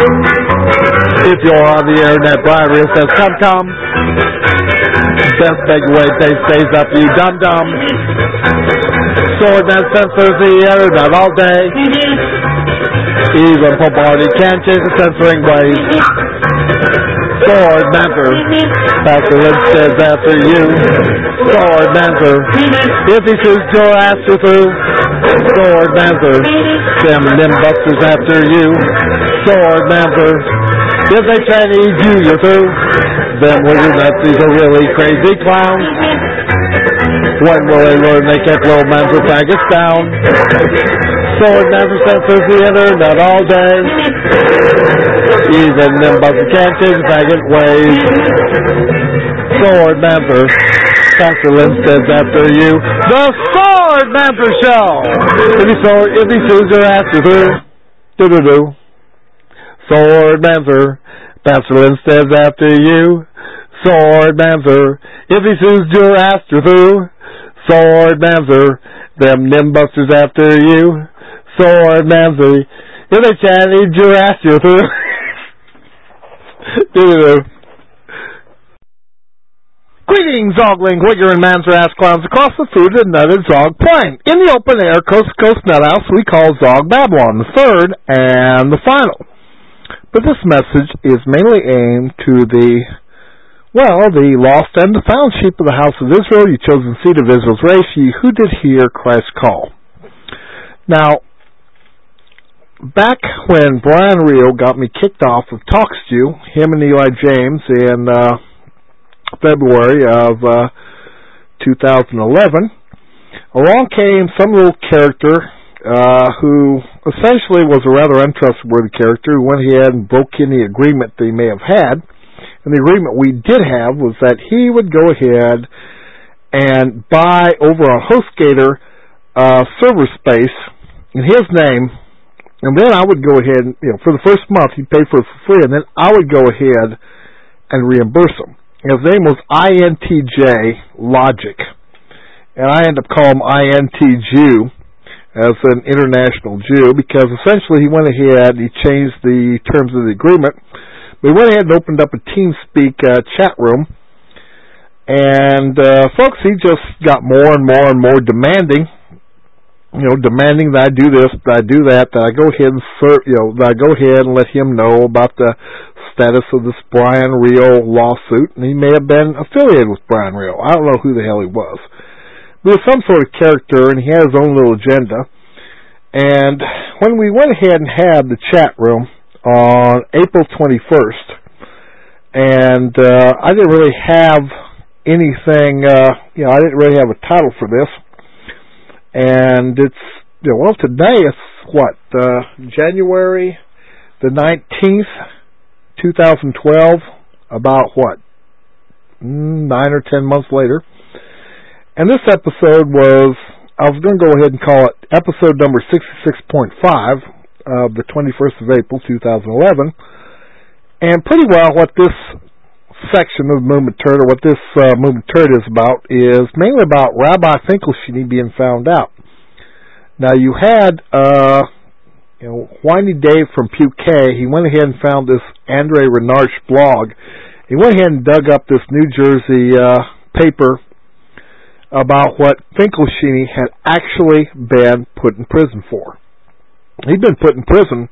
If you're on the internet, Brian Real says, come. Best beg away, stays up, you dum-dum. Swordman censors the internet all day. Even Pope Marty can't change the censoring ways. Swordmancer, Pastor Lynch says after you. Swordmancer, if he shoots your ass you're through. Swordmancer, them nimbusters after you. Swordmancer, if they try to eat you, you're through. Them wizard Nazis are really crazy clowns. When will they learn they kept little Mancer faggots down? Swordmancer censors the internet all day. Even them buzzers can't change the faggot ways. Swordmancer, Pastor Lynch says after you. The Swordmancer Show! If he shoots your ass, you're through. Do-do-do. Swordmancer, Pastor Lynch says after you. Swordmancer, if he shoots your ass, you're through. Swordmancer, them nimbusters after you. Swordmancer, if they can't eat your ass, you're through. Do-do-do. Greetings, Zogling, Wigger, and Manzer ass clowns across the food and nutted Zog Plain. In the open air, coast to coast nut house we call Zog Babylon, the third and the final. But this message is mainly aimed to the lost and the found sheep of the house of Israel, you chosen seed of Israel's race, ye who did hear Christ's call. Now, back when Brian Real got me kicked off of TalkStew, him and Eli James in February of 2011, along came some little character who essentially was a rather untrustworthy character who went ahead and broke any agreement they may have had. And the agreement we did have was that he would go ahead and buy over on HostGator server space in his name, and then I would go ahead and, for the first month he'd pay for it for free, and then I would go ahead and reimburse him. His name was INTJ Logic, and I end up calling him INT Jew as an international Jew because essentially he went ahead, he changed the terms of the agreement. We went ahead and opened up a TeamSpeak chat room, and folks, he just got more and more demanding. Demanding that I do this, that I do that, that I go ahead and that I go ahead and let him know about the status of this Brian Real lawsuit, and he may have been affiliated with Brian Real. I don't know who the hell he was. But he was some sort of character, and he had his own little agenda. And when we went ahead and had the chat room on April 21st, and I didn't really have anything, I didn't really have a title for this, and it's, today it's January the 19th, 2012, about 9 or 10 months later, and this episode was, I was going to go ahead and call it episode number 66.5, of the 21st of April, 2011, and pretty well what this section of Movement Turd, or what this Movement Turd is about, is mainly about Rabbi Finkelstein being found out. Now, you had, Whiny Dave from PUK, he went ahead and found this Andre Renarch blog. He went ahead and dug up this New Jersey paper about what Finkelstein had actually been put in prison for. He'd been put in prison,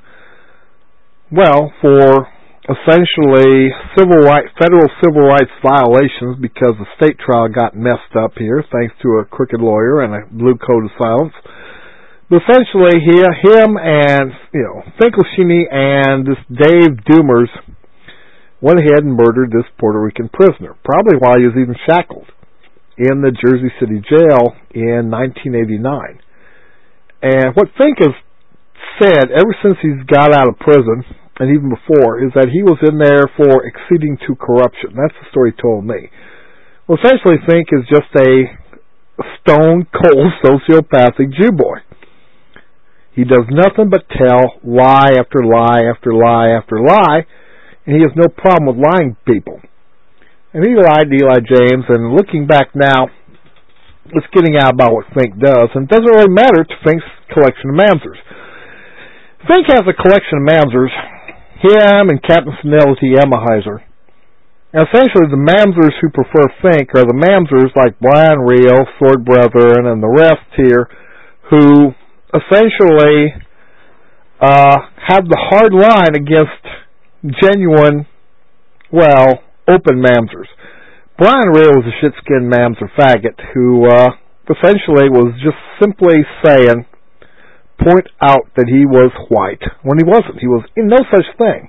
for essentially federal civil rights violations because the state trial got messed up here, thanks to a crooked lawyer and a blue code of silence. But essentially, him and Finkelstein and this Dave Doomers went ahead and murdered this Puerto Rican prisoner, probably while he was even shackled in the Jersey City jail in 1989. And what Fink has said ever since he's got out of prison, and even before, is that he was in there for acceding to corruption. That's the story he told me. Well, essentially, Fink is just a stone-cold sociopathic Jew boy. He does nothing but tell lie after lie after lie after lie, and he has no problem with lying to people. And he lied to Eli James, and looking back now, it's getting out about what Fink does, and it doesn't really matter to Fink's collection of Manzers. Fink has a collection of Manzers him and Captain Senility Emahiser. Essentially, the Mamzers who prefer Fink are the Mamzers like Brian Reel, Sword Brethren, and the rest here, who essentially have the hard line against genuine, open Mamzers. Brian Reel was a shit-skinned Mamzer faggot who essentially was just simply saying, point out that he was white, when he wasn't. He was in no such thing.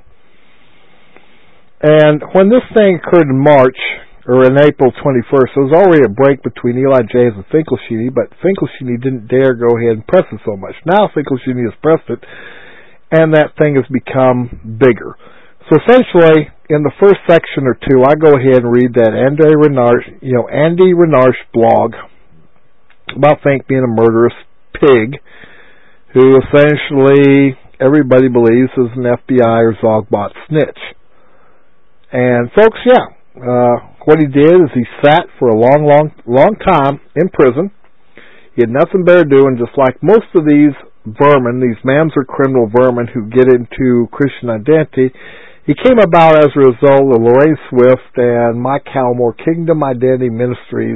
And when this thing occurred in March, or in April 21st, there was already a break between Eli James and Finkelstein, but Finkelstein didn't dare go ahead and press it so much. Now Finkelstein has pressed it, and that thing has become bigger. So essentially, in the first section or two, I go ahead and read that Andy Renarsh blog about Fink being a murderous pig, who essentially everybody believes is an FBI or Zogbot snitch. And folks, what he did is he sat for a long time in prison. He had nothing better to do, and just like most of these vermin, these Mamzer criminal vermin who get into Christian identity, he came about as a result of Lorraine Swift and Mike Calmore Kingdom Identity Ministries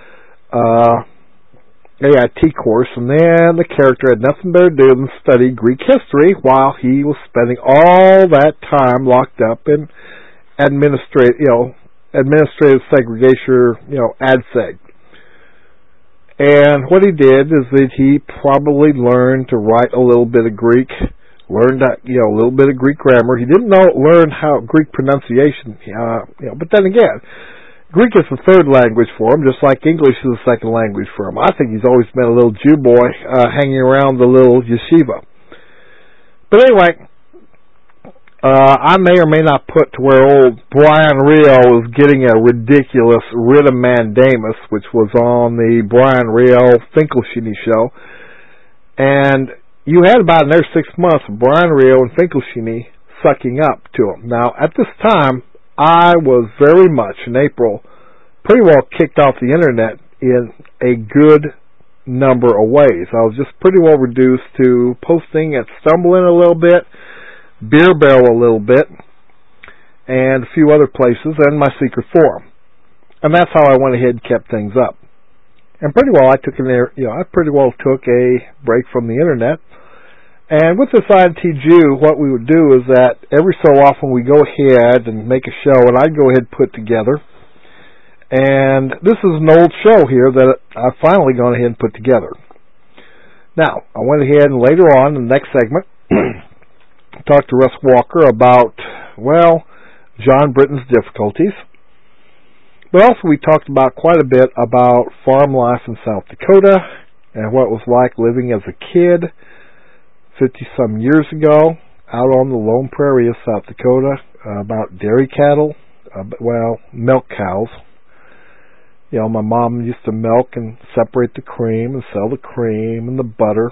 AIT course, and then the character had nothing better to do than study Greek history while he was spending all that time locked up in administrative segregation, ADSEG. And what he did is that he probably learned to write a little bit of Greek, learned a little bit of Greek grammar. He didn't learn how Greek pronunciation, but then again, Greek is the third language for him, just like English is the second language for him. I think he's always been a little Jew boy hanging around the little yeshiva. But anyway, I may or may not put to where old Brian Reel was getting a ridiculous writ of mandamus, which was on the Brian Reel Finkelstein show. And you had about another 6 months of Brian Reel and Finkelstein sucking up to him. Now, at this time, I was very much, in April, pretty well kicked off the internet in a good number of ways. I was just pretty well reduced to posting at Stumbling a little bit, Beer Barrel a little bit, and a few other places, and my secret forum. And that's how I went ahead and kept things up. And pretty well I took a break from the internet. And with this INTJ, what we would do is that every so often we go ahead and make a show, and I'd go ahead and put together. And this is an old show here that I've finally gone ahead and put together. Now, I went ahead and later on in the next segment talked to Russ Walker about, John Britton's difficulties. But also we talked about quite a bit about farm life in South Dakota and what it was like living as a kid 50-some years ago out on the lone prairie of South Dakota, about dairy cattle, milk cows. My mom used to milk and separate the cream and sell the cream and the butter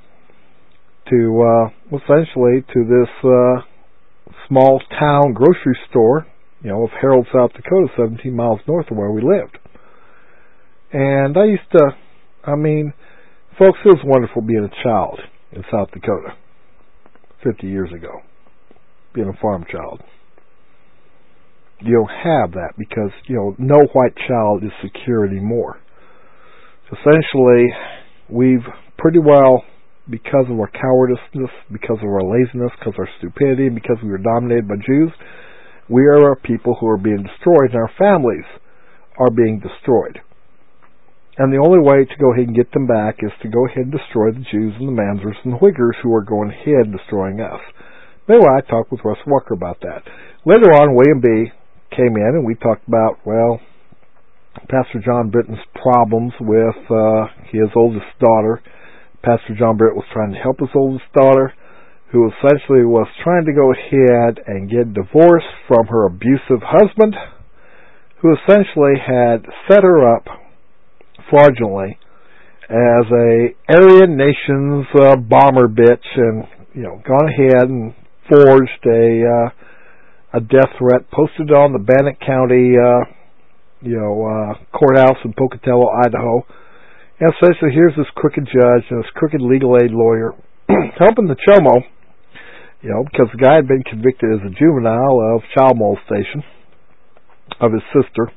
to essentially to this small town grocery store, of Harold, South Dakota, 17 miles north of where we lived. And I used to, folks, it was wonderful being a child in South Dakota 50 years ago, being a farm child. You don't have that because, no white child is secure anymore. So essentially, we've pretty well, because of our cowardice, because of our laziness, because of our stupidity, and because we were dominated by Jews, we are a people who are being destroyed, and our families are being destroyed. And the only way to go ahead and get them back is to go ahead and destroy the Jews and the Mamzers and the Uyghurs who are going ahead and destroying us. Anyway, I talked with Russ Walker about that. Later on, William B. came in, and we talked about, Pastor John Britton's problems with his oldest daughter. Pastor John Britton was trying to help his oldest daughter, who essentially was trying to go ahead and get divorced from her abusive husband, who essentially had set her up fraudulently as a Aryan Nations bomber bitch, and gone ahead and forged a death threat, posted it on the Bannock County courthouse in Pocatello, Idaho. And essentially, here's this crooked judge and this crooked legal aid lawyer helping the Chomo Because the guy had been convicted as a juvenile of child molestation of his sister.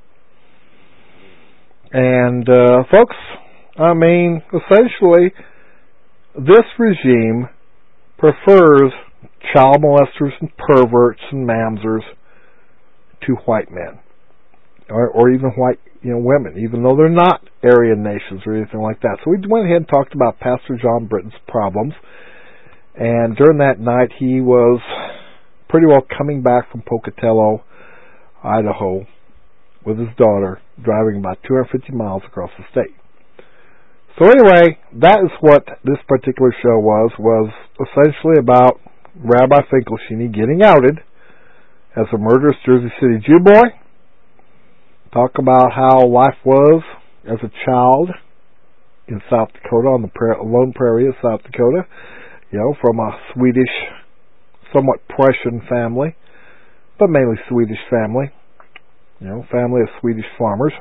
And, folks, essentially, this regime prefers child molesters and perverts and mamzers to white men. Or even white, women, even though they're not Aryan nations or anything like that. So we went ahead and talked about Pastor John Britton's problems. And during that night, he was pretty well coming back from Pocatello, Idaho, with his daughter, driving about 250 miles across the state. So anyway, that is what this particular show was essentially about Rabbi Finkelstein getting outed as a murderous Jersey City Jew boy. Talk about how life was as a child in South Dakota, on the Lone Prairie of South Dakota, from a Swedish, somewhat Prussian family, but mainly Swedish family, family of Swedish farmers.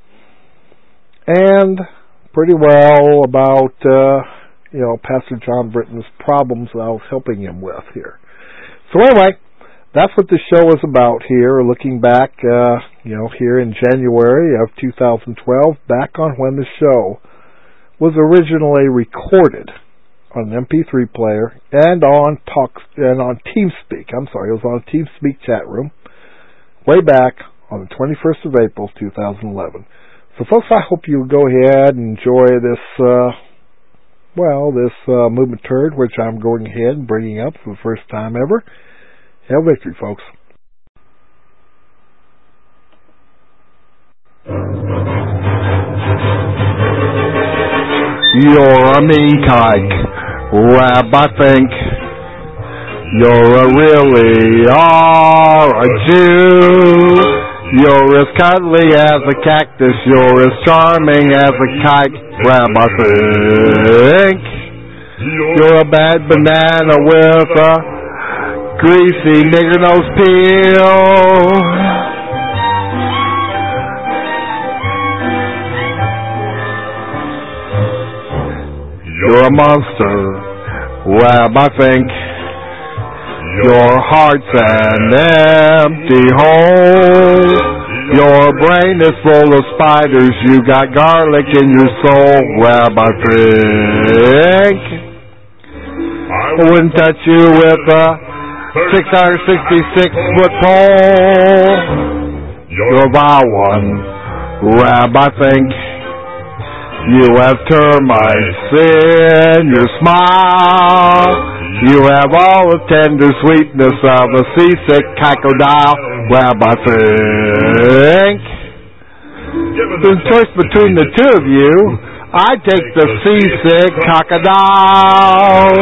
And pretty well about, Pastor John Britton's problems that I was helping him with here. So anyway, that's what this show is about here, looking back, here in January of 2012, back on when the show was originally recorded on an MP3 player and on TeamSpeak. It was on a TeamSpeak chat room way back on the 21st of April, 2011. So folks, I hope you go ahead and enjoy this, this movement turd, which I'm going ahead and bringing up for the first time ever. Hail victory, folks. You're a mean kike, Rabbi Fink. Really are a Jew. You're as cuddly as a cactus. You're as charming as a kike, Rabbi Fink. You're a bad banana with a greasy nigger nose peel. You're a monster, Rabbi Fink. Your heart's an empty hole. Your brain is full of spiders. You got garlic in your soul, Rabbi Fink. I wouldn't touch you with a 666-foot pole. You're a vile one, Rabbi Fink. You have termites in your smile. You have all the tender sweetness of a seasick crocodile, Rabbi Fink. There's a choice between the two of you. I take the seasick crocodile.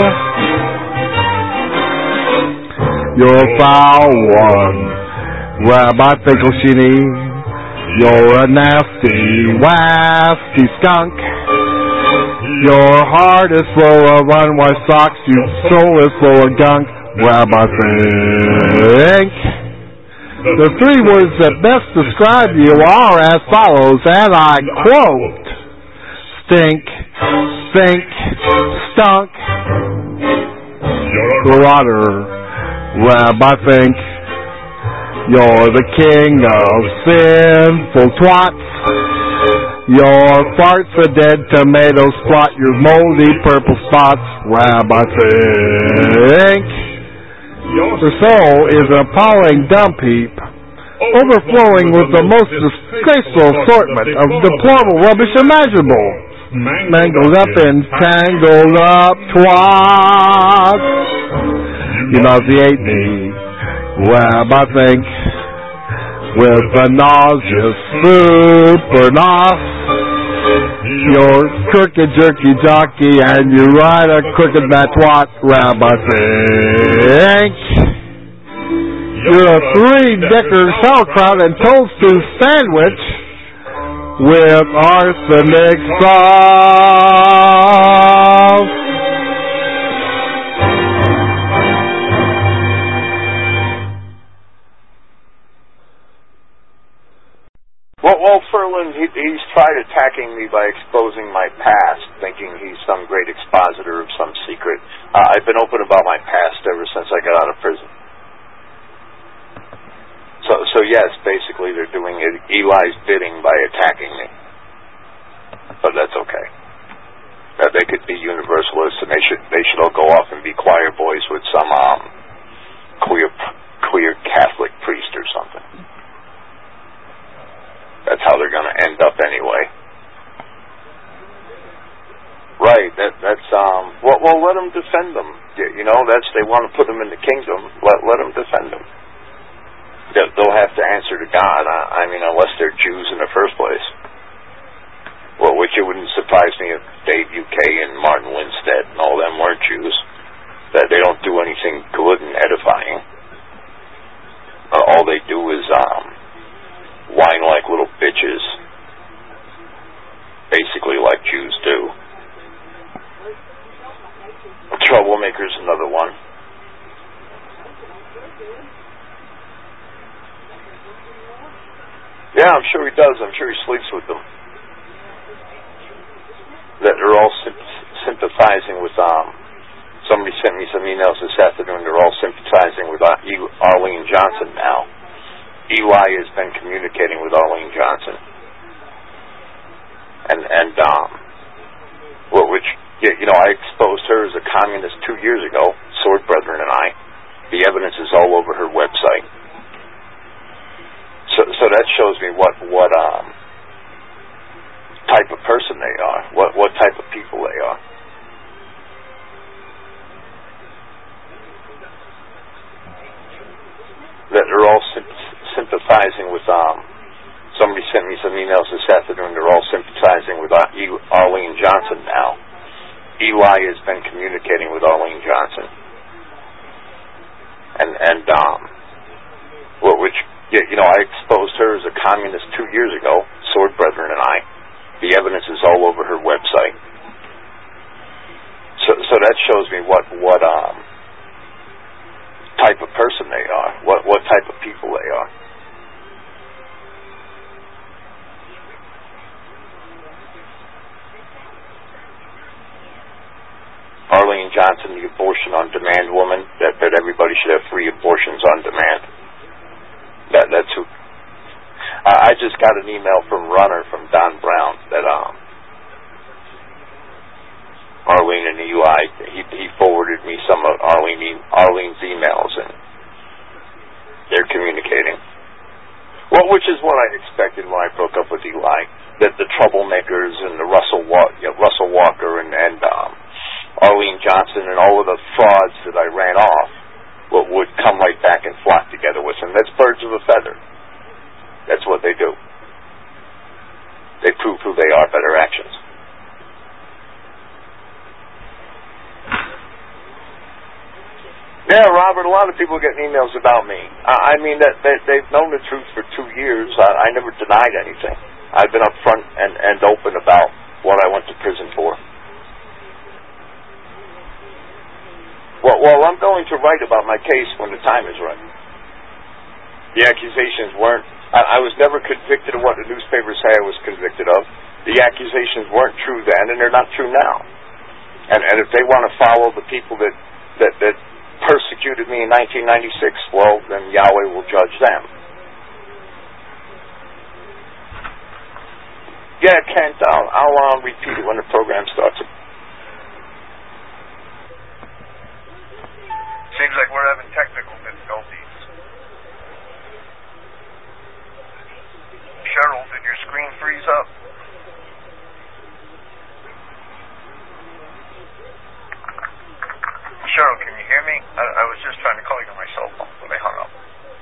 You're a foul one, Rabbi Finkelstein. You're a nasty, wasty skunk. Your heart is full of unwashed socks. Your soul is full of gunk, Rabbi Fink. The three words that best describe you are as follows, and I quote: stink, stink, stunk. Marauder, Rabbi Fink. You're the king of sinful twats. Your farts are dead tomatoes splot your moldy purple spots, Rabbi Fink. Your soul is an appalling dump heap, overflowing with the most disgraceful assortment of deplorable rubbish imaginable. Mangled up and tangled up twats. You nauseate me, Rabbi Fink, with a nauseous super nos. You're crooked jerky jockey and you ride a crooked batwat, Rabbi Fink. You're a three-decker sauerkraut and toast sandwich with arsenic sauce. Well, Ferlin, he's tried attacking me by exposing my past, thinking he's some great expositor of some secret. I've been open about my past ever since I got out of prison. So yes, basically they're doing Eli's bidding by attacking me. But that's okay. They could be universalists, and they should all go off and be choir boys with some queer Catholic priest or something. That's how they're going to end up anyway. Right. That's well, let them defend them. You know, they want to put them in the kingdom. Let them defend them. They'll have to answer to God. I mean, unless they're Jews in the first place. Well, which it wouldn't surprise me if Dave UK and Martin Lindstedt and all them weren't Jews. That they don't do anything good and edifying. All they do is whine like little bitches. Basically like Jews do. Troublemaker's another one. Yeah, I'm sure he does. I'm sure he sleeps with them. That they're all sympathizing with, somebody sent me some emails this afternoon, they're all sympathizing with Arlene Johnson now. Eli has been communicating with Arlene Johnson. Which, you know, I exposed her as a communist 2 years ago, Sword Brethren and I. The evidence is all over her website. So that shows me what type of person they are, what type of people they are. That they're all sympathizing with, somebody sent me some emails this afternoon, they're all sympathizing with Arlene Johnson now. Eli has been communicating with Arlene Johnson. Which, you know, I exposed her as a communist 2 years ago, Sword Brethren and I. The evidence is all over her website. So that shows me what type of person they are, what type of people they are. Arlene Johnson, the abortion on demand woman, that everybody should have free abortions on demand. That's who. I just got an email from Runner, from Don Brown, that Arlene and Eli, he forwarded me some of Arlene's emails, and they're communicating. Well, which is what I expected when I broke up with Eli, that the troublemakers and the Russell Walker and Arlene Johnson and all of the frauds that I ran off would come right back and flock together with him. That's birds of a feather. That's what they do. They prove who they are by their actions. Yeah, Robert, a lot of people getting emails about me. I mean, that they've known the truth for 2 years. I never denied anything. I've been upfront and open about what I went to prison for. Well, I'm going to write about my case when the time is right. The accusations weren't... I was never convicted of what the newspapers say I was convicted of. The accusations weren't true then, and they're not true now. And if they want to follow the people that persecuted me in 1996, well, then Yahweh will judge them. Yeah, Kent, I'll repeat it when the program starts. Seems like we're having technical difficulties. Cheryl, did your screen freeze up? Cheryl, can you hear me? I was just trying to call you on my cell phone, but I hung up.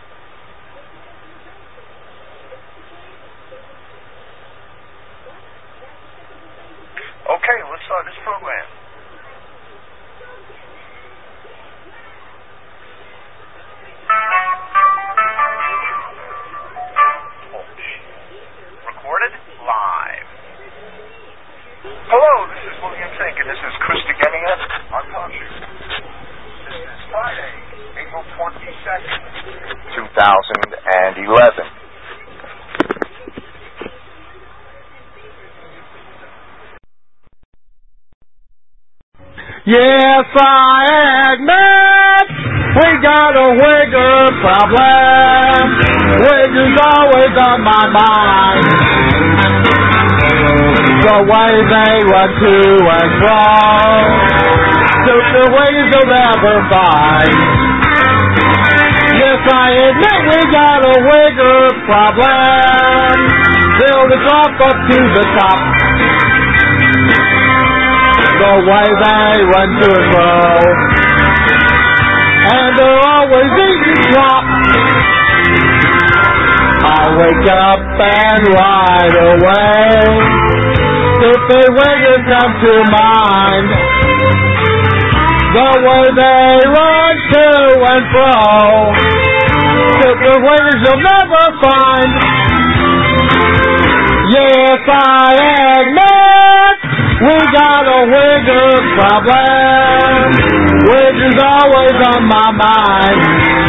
Okay, let's start this program. Recorded live. Hello, this is William Fink, and this is Chris Degenia on Talk Show. This is Friday, April 22nd, 2011. Yes, I admit we got a Wigger problem. Wigger's always on my mind. The way they run to and fro, the ways they'll never find. Yes, I admit we got a Wigger problem. Till the drop up to the top. The way they run to and fro, and they're always eating slop. I wake up and right away, if the Wiggers come to mind, the way they run to and fro, if the Wiggers you'll never find. Yes, I admit we got a Wigger problem. Wigger's always on my mind.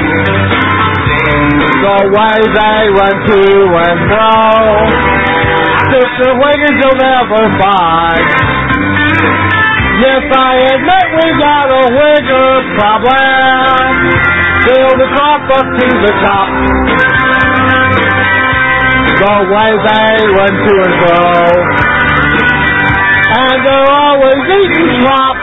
The way they run to and fro, sister Wiggers you'll never find. Yes, I admit we got a Wigger problem. Till the top up to the top. The way they run to and fro, and they're always eating slop.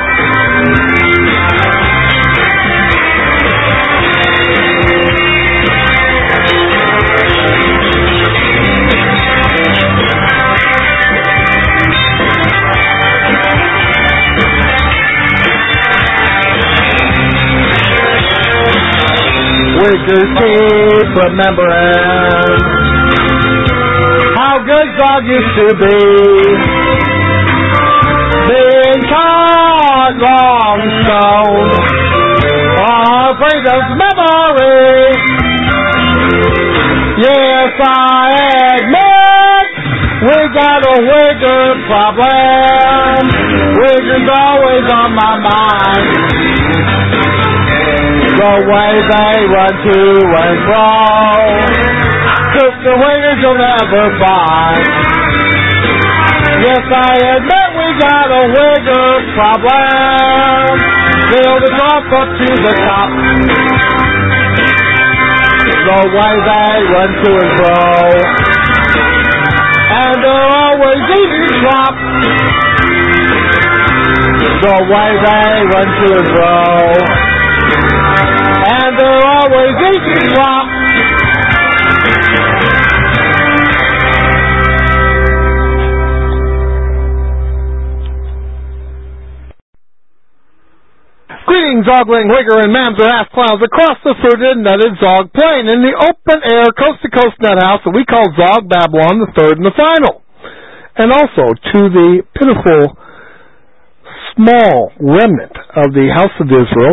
Wiggers keep remembering how good Zog used to be. Being caught long stone, all freedom's memory. Yes, I admit we got a Wigger problem. Wigger's always on my mind. The way they run to and fro, sister Wiggers you'll never find. Yes, I admit we got a Wigger problem. Till the drop up to the top. The way they run to and fro, and they're always eating slop. The way they run to and fro, and they're always eating slop. Greetings, Zogling, Wigger, and Mamser ass clowns across the fruited and nutted Zog plain in the open-air, coast-to-coast nut house that we call Zog Babylon, the third and the final. And also to the pitiful, small remnant of the house of Israel,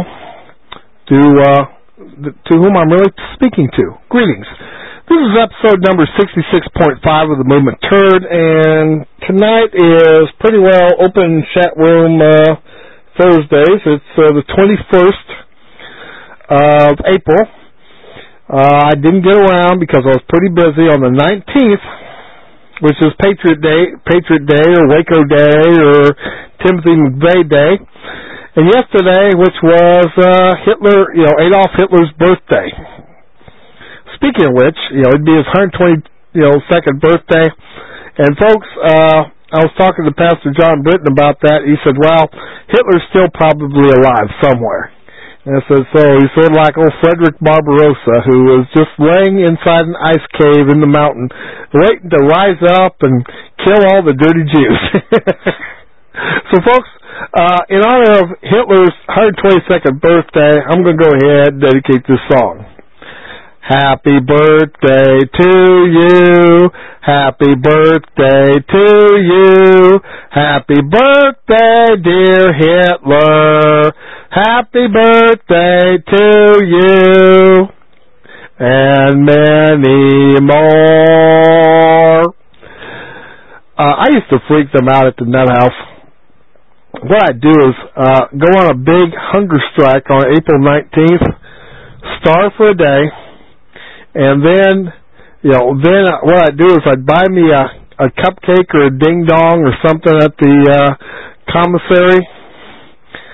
to whom I'm really speaking to. Greetings. This is episode number 66.5 of the Movement Turd, and tonight is pretty well open chat room Thursdays. It's the 21st of April. I didn't get around because I was pretty busy on the 19th, which is Patriot Day or Waco Day or Timothy McVeigh Day. And yesterday, which was Adolf Hitler's birthday. Speaking of which, it'd be his 122nd birthday. And folks, I was talking to Pastor John Britton about that. He said, well, Hitler's still probably alive somewhere. And I said, so he's sort of like old Frederick Barbarossa, who was just laying inside an ice cave in the mountain, waiting to rise up and kill all the dirty Jews. So, folks, in honor of Hitler's 122nd birthday, I'm going to go ahead and dedicate this song. Happy birthday to you. Happy birthday to you. Happy birthday, dear Hitler. Happy birthday to you. And many more. I used to freak them out at the nut house. What I'd do is go on a big hunger strike on April 19th, starve for a day, and then what I'd do is I'd buy me a cupcake or a ding-dong or something at the commissary,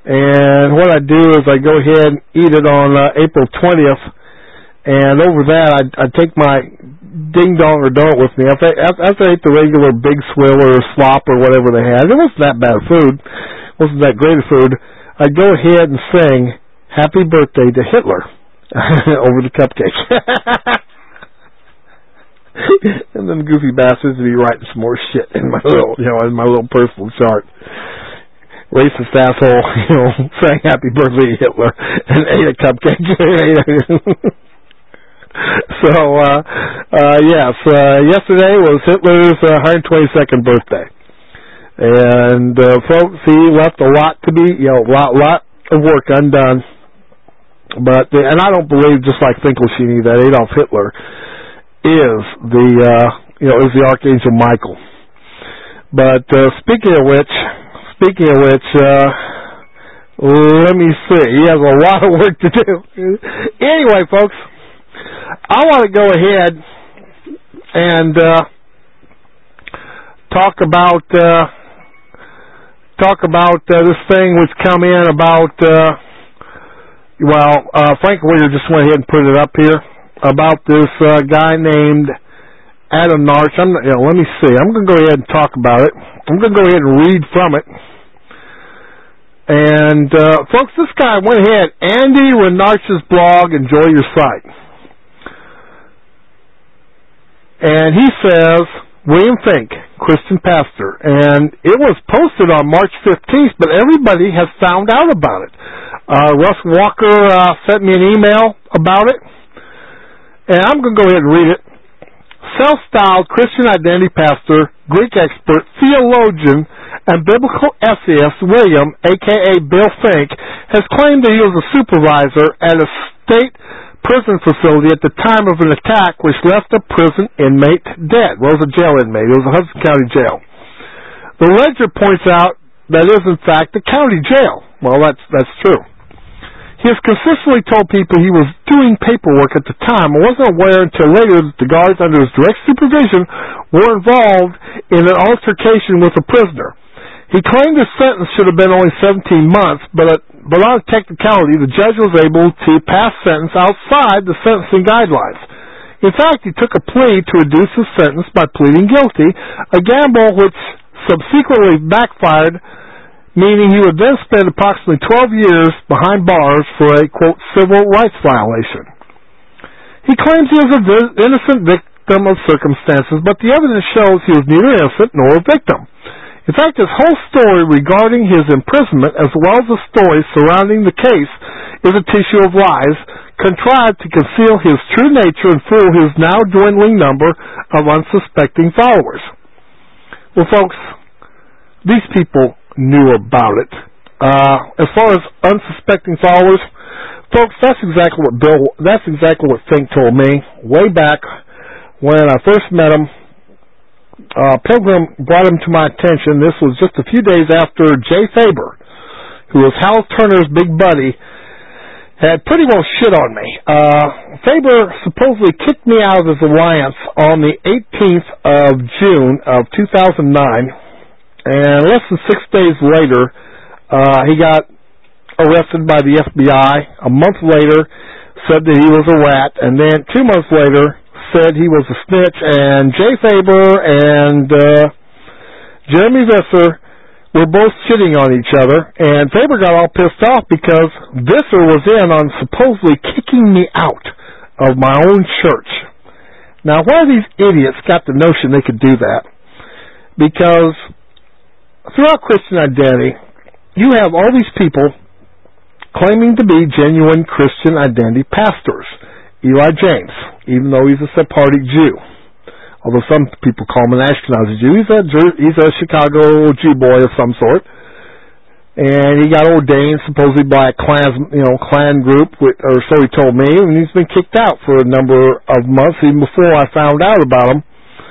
And what I do is I go ahead and eat it on April 20th, and over that I take my ding dong or donut with me. After I ate the regular big swill or slop or whatever they had, it wasn't that bad of food, it wasn't that great of food. I'd go ahead and sing "Happy Birthday" to Hitler over the cupcake. And then goofy bastards would be writing some more shit in my little personal chart. Racist asshole, saying "Happy Birthday" to Hitler and ate a cupcake. So, yes, yesterday was Hitler's 122nd birthday. And, folks, he left a lot to be, lot of work undone. But, and I don't believe, just like Finkelstein, that Adolf Hitler is the Archangel Michael. But, speaking of which, let me see. He has a lot of work to do. Anyway, folks, I want to go ahead and talk about this thing which come in about. Frank Weir just went ahead and put it up here about this guy named Adam Narch. Let me see. I'm going to go ahead and talk about it. I'm going to go ahead and read from it. And, folks, this guy went ahead, Andy Renarch's blog, Enjoy Your Site. And he says, William Fink, Christian pastor. And it was posted on March 15th, but everybody has found out about it. Russ Walker sent me an email about it. And I'm going to go ahead and read it. Self-styled Christian identity pastor, Greek expert, theologian, and biblical essayist William, a.k.a. Bill Fink, has claimed that he was a supervisor at a state prison facility at the time of an attack which left a prison inmate dead. Well, it was a jail inmate. It was a Hudson County jail. The ledger points out that is, in fact, the county jail. Well, that's true. He has consistently told people he was doing paperwork at the time and wasn't aware until later that the guards under his direct supervision were involved in an altercation with a prisoner. He claimed his sentence should have been only 17 months, but on technicality, the judge was able to pass sentence outside the sentencing guidelines. In fact, he took a plea to reduce his sentence by pleading guilty, a gamble which subsequently backfired, meaning he would then spend approximately 12 years behind bars for a, quote, civil rights violation. He claims he was an innocent victim of circumstances, but the evidence shows he was neither innocent nor a victim. In fact, his whole story regarding his imprisonment, as well as the story surrounding the case, is a tissue of lies contrived to conceal his true nature and fool his now dwindling number of unsuspecting followers. Well, folks, these people knew about it. As far as unsuspecting followers, folks, that's exactly what Fink told me way back when I first met him. Pilgrim brought him to my attention. This was just a few days after Jay Faber, who was Hal Turner's big buddy, had pretty well shit on me. Faber supposedly kicked me out of his alliance on the 18th of June of 2009, and less than 6 days later, he got arrested by the FBI. A month later, said that he was a rat, and then 2 months later, said he was a snitch, and Jay Faber and Jeremy Visser were both shitting on each other, and Faber got all pissed off because Visser was in on supposedly kicking me out of my own church. Now, why these idiots got the notion they could do that? Because throughout Christian identity, you have all these people claiming to be genuine Christian identity pastors. Eli James, even though he's a Sephardic Jew, although some people call him an Ashkenazi Jew, he's a Chicago Jew boy of some sort, and he got ordained supposedly by a Klan group, or so he told me, and he's been kicked out for a number of months, even before I found out about him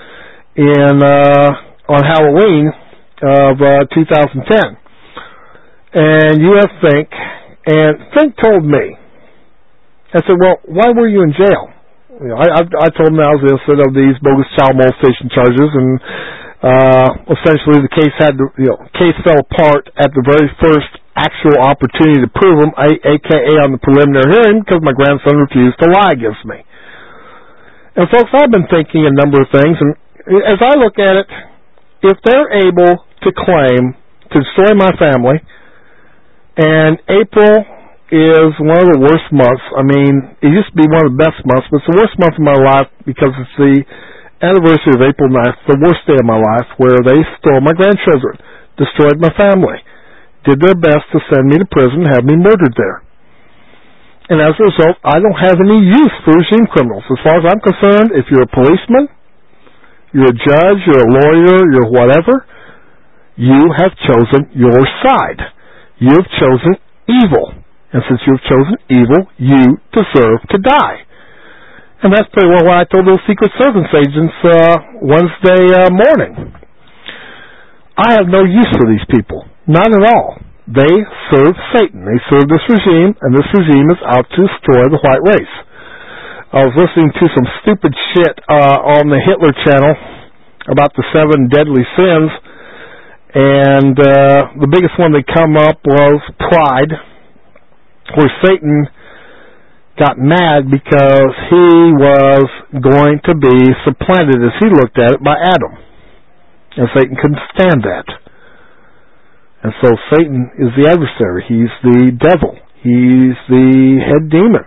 on Halloween of 2010. And U.S. Fink, and Fink told me, I said, well, why were you in jail? I told him I was innocent of these bogus child molestation charges, and essentially the case case fell apart at the very first actual opportunity to prove them, a.k.a. on the preliminary hearing, because my grandson refused to lie against me. And folks, I've been thinking a number of things, and as I look at it, if they're able to claim to destroy my family, and April is one of the worst months. I mean, it used to be one of the best months, but it's the worst month of my life because it's the anniversary of April 9th, the worst day of my life, where they stole my grandchildren, destroyed my family, did their best to send me to prison, have me murdered there. And as a result, I don't have any use for regime criminals. As far as I'm concerned, if you're a policeman, you're a judge, you're a lawyer, you're whatever, you have chosen your side. You have chosen evil. And since you've chosen evil, you deserve to die. And that's pretty well what I told those Secret Service agents Wednesday morning. I have no use for these people. Not at all. They serve Satan. They serve this regime, and this regime is out to destroy the white race. I was listening to some stupid shit on the Hitler channel about the 7 deadly sins, and the biggest one that come up was pride, where Satan got mad because he was going to be supplanted, as he looked at it, by Adam. And Satan couldn't stand that. And so Satan is the adversary. He's the devil. He's the head demon.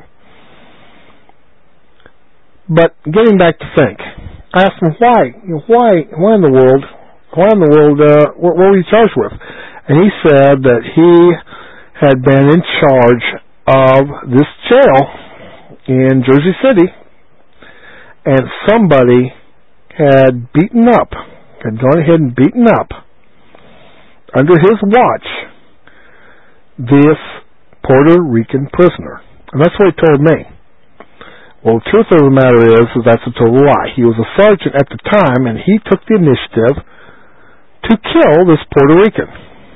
But getting back to think, I asked him why in the world, what were you charged with? And he said that he had been in charge of this jail in Jersey City, and somebody had gone ahead and beaten up, under his watch, this Puerto Rican prisoner. And that's what he told me. Well, the truth of the matter is that's a total lie. He was a sergeant at the time, and he took the initiative to kill this Puerto Rican.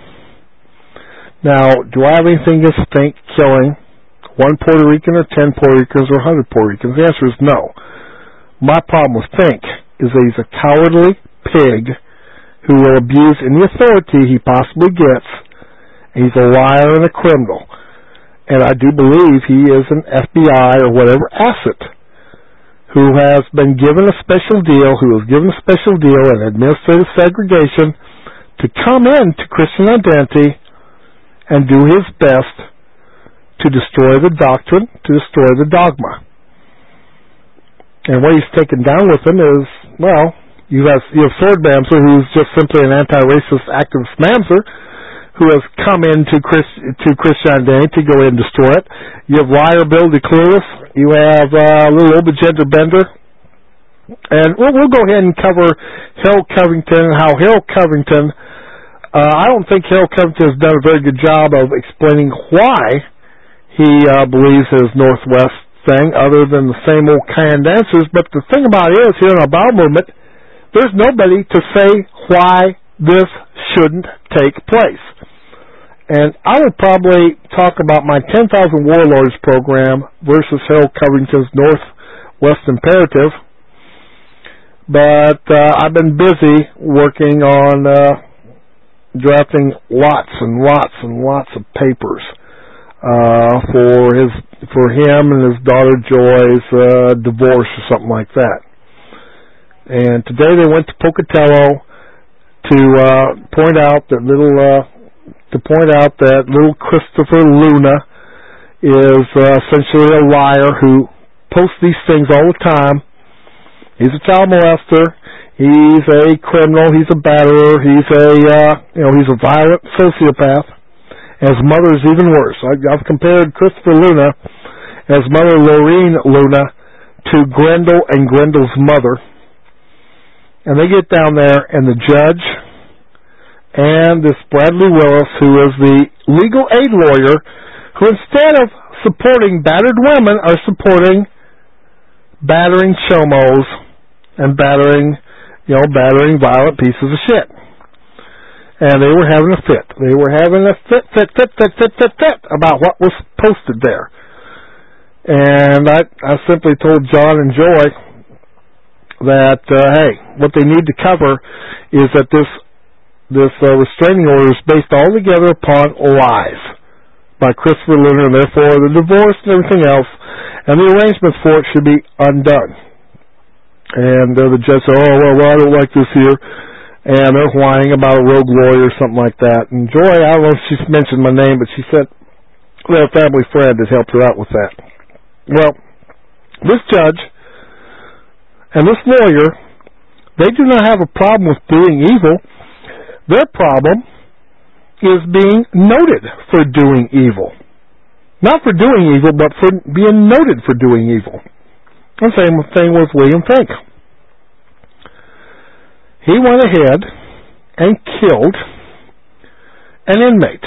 Now, do I have anything against Fink killing 1 Puerto Rican or 10 Puerto Ricans or 100 Puerto Ricans? The answer is no. My problem with Fink is that he's a cowardly pig who will abuse any authority he possibly gets. He's a liar and a criminal. And I do believe he is an FBI or whatever asset who has been given a special deal, in administrative segregation to come into Christian Identity and do his best to destroy the doctrine, to destroy the dogma. And what he's taken down with him is, well, you have Sword Mamser, who's just simply an anti-racist activist mamser, who has come into Christian Identity to go in and destroy it. You have Liar Bill DeClulis. You have little Obagender Bender. And we'll go ahead and cover Harold Covington and how Harold Covington, I don't think Harold Covington has done a very good job of explaining why he believes his Northwest thing, other than the same old canned answers. But the thing about it is, here in our Bible movement, there's nobody to say why this shouldn't take place. And I would probably talk about my 10,000 Warlords program versus Harold Covington's Northwest Imperative. But I've been busy working on drafting lots and lots and lots of papers for him and his daughter Joy's divorce or something like that. And today they went to Pocatello to point out that little Christopher Luna is essentially a liar who posts these things all the time. He's a child molester. He's a criminal. He's a batterer. He's a violent sociopath. And his mother is even worse. I've compared Christopher Luna and his mother Lorene Luna to Grendel and Grendel's mother. And they get down there, and the judge and this Bradley Willis, who is the legal aid lawyer, who instead of supporting battered women are supporting battering chomos and battering violent pieces of shit. And they were having a fit. They were having a fit about what was posted there. And I simply told John and Joy that, hey, what they need to cover is that restraining order is based altogether upon lies by Christopher Leonard, and therefore the divorce and everything else, and the arrangements for it should be undone. And the judge said, oh, well, I don't like this here. And they're whining about a rogue lawyer or something like that. And Joy, I don't know if she mentioned my name, but she said that a family friend had helped her out with that. Well, this judge and this lawyer, they do not have a problem with being evil. Their problem is being noted for doing evil. Not for doing evil, but for being noted for doing evil. The same thing with William Finck. He went ahead and killed an inmate.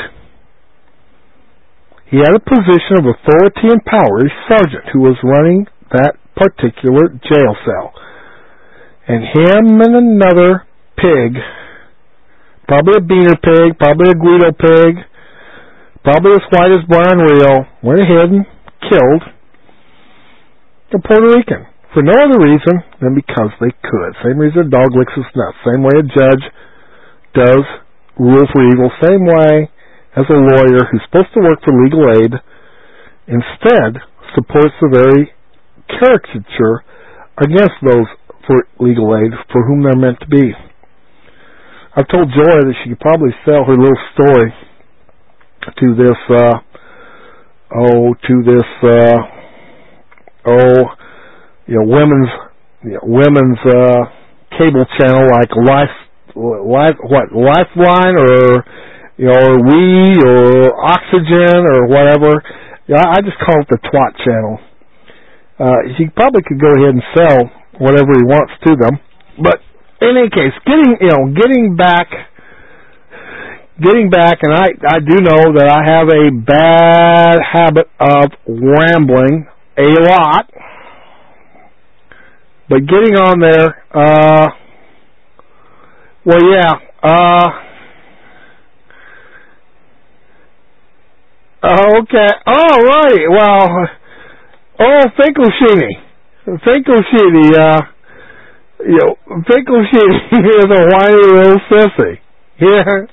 He had a position of authority and power, a sergeant who was running that particular jail cell. And him and another pig, probably a beaner pig, probably a Guido pig, probably as white as Brian Real, went ahead and killed a Puerto Rican. For no other reason than because they could. Same reason a dog licks its nuts. Same way a judge does rule for evil. Same way as a lawyer who's supposed to work for legal aid instead supports the very caricature against those for legal aid for whom they're meant to be. I've told Joy that she could probably sell her little story to this women's cable channel like Lifeline or We or Oxygen or whatever. I just call it the twat channel. He probably could go ahead and sell whatever he wants to them. But in any case, getting back, and I do know that I have a bad habit of rambling a lot. But getting on there, okay, alrighty, well, Finkelstein, Finkelstein is a whiny little sissy. Yeah.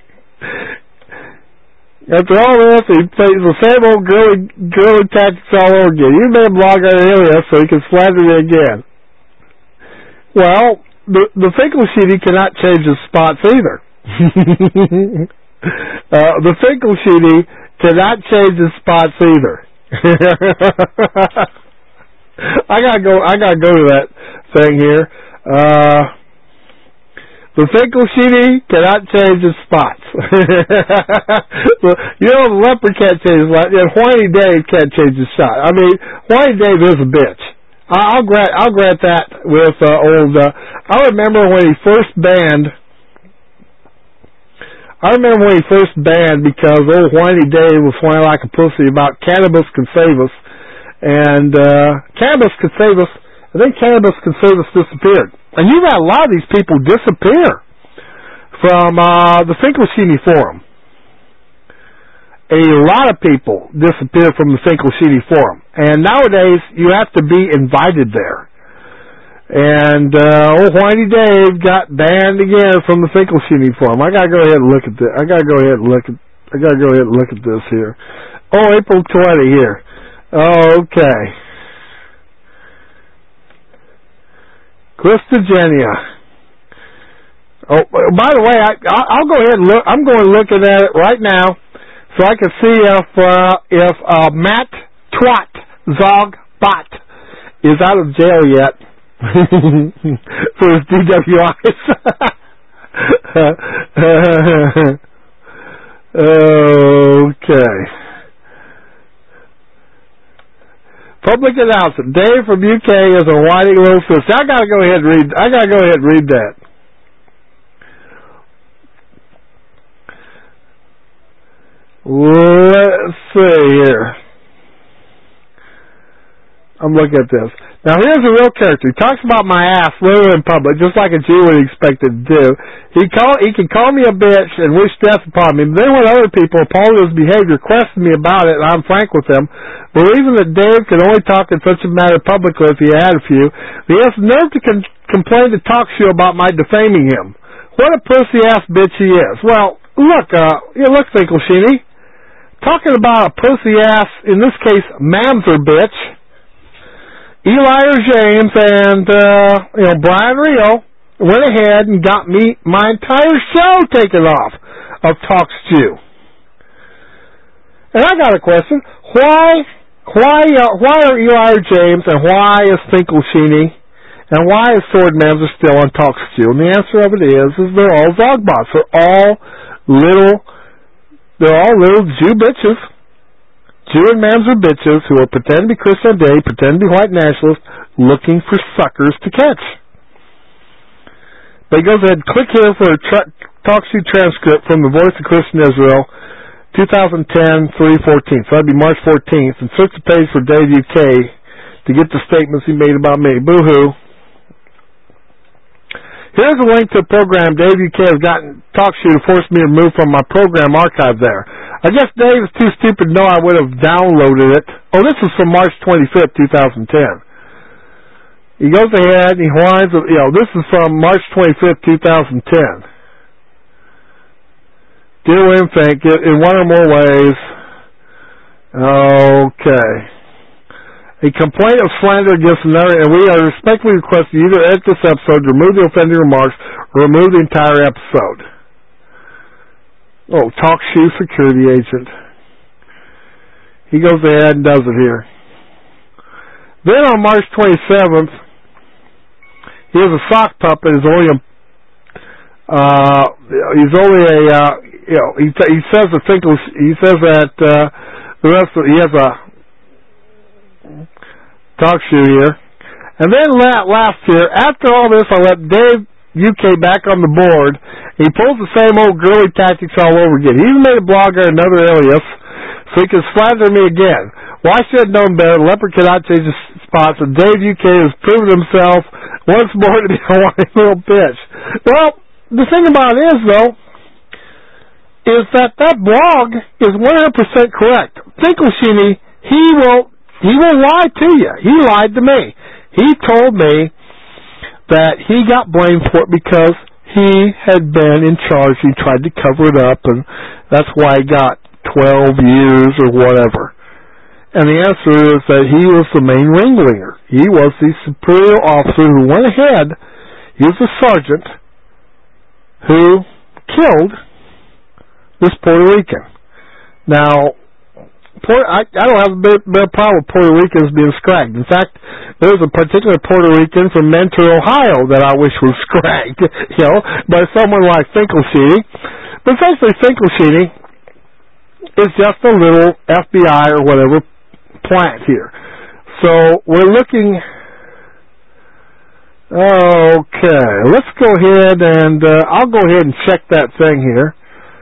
After all this, he plays the same old girly tactics all over again. You made him log on alias so he can slander me again. Well, the Finkelstein cannot change his spots either. The Finkelstein cannot change his spots either. I gotta go to that thing here. The Finkelstein cannot change his spots. The leopard can't change his spots. And Whiny Dave can't change his shot. I mean, Whiny Dave is a bitch. I'll grant that with old. I remember when he first banned. Because old Whiny Dave was whining like a pussy about cannabis can save us, and cannabis could save us. And then cannabis can save us disappeared, and you've had a lot of these people disappear from the Finkelstein forum. A lot of people disappear from the Finkelstein forum. And nowadays, you have to be invited there. And old Whiny Dave got banned again from the Finkelstein forum. I gotta go ahead and look at this. I gotta go ahead and look at this here. Oh, April 20 here. Oh, okay. Christogenia. Oh, by the way, I'll go ahead and look. I'm going looking at it right now, so I can see if Matt Twat Zog Bot is out of jail yet for his DWIs. Okay. Public announcement. Dave from UK is a whining little sister. I gotta go ahead and read that. Let's see here. I'm looking at this. Now here's a real character. He talks about my ass literally in public, just like a Jew would expect it to do. He can call me a bitch and wish death upon me. But then when other people appalled his behavior, questioned me about it, and I'm frank with them, believing that Dave could only talk in such a matter publicly if he had a few, he has the nerve to complain to talk show about my defaming him. What a pussy-ass bitch he is. Well, look, Finkelstein, talking about a pussy-ass, in this case, mamzer bitch, Eli James and, Brian Rio went ahead and got me my entire show taken off of TalkStew. And I got a question. Why are Eli James and why is Finkelstein and why is Sword Mamzer still on TalkStew? And the answer of it is they're all Zogbots. They're all little Jew bitches. Jew and Mamzer bitches who are pretend to be Christian Day, pretend to be white nationalists, looking for suckers to catch. But go ahead, click here for a TalkStew transcript from the Voice of Christian Israel, 2010-3/14. So that'd be March 14th. And search the page for Dave UK to get the statements he made about me. Boo-hoo. Here's a link to a program Dave UK has gotten TalkStew to force me to move from my program archive there. I guess Dave is too stupid to know I would have downloaded it. Oh, this is from March 25th, 2010. He goes ahead and he whines, this is from March 25th, 2010. Dear William Fink, in one or more ways, okay. A complaint of slander against another, and we are respectfully requesting you either edit this episode, remove the offending remarks, or remove the entire episode. Oh, TalkStew security agent. He goes ahead and does it here. Then on March 27th, he has a sock puppet. He says that the rest of he has a TalkStew here. And then last year, after all this, I let Dave UK back on the board. He pulls the same old girly tactics all over again. He even made a blogger another alias so he could slander me again. Well, I should have known better. The leopard cannot change his spots, and Dave UK has proven himself once more to be a whiny little bitch. Well, the thing about it is, though, is that blog is 100% correct. Finkelstein, he will lie to you. He lied to me. He told me that he got blamed for it because he had been in charge. He tried to cover it up, and that's why he got 12 years or whatever. And the answer is that he was the main ringleader. He was the superior officer who went ahead. He was the sergeant who killed this Puerto Rican. Now, I don't have a bit of problem with Puerto Ricans being scragged. In fact, there was a particular Puerto Rican from Mentor, Ohio that I wish was scragged, by someone like Finkelstein. But essentially, Finkelstein is just a little FBI or whatever plant here. So we're looking. Okay, let's go ahead and I'll go ahead and check that thing here.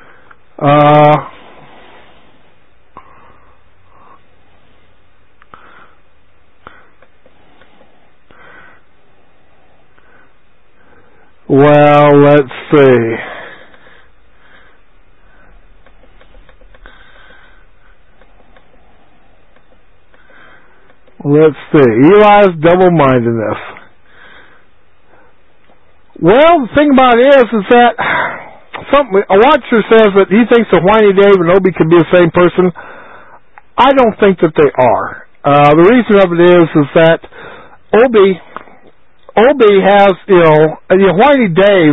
Well, let's see. Eli's double-mindedness. Well, the thing about it is that a watcher says that he thinks that Whiny Dave and Obi could be the same person. I don't think that they are. The reason of it is that Obi has, Whiny Dave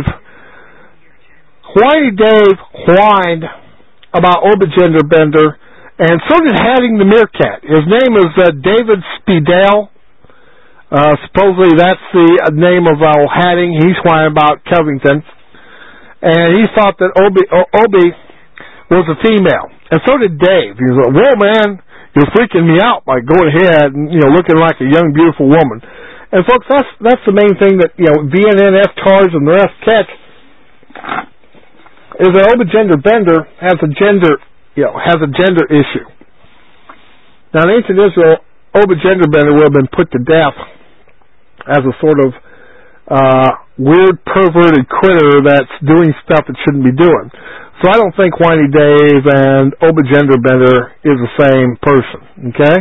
whined about Obi Gender Bender, and so did Hatting the Meerkat. His name is David Speedale. Supposedly that's the name of Hatting. He's whining about Covington. And he thought that Obi was a female. And so did Dave. He was like, whoa, man, you're freaking me out by going ahead and, looking like a young, beautiful woman. And folks, that's the main thing that, VNN, F-Tars, and the rest catch, is that Obi Gender Bender has a gender issue. Now, in ancient Israel, Obi Gender Bender would have been put to death as a sort of weird, perverted critter that's doing stuff it shouldn't be doing. So I don't think Whiny Dave and Obi Gender Bender is the same person, okay?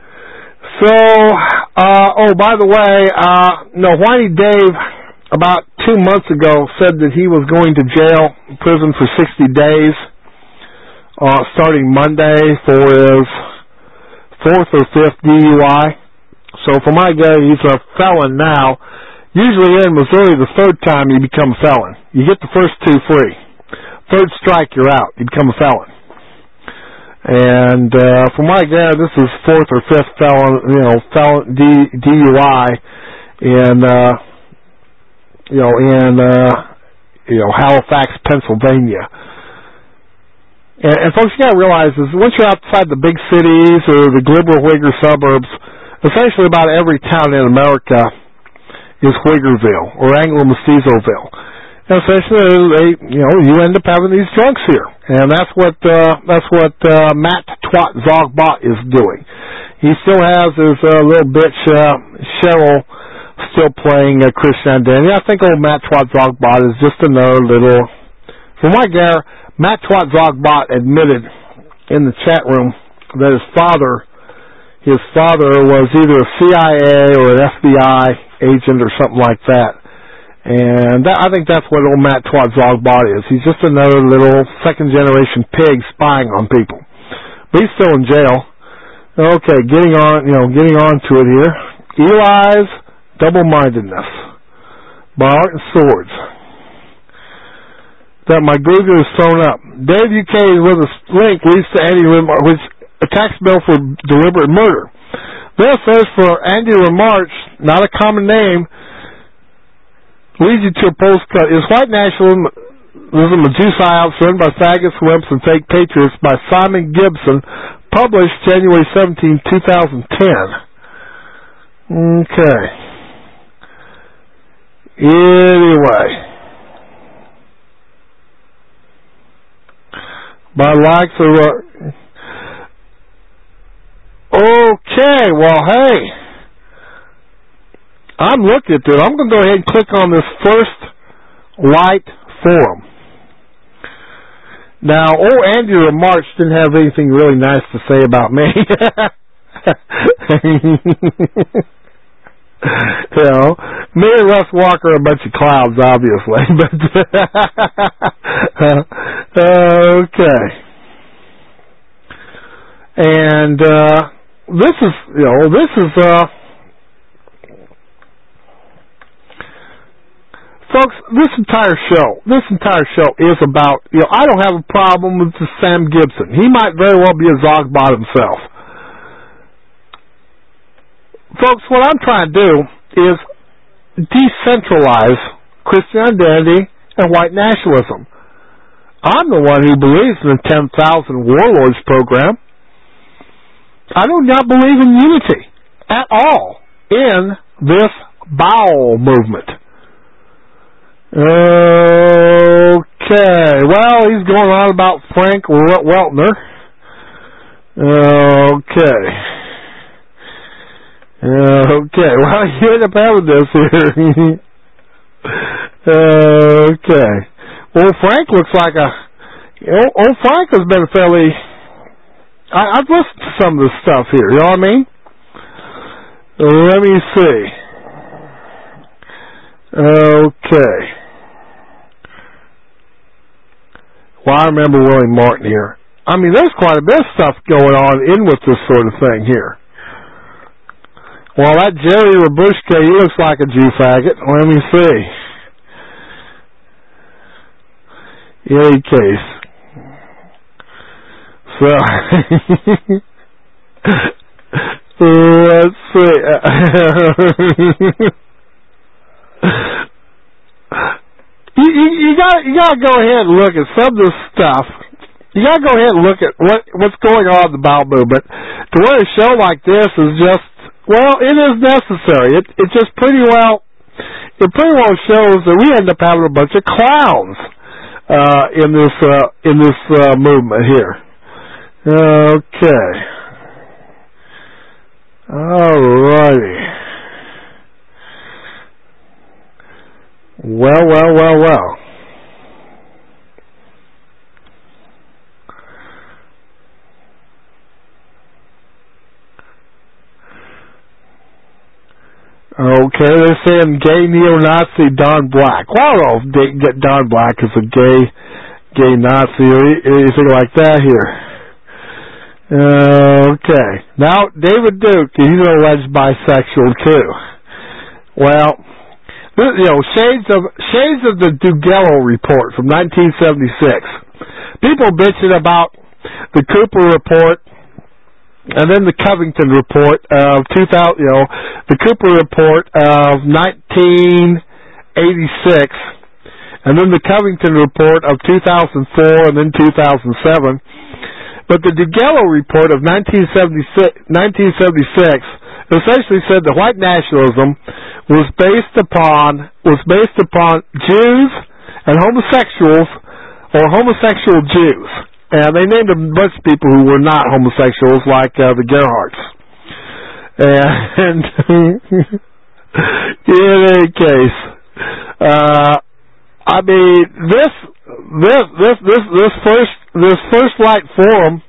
So, by the way, Whiny Dave, about 2 months ago said that he was going to prison for 60 days, starting Monday for his 4th or 5th DUI. So for my guy, he's a felon now. Usually in Missouri, the 3rd time you become a felon. You get the first 2 free. 3rd strike, you're out. You become a felon. And for my guy, this is 4th or 5th felon DUI in Halifax, Pennsylvania. And folks, you got to realize is once you're outside the big cities or the liberal Whigger suburbs, essentially about every town in America is Whiggerville or Anglo-Mestizoville. And essentially, you end up having these drunks here, and that's what Matt Twat Zogbot is doing. He still has his little bitch Cheryl still playing Christian Identity. I think old Matt Twat Zogbot is just another little. From what I gather, Matt Twat Zogbot admitted in the chat room that his father was either a CIA or an FBI agent or something like that. And I think that's what old Matt Twat Zogbot is. He's just another little second-generation pig spying on people. But he's still in jail. Okay, getting on to it here. Eli's double-mindedness by Art and Swords. That my Google is thrown up. Dave UK with a link leads to Andy Remarch, which a tax bill for deliberate murder. This says for Andy Remarch, not a common name, leads you to a postcard. Is white nationalism a Jew psyop written by faggots, wimps, and fake patriots by Simon Gibson, published January 17, 2010. Okay. Anyway. My likes are... Okay, well, hey. I'm looking at this. I'm going to go ahead and click on this first white forum. Now, old Andy Remarch didn't have anything really nice to say about me. Me and Russ Walker are a bunch of clouds, obviously. But okay. And this is folks, this entire show is about, I don't have a problem with Sam Gibson. He might very well be a Zogbot himself. Folks, what I'm trying to do is decentralize Christian identity and white nationalism. I'm the one who believes in the 10,000 Warlords program. I do not believe in unity at all in this bowel movement. Okay, well, he's going on about Frank Weltner. Okay, well, you end up having this here. Okay, well, Frank looks like old Frank has been fairly... I've listened to some of this stuff here, you know what I mean? Let me see. Okay. Well, I remember Willie Martin here. I mean, there's quite a bit of stuff going on in with this sort of thing here. Well, that Jerry Rabushka, he looks like a Jew faggot. Let me see. In any case. So, let's see. You gotta go ahead and look at some of this stuff. You gotta go ahead and look at what's going on in the bowel movement. To run a show like this is just, well, it is necessary. It just pretty well shows that we end up having a bunch of clowns in this movement here. Okay. Alrighty. Well. Okay, they're saying gay neo-Nazi Don Black. Well, I don't know if Don Black is a gay Nazi or anything like that here. Okay. Now, David Duke, he's an alleged bisexual too. Well, shades of the Dugello report from 1976. People bitching about the Cooper report, and then the Covington report of 2000. The Cooper report of 1986, and then the Covington report of 2004, and then 2007. But the Dugello report of 1976 essentially said that white nationalism was based upon Jews and homosexuals, or homosexual Jews. And they named a bunch of people who were not homosexuals, like the Gerhardts. And in any case, I mean, this First Light Forum,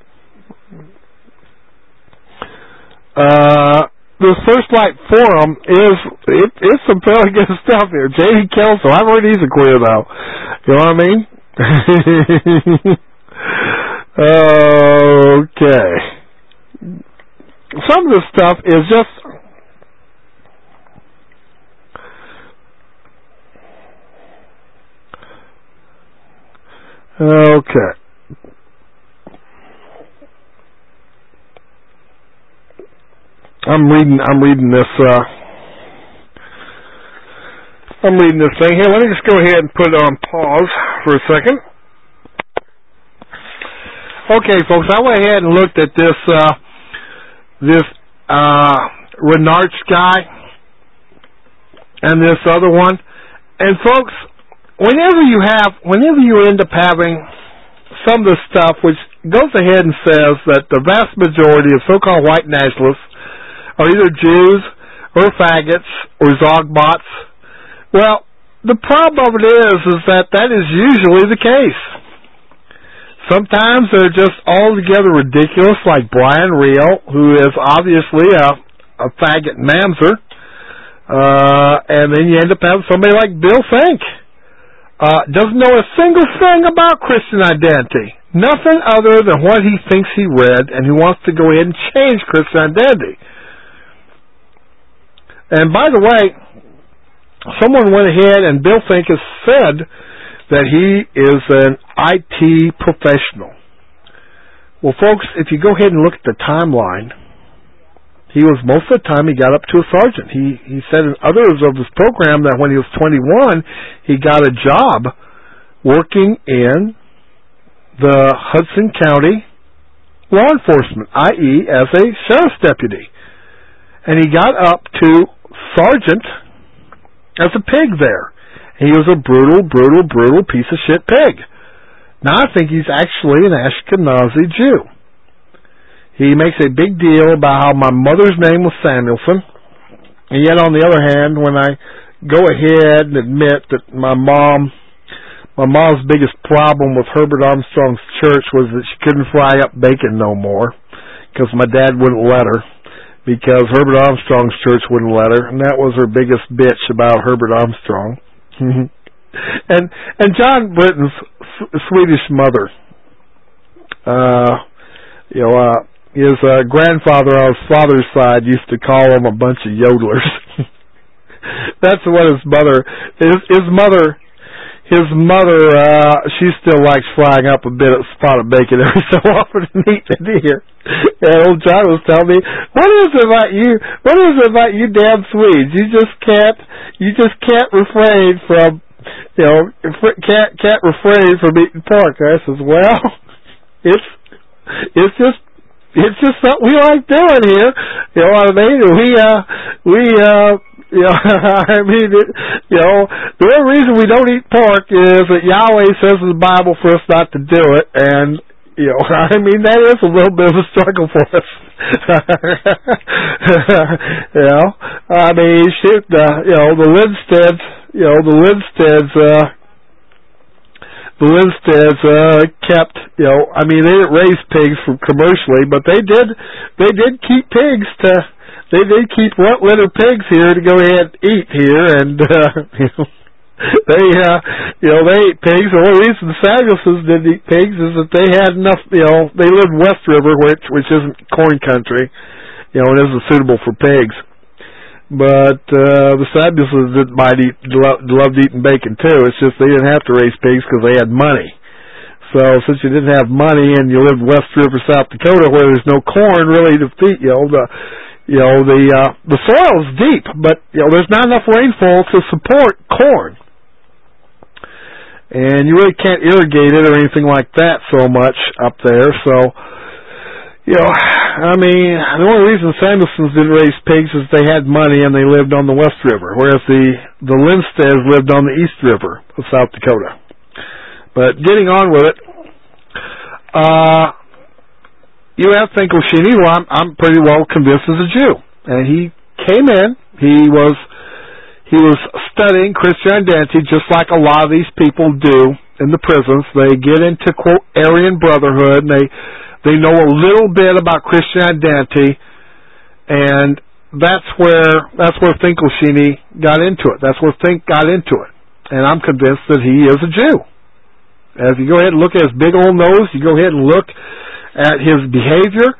this First Light Forum it's some fairly good stuff here. J.D. Kelso, I've heard he's a queer though. You know what I mean? Okay. Some of this stuff is just okay. I'm reading this thing here. Let me just go ahead and put it on pause for a second. Okay, folks, I went ahead and looked at this Renarch guy and this other one. And folks, whenever you end up having some of the stuff which goes ahead and says that the vast majority of so-called white nationalists are either Jews or faggots or Zogbots, well, the problem of it is that is usually the case. Sometimes they're just altogether ridiculous, like Brian Reel, who is obviously a faggot mamzer, and then you end up having somebody like Bill Fink. Doesn't know a single thing about Christian identity. Nothing other than what he thinks he read, and he wants to go ahead and change Christian identity. And by the way, someone went ahead, and Bill Fink has said that he is an IT professional. Well, folks, if you go ahead and look at the timeline, he was, most of the time, he got up to a sergeant. He said in others of his program that when he was 21, he got a job working in the Hudson County law enforcement, i.e. as a sheriff's deputy. And he got up to sergeant as a pig there. He was a brutal piece of shit pig. Now I think he's actually an Ashkenazi Jew. He makes a big deal about how my mother's name was Samuelson, and yet on the other hand, when I go ahead and admit that my mom's biggest problem with Herbert Armstrong's church was that she couldn't fry up bacon no more, because my dad wouldn't let her, because Herbert Armstrong's church wouldn't let her, and that was her biggest bitch about Herbert Armstrong. and John Britton's Swedish mother, his grandfather on his father's side used to call them a bunch of yodelers. That's what his mother, she still likes frying up a bit of spot of bacon every so often and eating it here. And old John was telling me, what is it about you damn Swedes? You just can't refrain from, can't refrain from eating pork. I says, well, it's just something we like doing here. You know what I mean? The only reason we don't eat pork is that Yahweh says in the Bible for us not to do it, and that is a little bit of a struggle for us. The Lindsteds kept, they didn't raise pigs commercially, but they did keep pigs to they keep litter pigs here to go ahead and eat here, and they ate pigs. The only reason the Samuelsons didn't eat pigs is that they had enough. They lived West River, which isn't corn country, and isn't suitable for pigs. But the Samuelsons loved eating bacon too. It's just they didn't have to raise pigs because they had money. So since you didn't have money and you lived West River, South Dakota, where there's no corn really to feed, the soil's deep, but there's not enough rainfall to support corn, and you really can't irrigate it or anything like that so much up there. So, the only reason the Samuelsons didn't raise pigs is they had money and they lived on the West River, whereas the Lindsteads lived on the East River of South Dakota. But getting on with it, you have Finkelstein, who I'm pretty well convinced is a Jew, and he came in. He was studying Christian identity just like a lot of these people do in the prisons. They get into quote Aryan Brotherhood, and they know a little bit about Christian identity, and that's where Finkelstein got into it. That's where Fink got into it, and I'm convinced that he is a Jew. If you go ahead and look at his big old nose, you go ahead and look at his behavior.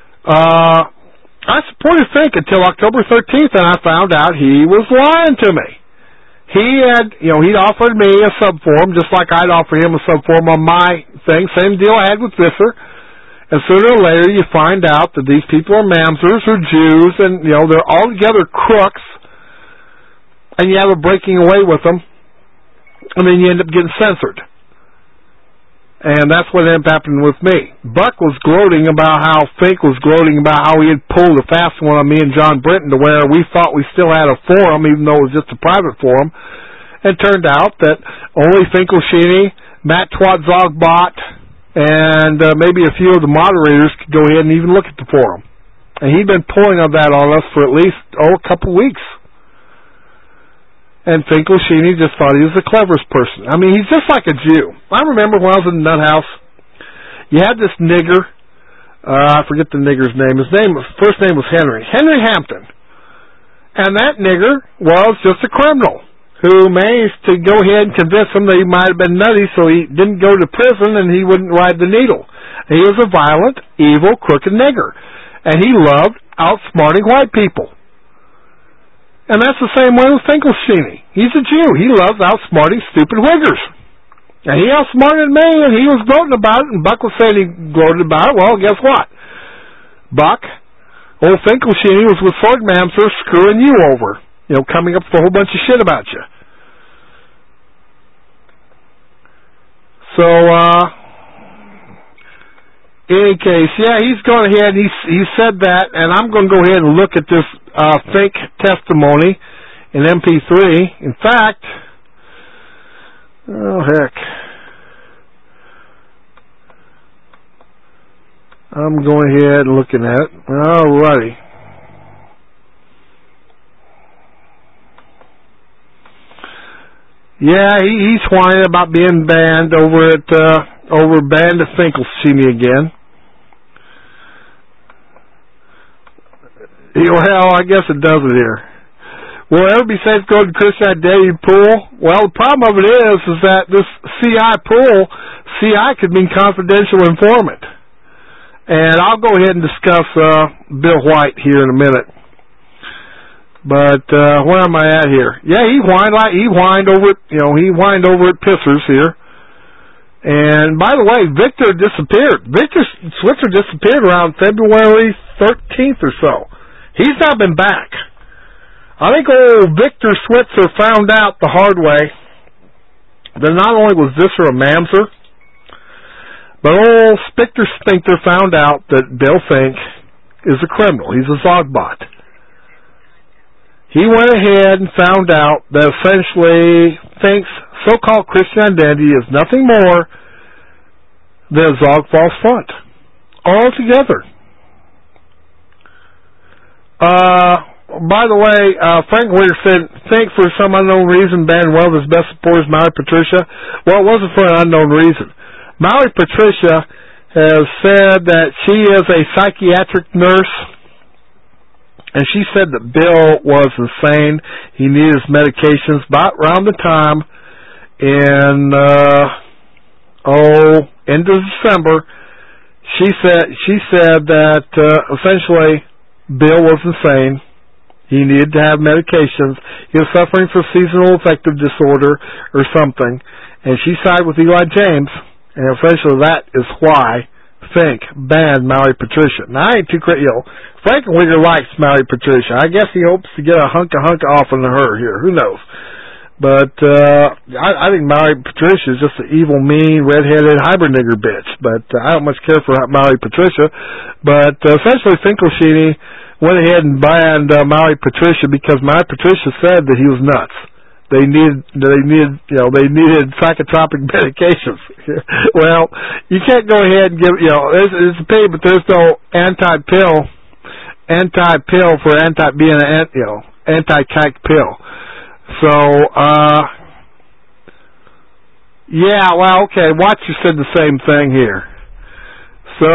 I supported Fink until October 13th, and I found out he was lying to me. He'd offered me a subform, just like I'd offer him a subform on my thing. Same deal I had with Visser. And sooner or later, you find out that these people are Mamzers or Jews, and they're altogether crooks. And you have a breaking away with them, and then you end up getting censored. And that's what ended up happening with me. Buck was gloating about how Fink was gloating about how he had pulled a fast one on me and John Britton to where we thought we still had a forum, even though it was just a private forum. It turned out that only Finkelstein, Matt Twat-Zogbot, and maybe a few of the moderators could go ahead and even look at the forum. And he'd been pulling on that on us for at least, a couple weeks. And Finkelstein just thought he was the cleverest person. I mean, he's just like a Jew. I remember when I was in the nut house, you had this nigger, I forget the nigger's name. First name was Henry Hampton. And that nigger was just a criminal who managed to go ahead and convince him that he might have been nutty so he didn't go to prison and he wouldn't ride the needle. And he was a violent, evil, crooked nigger. And he loved outsmarting white people. And that's the same way with Finkelstein. He's a Jew. He loves outsmarting stupid Wiggers. And he outsmarted me, and he was gloating about it, and Buck was saying he gloated about it. Well, guess what? Buck, old Finkelstein was with Sword Mamser screwing you over, coming up with a whole bunch of shit about you. So, in any case, yeah, he's gone ahead and he said that, and I'm going to go ahead and look at this Fink testimony in MP3. In fact, oh heck, I'm going ahead and looking at it. Alrighty. Yeah, he's whining about being banned over banned at Finkelstein again. Well, I guess it does it here. Will it ever be safe to go to Christian Identity pool? Well, the problem of it is that this CI could mean confidential informant. And I'll go ahead and discuss Bill White here in a minute. But where am I at here? Yeah, he whined over at Pissers here. And by the way, Victor disappeared. Victor Switzer disappeared around February 13th or so. He's not been back. I think old Victor Switzer found out the hard way that not only was Visser a Mamser, but old Spicter Spinkter found out that Bill Fink is a criminal. He's a Zogbot. He went ahead and found out that essentially Fink's so-called Christian identity is nothing more than a Zog false front. Altogether. By the way, Frank Witter said, Fink for some unknown reason banned one of his best supporters, Mallory Patricia. Well, it wasn't for an unknown reason. Mallory Patricia has said that she is a psychiatric nurse And she said that Bill was insane. He needed his medications. About around the time in end of December, she said that essentially Bill was insane. He needed to have medications. He was suffering from seasonal affective disorder or something. And she sided with Eli James. And essentially that is why Fink banned Maui Patricia. Now, I ain't too crazy. Frankenweenie likes Maui Patricia. I guess he hopes to get a hunk off on her here. Who knows? But I think Maui Patricia is just an evil, mean, red-headed hybrid nigger bitch. But I don't much care for Maui Patricia. But essentially, Finkelstein went ahead and banned Maui Patricia because Maui Patricia said that he was nuts. They needed psychotropic medications. Well, you can't go ahead and give, it's a pain, but there's no anti-pill for being an, anti-kike pill. So, yeah, well, okay, Watcher said the same thing here. So,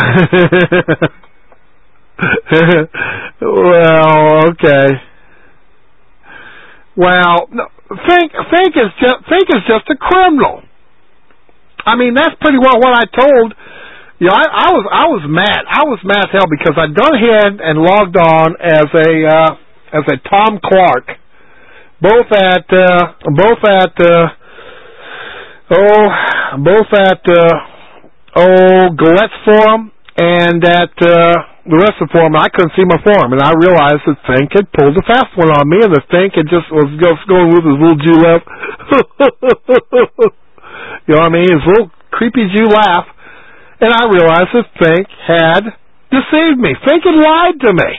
well, okay. Well, Fink is just a criminal. I mean, that's pretty well what I told. I was mad. I was mad as hell because I'd gone ahead and logged on as a Tom Clark, both at Galette's forum and at the rest of the forum. I couldn't see my forum, and I realized that Fink had pulled a fast one on me, and that Fink had just was going with his little Jew laugh. You know what I mean? His little creepy Jew laugh. And I realized that Fink had deceived me. Fink had lied to me.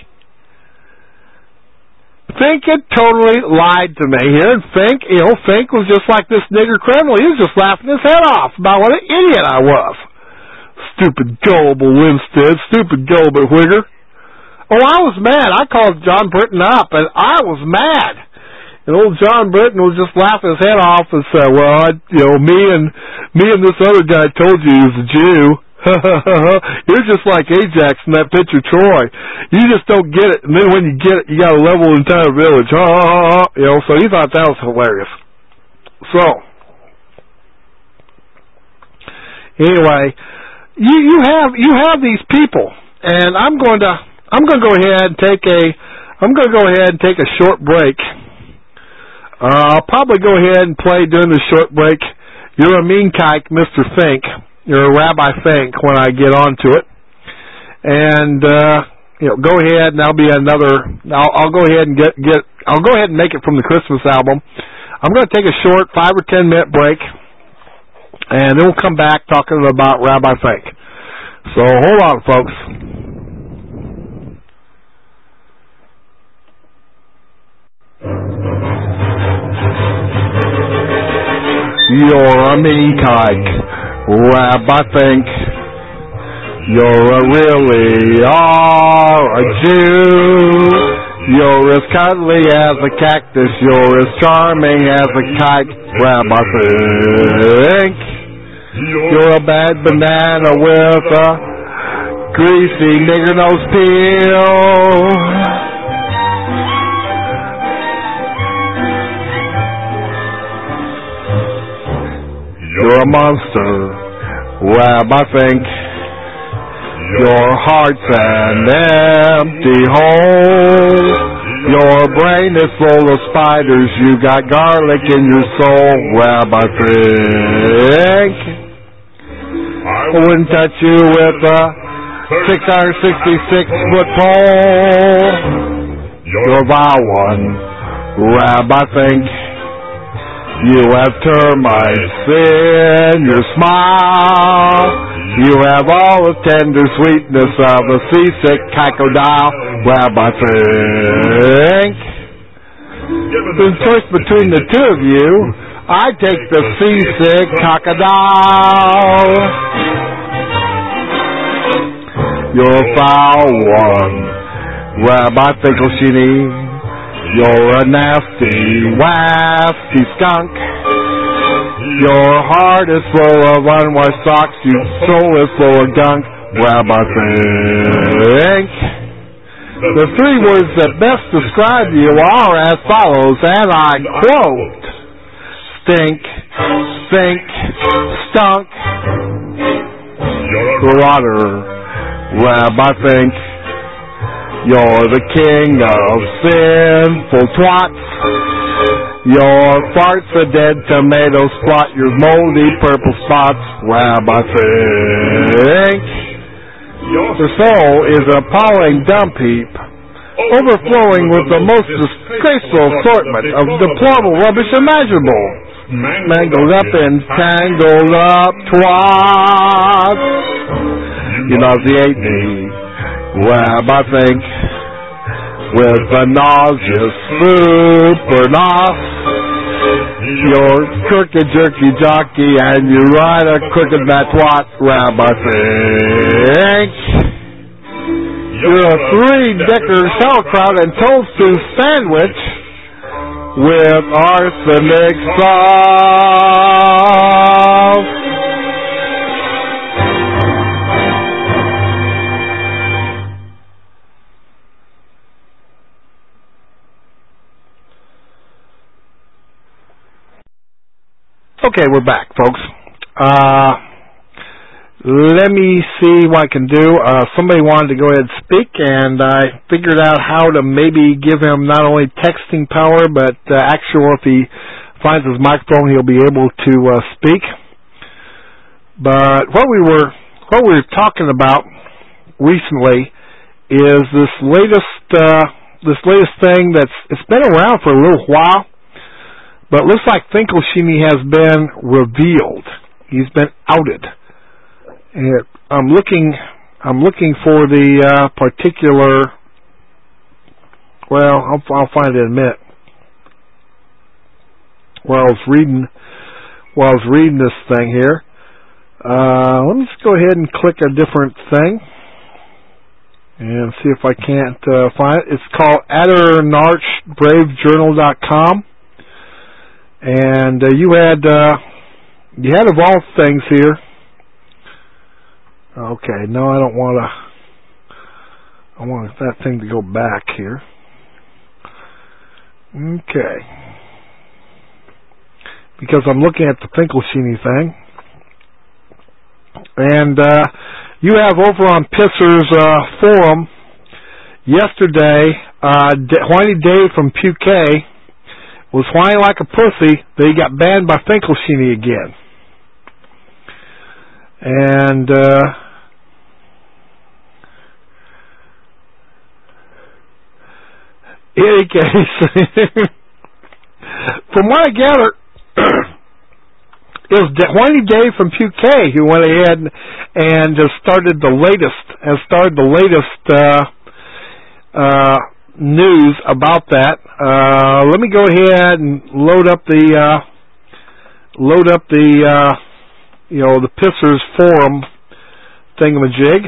Fink had totally lied to me here, and Fink was just like this nigger criminal. He was just laughing his head off about what an idiot I was. Stupid, gullible Winstead. Stupid, gullible Whigger. Oh, I was mad. I called John Britton up, and I was mad. And old John Britton was just laughing his head off and said, well, me and this other guy told you he was a Jew. You're just like Ajax in that picture, Troy. You just don't get it. And then when you get it, you got to level the entire village. So he thought that was hilarious. So, anyway, you have these people, and I'm going to go ahead and take a short break. I'll probably go ahead and play during the short break. You're a mean kike, Mr. Fink. You're a Rabbi Fink when I get onto it. And go ahead and that'll be another. I'll go ahead and I'll go ahead and make it from the Christmas album. I'm going to take a short 5 or 10 minute break, and then we'll come back talking about Rabbi Fink. So hold on, folks. You're a mean kike, Rabbi Fink. Really are a Jew. You're as cuddly as a cactus. You're as charming as a kike, Rabbi Fink. You're a bad banana with a greasy nigger nose peel. You're a monster, Rabbi Fink. Your heart's an empty hole. Your brain is full of spiders. You got garlic in your soul, Rabbi Fink. I wouldn't touch you with a 666-foot pole. You're a vile one, Rabbi Fink. You have termites in your smile. You have all the tender sweetness of a seasick crocodile, Rabbi Fink. The choice between the two of you, I take the seasick crocodile. You're a foul one, Rabbi Finkelstein. You're a nasty, wafty skunk. Your heart is full of unwashed socks. Your soul is full of gunk, Rabbi Fink. The three words that best describe you are as follows, and I quote, stink, stink, stunk, marauder. Rab, I think you're the king of sinful twats. Your farts are dead tomatoes, plot your moldy purple spots. Rab, I think your soul is a appalling dump heap, overflowing with the most disgraceful assortment of deplorable rubbish imaginable. Mangled up and tangled up twats. You nauseate me, Rab, I think, with a nauseous super nos. You're crooked jerky jockey and you ride a crooked twat, Rab, I think. You're a three-decker sauerkraut and toast sandwich with arsenic sauce. Okay, we're back, folks. Let me see what I can do. Somebody wanted to go ahead and speak, and I figured out how to maybe give him not only texting power, but actual, if he finds his microphone, he'll be able to speak. But what we were talking about recently is this latest thing it's been around for a little while. But it looks like Finkelstein has been revealed. He's been outed. And I'm looking for the particular. Well, I'll find it in a minute. While I was reading this thing here, let me just go ahead and click a different thing and see if I can't find it. It's called AdernarchBraveJournal.com. And you had of all things here. Okay, no, I don't want to. I want that thing to go back here. Okay, because I'm looking at the Finkelstein thing, and you have over on Pisser's forum yesterday, Whiny Dave from Puquet was whining like a pussy that he got banned by Finkelstein again. And in any case, from what I gather, it was Whiny Dave from Puquet who went ahead and started the latest news about that. Let me go ahead and load up the the Pissers forum thingamajig,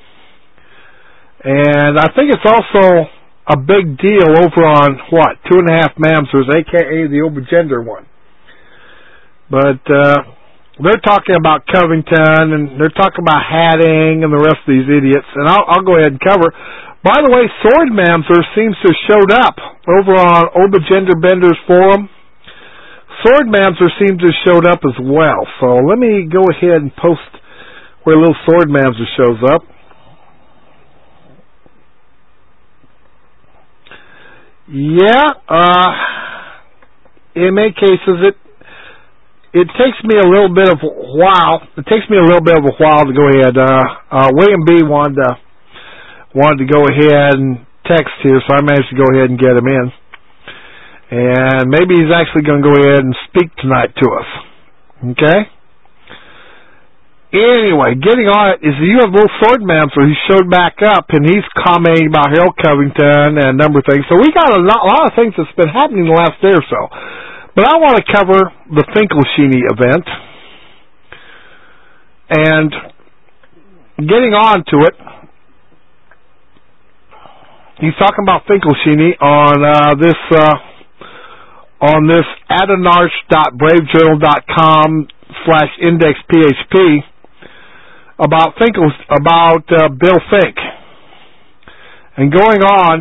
and I think it's also a big deal over on 2.5 Mamsers, aka the Obagender one. But they're talking about Covington, and they're talking about Hatting and the rest of these idiots, and I'll go ahead and cover. By the way, Sword Mamser seems to have showed up over on Obagender Bender's forum. Sword Mamser seems to have showed up as well. So let me go ahead and post where little Sword Mamser shows up. Yeah, in many cases it takes me a little bit of a while. It takes me a little bit of a while to go ahead. William B. wanted to go ahead and text here, so I managed to go ahead and get him in. And maybe he's actually going to go ahead and speak tonight to us. Okay? Anyway, getting on it is you have little Sword Mamser who showed back up, and he's commenting about Harold Covington and a number of things. So we got a lot of things that's been happening the last day or so. But I want to cover the Finkelstein event. And getting on to it, he's talking about Finkelstein on this adernarch.bravejournal.com/indexphp about Bill Fink. And going on,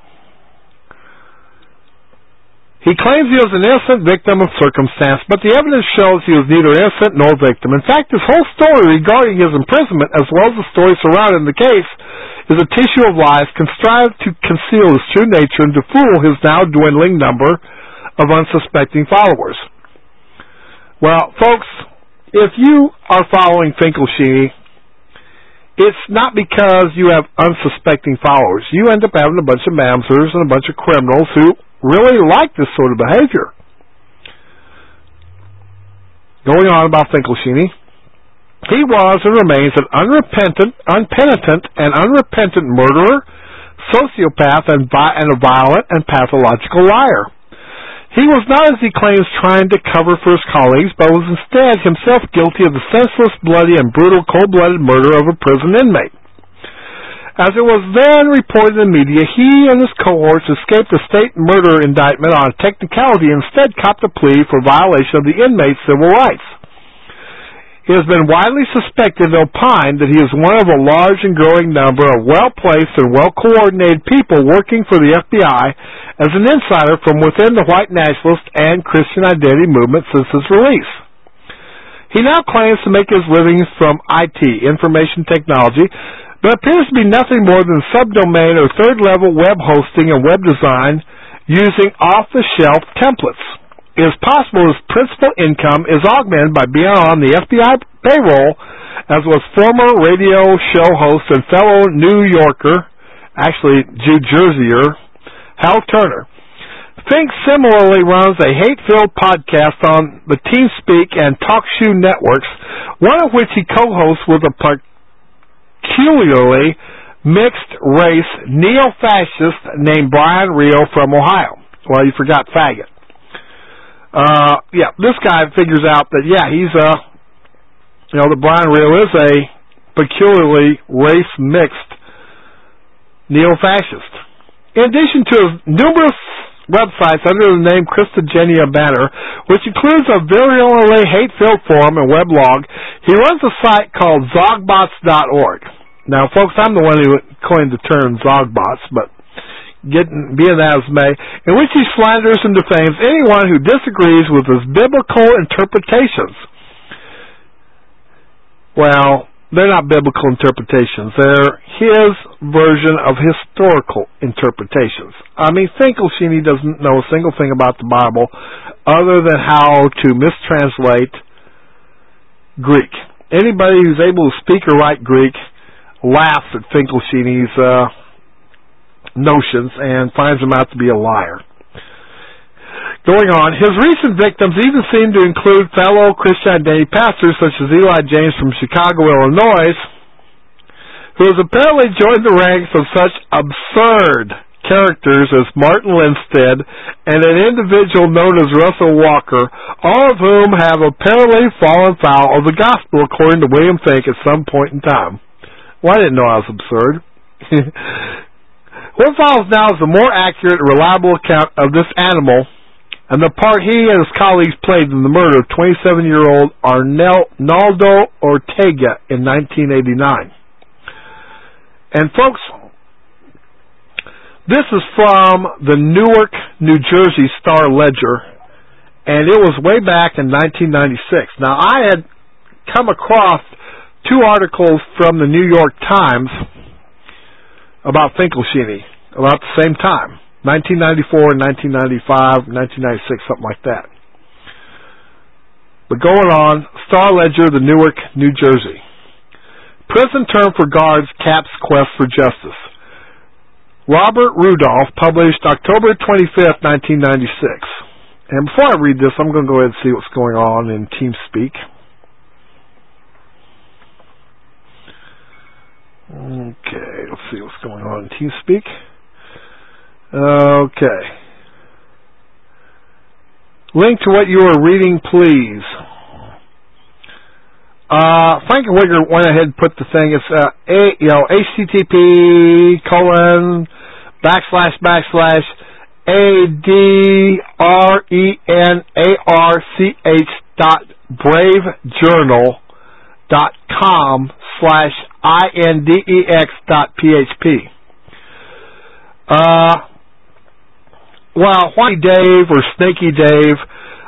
he claims he was an innocent victim of circumstance, but the evidence shows he was neither innocent nor victim. In fact, his whole story regarding his imprisonment, as well as the story surrounding the case, is a tissue of lies contrived to conceal his true nature and to fool his now dwindling number of unsuspecting followers. Well, folks, if you are following Finkelstein, it's not because you have unsuspecting followers. You end up having a bunch of mamsers and a bunch of criminals who really like this sort of behavior. Going on about Finkelstein, he was and remains an unpenitent and unrepentant murderer, sociopath, and a violent and pathological liar. He was not, as he claims, trying to cover for his colleagues, but was instead himself guilty of the senseless, bloody, and brutal cold-blooded murder of a prison inmate. As it was then reported in the media, he and his cohorts escaped a state murder indictment on a technicality and instead copped a plea for violation of the inmate's civil rights. It has been widely suspected and opined that he is one of a large and growing number of well-placed and well-coordinated people working for the FBI as an insider from within the white nationalist and Christian identity movement since his release. He now claims to make his living from IT, information technology, but appears to be nothing more than subdomain or third-level web hosting and web design using off-the-shelf templates. It is possible his principal income is augmented by being on the FBI payroll, as was former radio show host and fellow New Yorker, actually New Jerseyer, Hal Turner. Fink similarly runs a hate-filled podcast on the TeamSpeak and TalkShoe networks, one of which he co-hosts with a peculiarly mixed-race neo-fascist named Brian Reel from Ohio. Well, you forgot faggot. This guy figures out that, he's that Brian Reel is a peculiarly race-mixed neo-fascist. In addition to his numerous websites under the name Christogenia Banner, which includes a virulently hate-filled forum and weblog, he runs a site called Zogbots.org. Now, folks, I'm the one who coined the term Zogbots, but be it as may, in which he slanders and defames anyone who disagrees with his biblical interpretations. Well, they're not biblical interpretations. They're his version of historical interpretations. I mean, Finkelstein doesn't know a single thing about the Bible other than how to mistranslate Greek. Anybody who's able to speak or write Greek laughs at Finkelstein's notions and finds him out to be a liar. Going on, his recent victims even seem to include fellow Christian identity pastors such as Eli James from Chicago, Illinois, who has apparently joined the ranks of such absurd characters as Martin Lindstedt and an individual known as Russell Walker, all of whom have apparently fallen foul of the gospel according to William Fink at some point in time. Well, I didn't know I was absurd. What follows now is a more accurate and reliable account of this animal and the part he and his colleagues played in the murder of 27-year-old Arnaldo Ortega in 1989. And folks, this is from the Newark, New Jersey Star-Ledger, and it was way back in 1996. Now, I had come across two articles from the New York Times about Finkelstein, about the same time, 1994, 1995, 1996, something like that. But going on, Star-Ledger, the Newark, New Jersey. Prison term for guards caps quest for justice. Robert Rudolph, published October 25th, 1996. And before I read this, I'm going to go ahead and see what's going on in TeamSpeak. Okay, let's see what's going on in TeamSpeak. Okay. Link to what you are reading, please. Frank Wigger went ahead and put the thing. It's http://adrenarch.bravejournal.com/index.php. Well, Whitey Dave or Snaky Dave,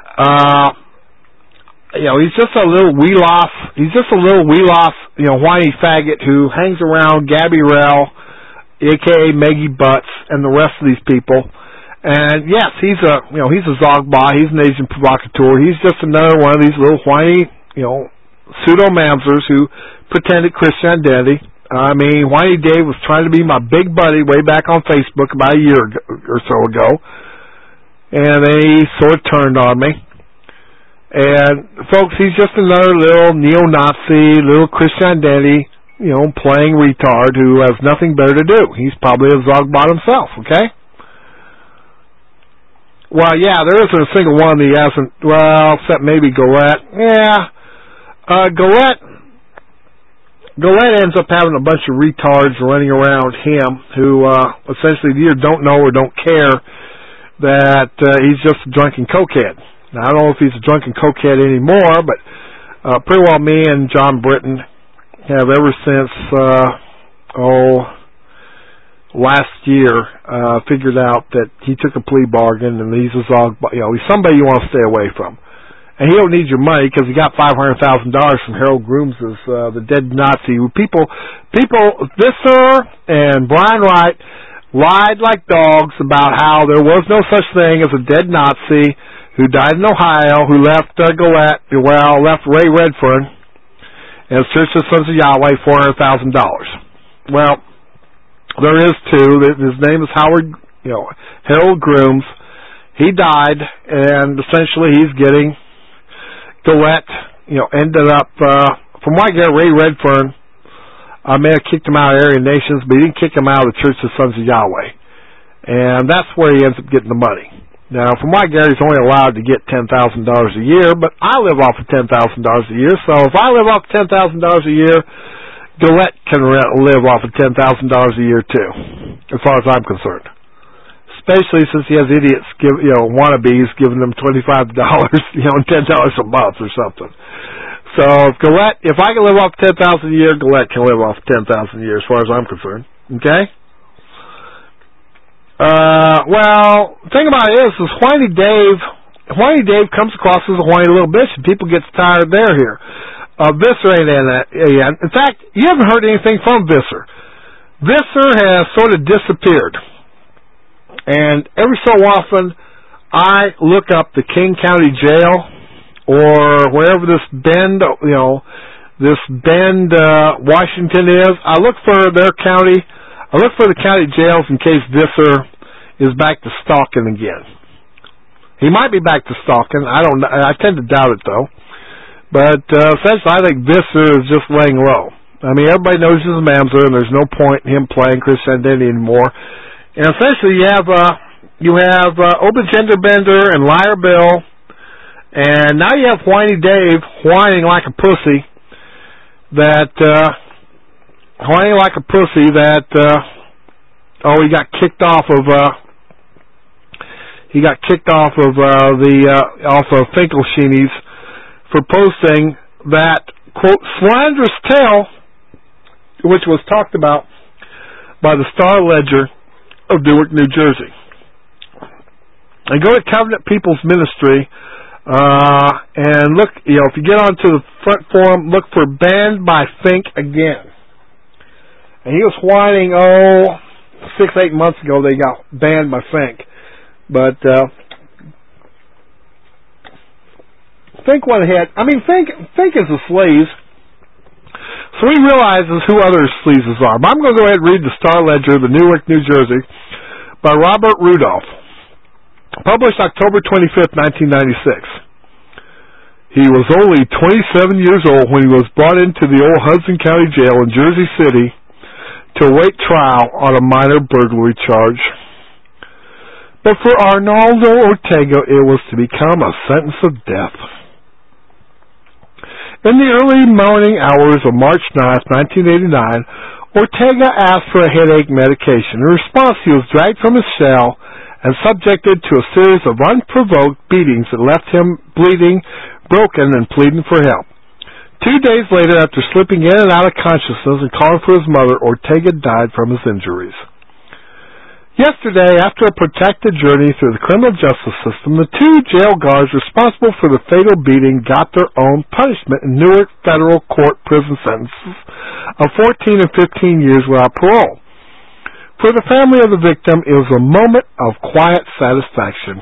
he's just a little wheel-off. He's just a little wheel-off, whiny faggot who hangs around Gabby Rell, a.k.a. Maggie Butts, and the rest of these people. And yes, he's a Zogbot. He's an Asian provocateur. He's just another one of these little whiny, pseudo-mamsers who pretended Christian identity. I mean, Whitey Dave was trying to be my big buddy way back on Facebook about a year or so ago, and then he sort of turned on me. And, folks, he's just another little neo-Nazi, little Christian identity, playing retard who has nothing better to do. He's probably a Zogbot himself, okay? Well, yeah, there isn't a single one that he hasn't, except maybe Galette. Yeah, Galette ends up having a bunch of retards running around him who essentially either don't know or don't care that he's just a drunken cokehead. Now, I don't know if he's a drunken cokehead anymore, but pretty well me and John Britton have ever since, last year figured out that he took a plea bargain and he's a Zogbot. He's somebody you want to stay away from. And he don't need your money because he got $500,000 from Harold Grooms as the dead Nazi. People, Visser and Brian Wright lied like dogs about how there was no such thing as a dead Nazi who died in Ohio, who left Galette, left Ray Redfern and Church of Sons of Yahweh $400,000. Well, there is two. His name is Harold Grooms. He died, and essentially he's getting Galette, ended up, from what I get, Ray Redfern may have kicked him out of Aryan Nations, but he didn't kick him out of the Church of Sons of Yahweh. And that's where he ends up getting the money. Now, from what I get, he's only allowed to get $10,000 a year, but I live off of $10,000 a year, so if I live off $10,000 a year, Galette can live off of $10,000 a year, too, as far as I'm concerned. Especially since he has idiots, wannabes giving them $25, $10 a month or something. So if I can live off $10,000 a year, Galette can live off $10,000 a year, as far as I'm concerned. Okay. The thing about it is Whitey Dave comes across as a whiny little bitch, and people get tired there here. Visser ain't in that. In fact, you haven't heard anything from Visser. Visser has sort of disappeared. And every so often, I look up the King County Jail or wherever this Bend, Washington is. I look for their county. I look for the county jails in case Visser is back to stalking again. He might be back to stalking. I don't know. I tend to doubt it, though. But essentially, I think Visser is just laying low. I mean, everybody knows he's a mamzer, and there's no point in him playing Christian identity anymore. And essentially, you have Oba Genderbender and Liar Bill, and now you have Whiny Dave whining like a pussy that he got kicked off of Finkelshini's for posting that quote slanderous tale, which was talked about by the Star Ledger of Newark, New Jersey. And go to Covenant People's Ministry and look, if you get onto the front forum, look for Banned by Fink Again. And he was whining, 6-8 months ago they got banned by Fink. But Fink went ahead. I mean, Fink is a sleaze, so he realizes who other sleazes are. But I'm going to go ahead and read the Star Ledger of Newark, New Jersey, by Robert Rudolph, published October 25th, 1996. He was only 27 years old when he was brought into the old Hudson County Jail in Jersey City to await trial on a minor burglary charge. But for Arnaldo Ortega, it was to become a sentence of death. In the early morning hours of March 9th, 1989, Ortega asked for a headache medication. In response, he was dragged from his cell and subjected to a series of unprovoked beatings that left him bleeding, broken, and pleading for help. 2 days later, after slipping in and out of consciousness and calling for his mother, Ortega died from his injuries. Yesterday, after a protracted journey through the criminal justice system, the two jail guards responsible for the fatal beating got their own punishment in Newark federal court prison sentences of 14 and 15 years without parole. For the family of the victim, it was a moment of quiet satisfaction.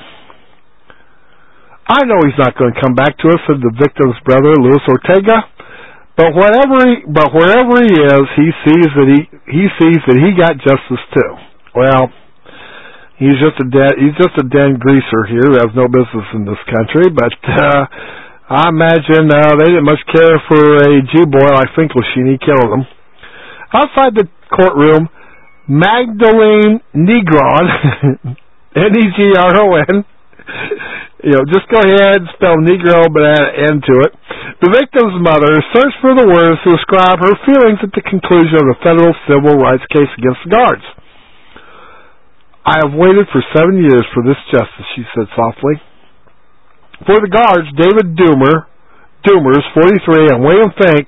I know he's not going to come back to us, said the victim's brother, Luis Ortega, but wherever he is, he sees that he got justice too. Well, he's just a den greaser here who has no business in this country, but I imagine they didn't much care for a Jew boy like Finkelstein. He killed him. Outside the courtroom, Magdalene Negron, Negron, just go ahead and spell Negro but add an N to it. The victim's mother searched for the words to describe her feelings at the conclusion of the federal civil rights case against the guards. I have waited for 7 years for this justice, she said softly. For the guards, David Doomers, 43, and William Fink,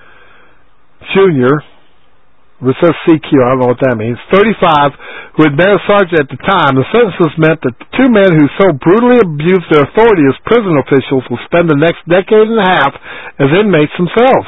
Jr., it says CQ, I don't know what that means, 35, who had been a sergeant at the time, the sentences meant that the two men who so brutally abused their authority as prison officials will spend the next decade and a half as inmates themselves.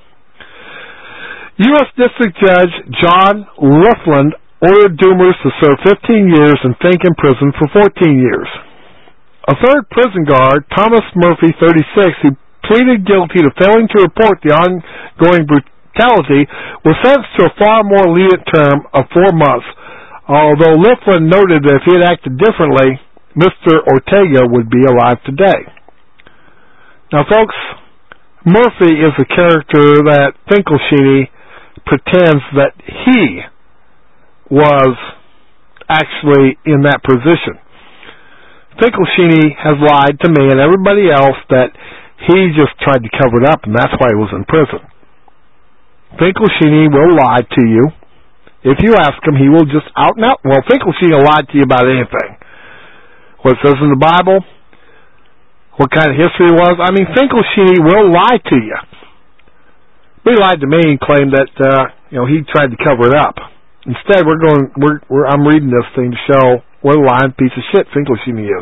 U.S. District Judge John Ruffland ordered Doomers to serve 15 years and Fink in prison for 14 years. A third prison guard, Thomas Murphy, 36, who pleaded guilty to failing to report the ongoing brutality, was sentenced to a far more lenient term of 4 months, although Ruffland noted that if he had acted differently, Mr. Ortega would be alive today. Now, folks, Murphy is a character that Finkelstein pretends that he was actually in that position. Finkelstein has lied to me and everybody else that he just tried to cover it up, and that's why he was in prison. Finkelstein will lie to you. If you ask him, he will just out and out. Well, Finkelstein will lie to you about anything. What it says in the Bible, what kind of history it was. I mean, Finkelstein will lie to you. He lied to me and claimed that he tried to cover it up. Instead, I'm reading this thing to show what a lying piece of shit Finkelstein is.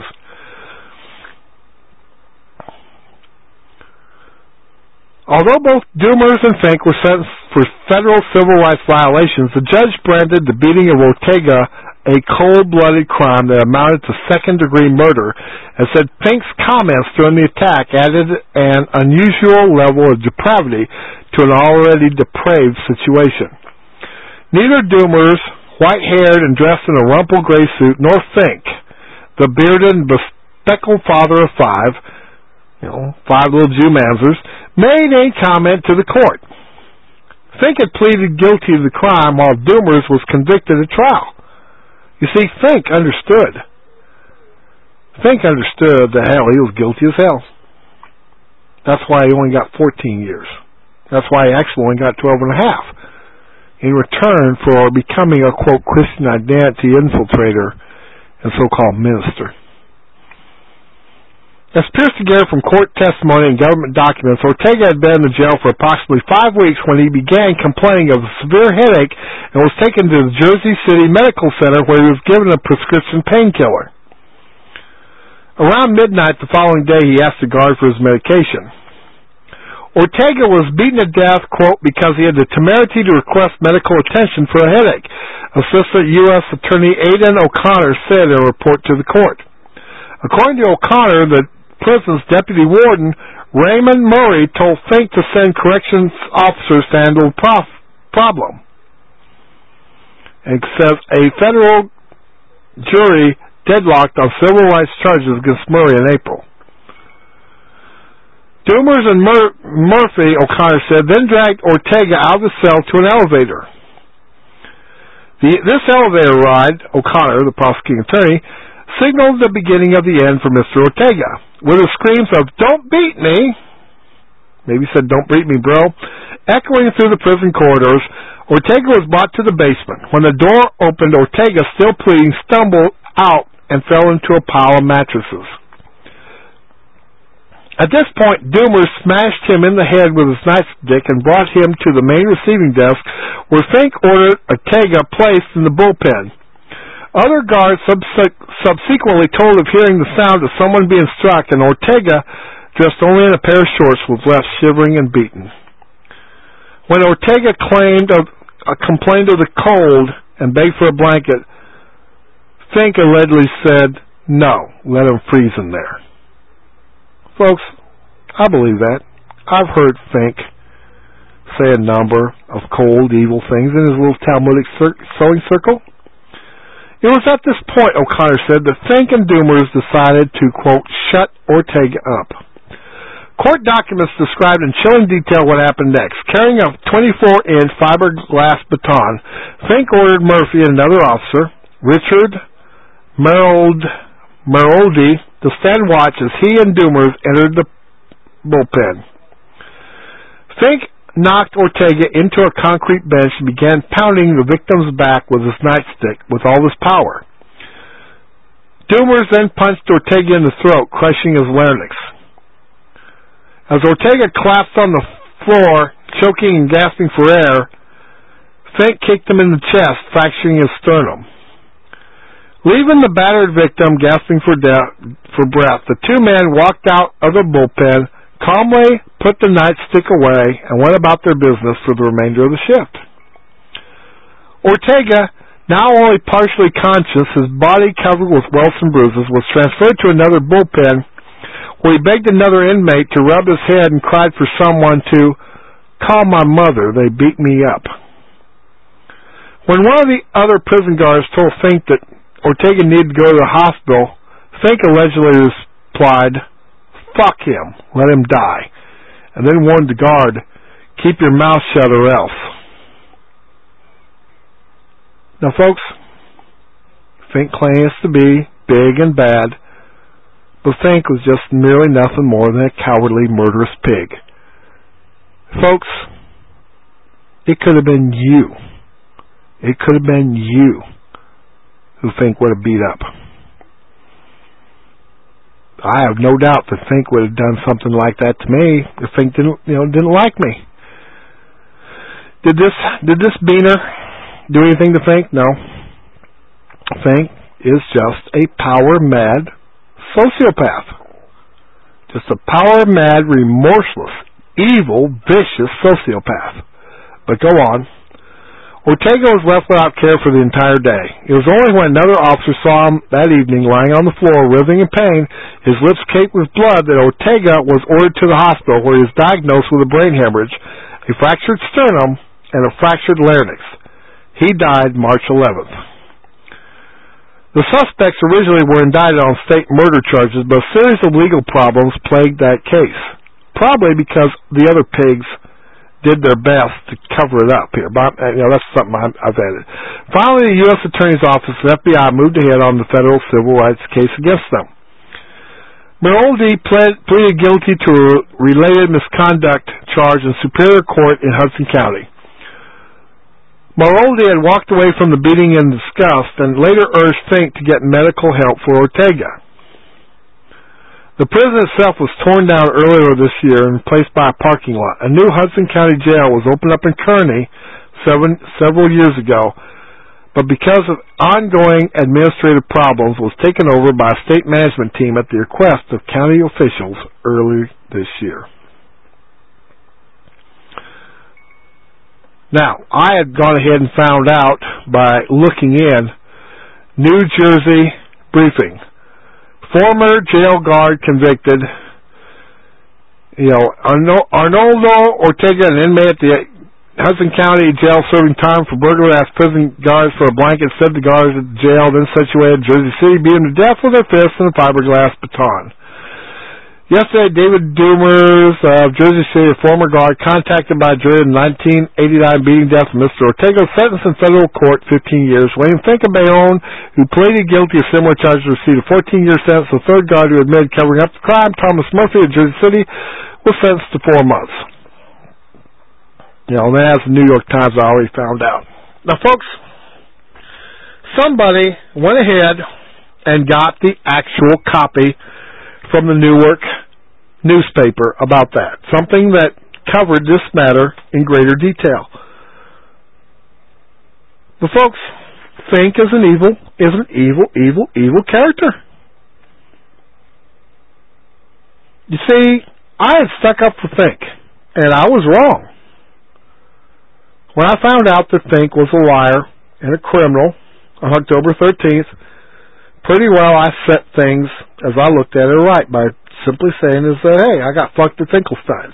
Although both Doomers and Fink were sentenced for federal civil rights violations, the judge branded the beating of Ortega a cold-blooded crime that amounted to second-degree murder, and said Fink's comments during the attack added an unusual level of depravity to an already depraved situation. Neither Doomers, white-haired and dressed in a rumpled gray suit, nor Fink, the bearded and bespectacled father of 5, 5 little Jew Mansers, made any comment to the court. Fink had pleaded guilty to the crime while Doomers was convicted at trial. You see, Fink understood. Fink understood that hell, he was guilty as hell. That's why he only got 14 years. That's why he actually only got 12 and a half. In return for becoming a, quote, Christian identity infiltrator and so-called minister. As pierced together from court testimony and government documents, Ortega had been in the jail for approximately 5 weeks when he began complaining of a severe headache and was taken to the Jersey City Medical Center where he was given a prescription painkiller. Around midnight the following day, he asked the guard for his medication. Ortega was beaten to death, quote, because he had the temerity to request medical attention for a headache, Assistant U.S. Attorney Aidan O'Connor said in a report to the court. According to O'Connor, the prison's deputy warden, Raymond Murray, told Fink to send corrections officers to handle the problem. And says a federal jury deadlocked on civil rights charges against Murray in April. Doomers and Murphy, O'Connor said, then dragged Ortega out of the cell to an elevator. This elevator ride, O'Connor, the prosecuting attorney, signaled the beginning of the end for Mr. Ortega. With the screams of, "Don't beat me," maybe he said, "Don't beat me, bro," echoing through the prison corridors, Ortega was brought to the basement. When the door opened, Ortega, still pleading, stumbled out and fell into a pile of mattresses. At this point, Doomer smashed him in the head with his nightstick and brought him to the main receiving desk, where Fink ordered Ortega placed in the bullpen. Other guards subsequently told of hearing the sound of someone being struck, and Ortega, dressed only in a pair of shorts, was left shivering and beaten. When Ortega complained of the cold and begged for a blanket, Fink allegedly said, "No, let him freeze in there." Folks, I believe that. I've heard Fink say a number of cold, evil things in his little Talmudic sewing circle. It was at this point, O'Connor said, that Fink and Doomers decided to, quote, shut Ortega up. Court documents described in chilling detail what happened next. Carrying a 24-inch fiberglass baton, Fink ordered Murphy and another officer, Richard Meroldi, to stand watch as he and Doomers entered the bullpen. Fink knocked Ortega into a concrete bench and began pounding the victim's back with his nightstick with all his power. Doomers then punched Ortega in the throat, crushing his larynx. As Ortega collapsed on the floor, choking and gasping for air, Fink kicked him in the chest, fracturing his sternum. Leaving the battered victim gasping for breath, the two men walked out of the bullpen, calmly put the nightstick away, and went about their business for the remainder of the shift. Ortega, now only partially conscious, his body covered with welts and bruises, was transferred to another bullpen, where he begged another inmate to rub his head and cried for someone to call my mother. They beat me up. When one of the other prison guards told Fink that Ortega needed to go to the hospital, Fink allegedly replied, "Fuck him, let him die," and then warned the guard, "Keep your mouth shut or else." Now, folks, Fink claims to be big and bad, but Fink was just merely nothing more than a cowardly, murderous pig. Folks, it could have been you. It could have been you who Fink would have beat up. I have no doubt that Fink would have done something like that to me if Fink didn't like me. Did this Beaner do anything to Fink? No. Fink is just a power-mad sociopath. Just a power-mad, remorseless, evil, vicious sociopath. But go on. Ortega was left without care for the entire day. It was only when another officer saw him that evening lying on the floor, writhing in pain, his lips caked with blood, that Ortega was ordered to the hospital, where he was diagnosed with a brain hemorrhage, a fractured sternum, and a fractured larynx. He died March 11th. The suspects originally were indicted on state murder charges, but a series of legal problems plagued that case, probably because the other pigs did their best to cover it up here. But, that's something I've added. Finally, the U.S. Attorney's Office and FBI moved ahead on the federal civil rights case against them. Meroldi pleaded guilty to a related misconduct charge in Superior Court in Hudson County. Meroldi had walked away from the beating in disgust and later urged Fink to get medical help for Ortega. The prison itself was torn down earlier this year and replaced by a parking lot. A new Hudson County jail was opened up in Kearney several years ago, but because of ongoing administrative problems, was taken over by a state management team at the request of county officials early this year. Now, I had gone ahead and found out by looking in New Jersey Briefing. Former jail guard convicted, Arnoldo Ortega, an inmate at the Hudson County Jail serving time for burglary, asked prison guards for a blanket, said the guards at the jail then situated in Jersey City beat him to death with their fists and a fiberglass baton. Yesterday, David Doomers of Jersey City, a former guard, contacted by a jury in 1989 beating death of Mr. Ortega, sentenced in federal court 15 years. William Fink of Bayonne, who pleaded guilty of similar charges, received a 14-year sentence. The third guard who admitted covering up the crime, Thomas Murphy of Jersey City, was sentenced to 4 months. That's the New York Times I already found out. Now, folks, somebody went ahead and got the actual copy from the Newark newspaper about that, something that covered this matter in greater detail. But folks, Fink is an evil character. You see, I had stuck up for Fink, and I was wrong. When I found out that Fink was a liar and a criminal on October 13th, pretty well I set things, as I looked at it, right by simply saying is that, hey, I got fucked at Finkelstein's.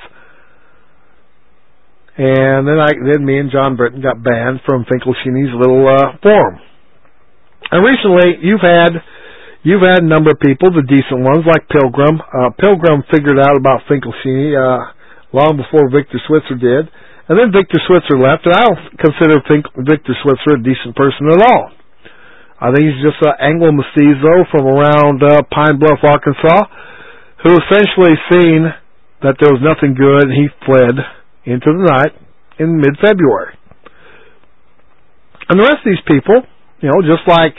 And then me and John Britton got banned from Finkelstein's little forum. And recently, you've had a number of people, the decent ones, like Pilgrim. Pilgrim figured out about Finkelstein long before Victor Switzer did. And then Victor Switzer left, and I don't consider Victor Switzer a decent person at all. I think he's just an Anglo-mestizo from around Pine Bluff, Arkansas, who essentially seen that there was nothing good, and he fled into the night in mid-February. And the rest of these people, just like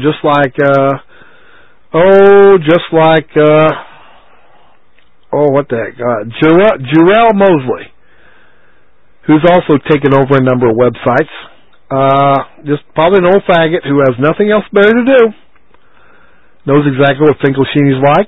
Jarrell Mosley, who's also taken over a number of websites. Just probably an old faggot who has nothing else better to do. Knows exactly what Finkelstein's like.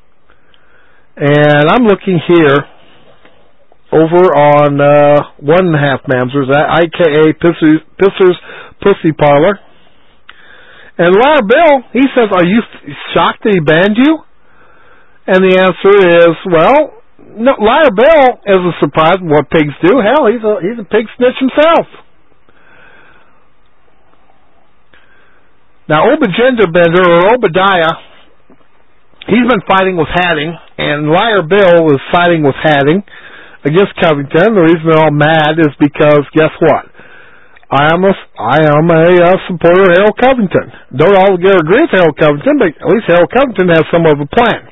And I'm looking here over on 1.5 Mamsers, a.k.a. Pisser's Pussy Parlor. And Liar Bill, he says, are you shocked that he banned you? And the answer is, well, no, Liar Bill isn't surprised what pigs do. Hell, he's a pig snitch himself. Now, Obadiah, he's been fighting with Hatting, and Liar Bill is fighting with Hatting against Covington. The reason they're all mad is because, guess what? I am a supporter of Harold Covington. Don't altogether agree with Harold Covington, but at least Harold Covington has some of a plan.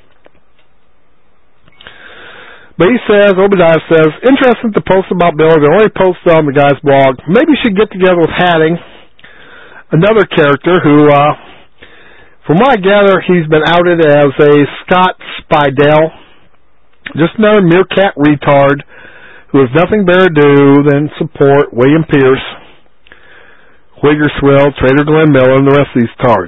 But he says, Obadiah says, interesting to post about Bill. They only posted on the guy's blog. Maybe you should get together with Hatting, another character who, from what I gather, he's been outed as a Scott Spidell, just another meerkat retard who has nothing better to do than support William Pierce, Wiggerswill, Trader Glenn Miller, and the rest of these tards.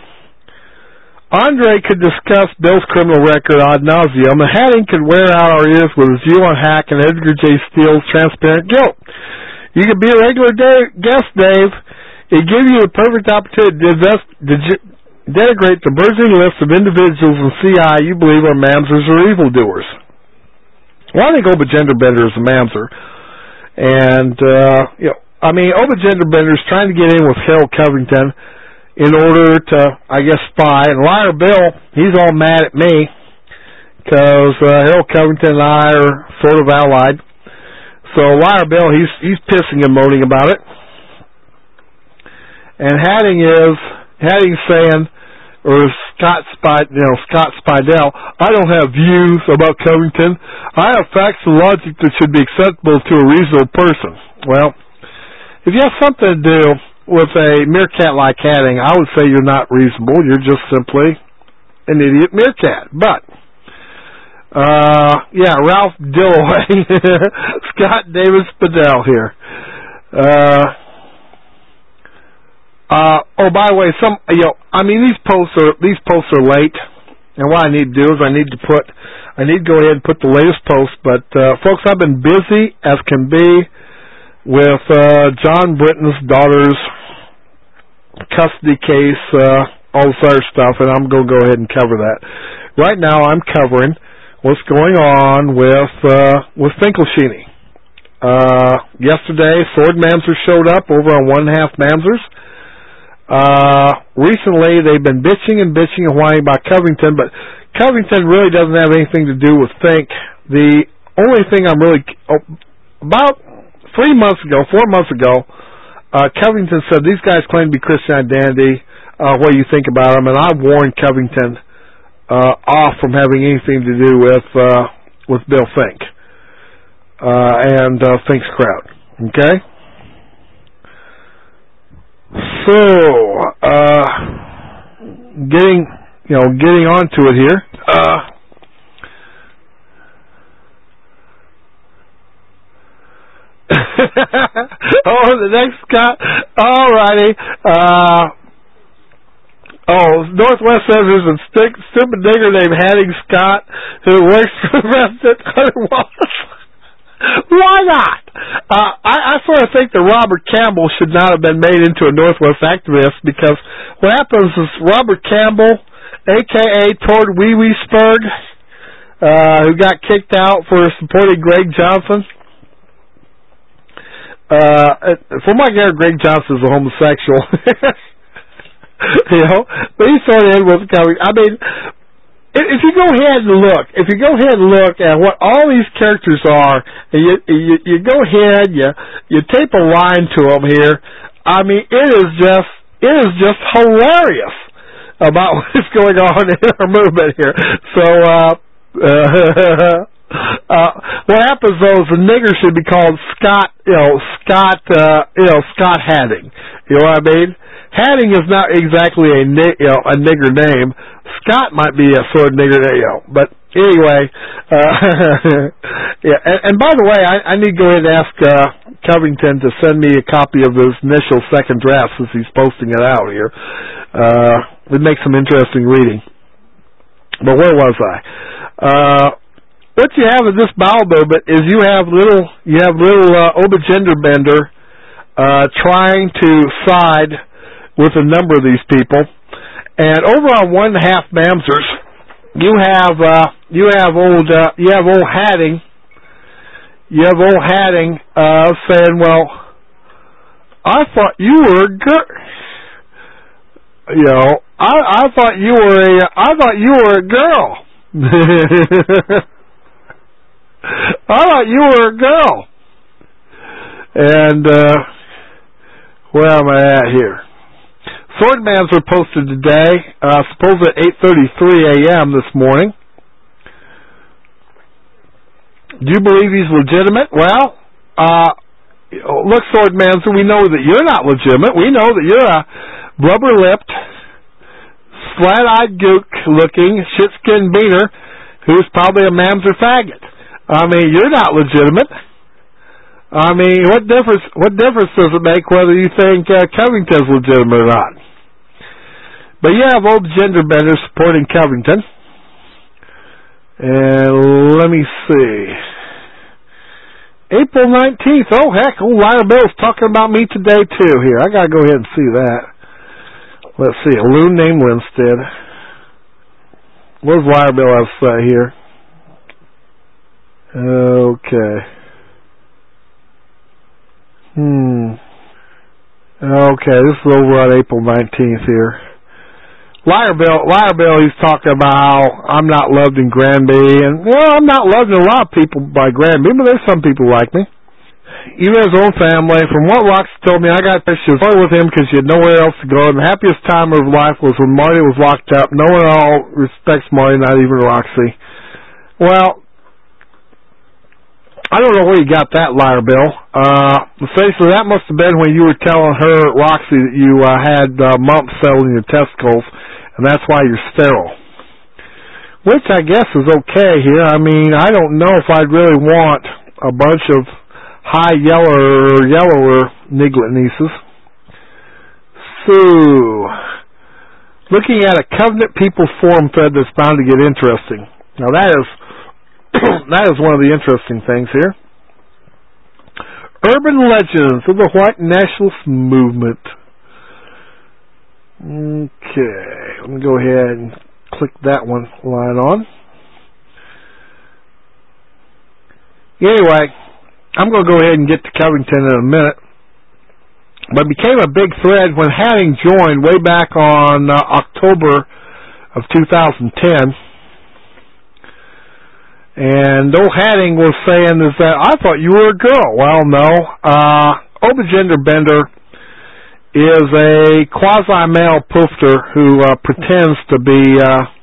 Andre could discuss Bill's criminal record ad nauseum, and Hatting could wear out our ears with his view on Hack and Edgar J. Steele's transparent guilt. You could be a regular guest, Dave. It gives you the perfect opportunity to denigrate the burgeoning list of individuals in CI you believe are mamsers or evildoers. Well, I think Oba Genderbender is a mamser. And, Oba Genderbender is trying to get in with Harold Covington in order to, spy. And Liar Bill, he's all mad at me because Harold Covington and I are sort of allied. So Liar Bill, he's pissing and moaning about it. And Hatting's saying, or Scott Spidell, I don't have views about Covington. I have facts and logic that should be acceptable to a reasonable person. Well, if you have something to do with a meerkat like Hatting, I would say you're not reasonable. You're just simply an idiot meerkat. But, Ralph Dillaway, Scott David Spidell here. By the way, these posts are late, and what I need to do is I need to go ahead and put the latest post. But folks, I've been busy as can be with John Britton's daughter's custody case, all this other stuff, and I'm going to go ahead and cover that. Right now, I'm covering what's going on with Finkelstein. Yesterday, Sword Mamser showed up over on 1.5 Mamsers. Recently, they've been bitching and whining about Covington, but Covington really doesn't have anything to do with Fink. The only thing about 4 months ago, Covington said, these guys claim to be Christian Identity. What do you think about them? And I warned Covington off from having anything to do with Bill Fink and Fink's crowd. Okay? So, getting on to it here. The next Scott. All righty. Northwest says there's a stupid nigger named Hattie Scott who works for President Hunter Wallace. Why not? I sort of think that Robert Campbell should not have been made into a Northwest activist, because what happens is Robert Campbell, a.k.a. Tord Wee-Wee-Spurg, who got kicked out for supporting Greg Johnson. From what I hear, Greg Johnson is a homosexual. But he sort of was coming. I mean, if you go ahead and look at what all these characters are, and you go ahead, you tape a line to them here. I mean, it is just hilarious about what is going on in our movement here. So, what happens though is the nigger should be called Scott Hatting. You know what I mean? Hatting is not exactly a nigger name. Scott might be a sort of nigger name, but anyway, yeah. And by the way, I need to go ahead and ask Covington to send me a copy of his initial second draft, since he's posting it out here. It makes some interesting reading. But where was I? What you have in this bowel movement is you have little Obagender Bender trying to side with a number of these people, and over on 1.5 Mamsers, you have old Hatting. You have old Hatting saying, "Well, I thought you were a girl. I thought you were a girl. I thought you were a girl." And where am I at here? Swordmans were posted today, supposed at 8:33 a.m. this morning. Do you believe he's legitimate? Well, look, Swordmans, we know that you're not legitimate. We know that you're a blubber-lipped, slat-eyed gook-looking, shit-skinned beaner who's probably a Mamser faggot. I mean, you're not legitimate. I mean, what difference does it make whether you think Covington's legitimate or not? But you have old gender benders supporting Covington. And let me see. April 19th. Oh, heck, old Lyra Bill's talking about me today, too, here. I got to go ahead and see that. Let's see. A loon named Winstead. What does Lyra Bill have to say here? Okay. Okay, this is over on April 19th here. Lyra Bill, he's talking about how I'm not loved in Granby, and I'm not loved in a lot of people by Granby, but there's some people like me. Even his own family. From what Roxy told me, I got there. She was only with him because she had nowhere else to go, and the happiest time of her life was when Marty was locked up. No one at all respects Marty, not even Roxy. Well, I don't know where you got that, Lyra Bill. Essentially, that must have been when you were telling her, Roxy, that you had mumps settling your testicles, and that's why you're sterile. Which I guess is okay here. I mean, I don't know if I'd really want a bunch of high yellower niglet nieces. So, looking at a Covenant People's Forum thread that's bound to get interesting. Now that is one of the interesting things here. Urban legends of the white nationalist movement. Okay, let me go ahead and click that one line on. Anyway, I'm going to go ahead and get to Covington in a minute. But it became a big thread when Hatting joined way back on October of 2010. And old Hatting was saying is that, I thought you were a girl. Well, no. Obagender Bender is a quasi-male poofter who pretends to be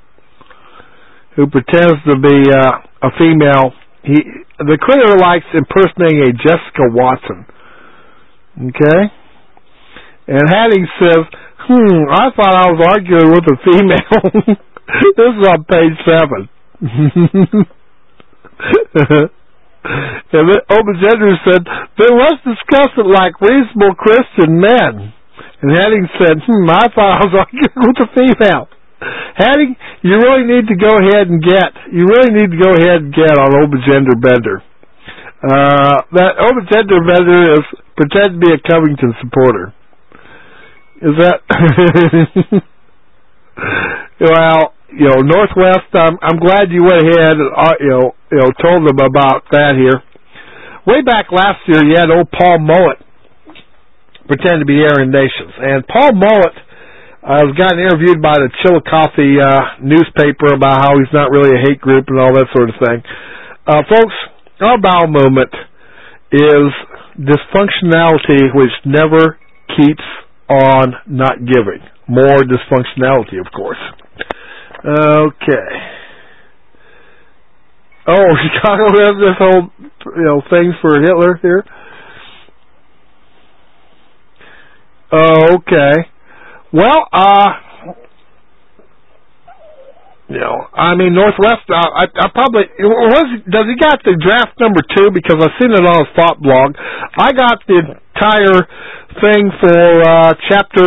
a female. The critter likes impersonating a Jessica Watson. Okay? And Hatting says, I thought I was arguing with a female. This is on page 7. And then Obagender said, they must discuss it like reasonable Christian men. And Heading said, I thought I was arguing with a female. Heading, you really need to go ahead and get on Obagender Bender. That Obagender Bender is pretend to be a Covington supporter. Is that... Well, Northwest, I'm glad you went ahead and, told them about that here. Way back last year, you had old Paul Mullet pretend to be Aryan Nations. And Paul Mullet was gotten interviewed by the Chillicothe newspaper about how he's not really a hate group and all that sort of thing. Folks, our bowel movement is dysfunctionality which never keeps on not giving. More dysfunctionality, of course. Okay. Oh, Chicago has this whole, things for Hitler here. Okay. Well, Northwest, I probably, does he got the draft number 2? Because I've seen it on his thought blog. I got the entire thing for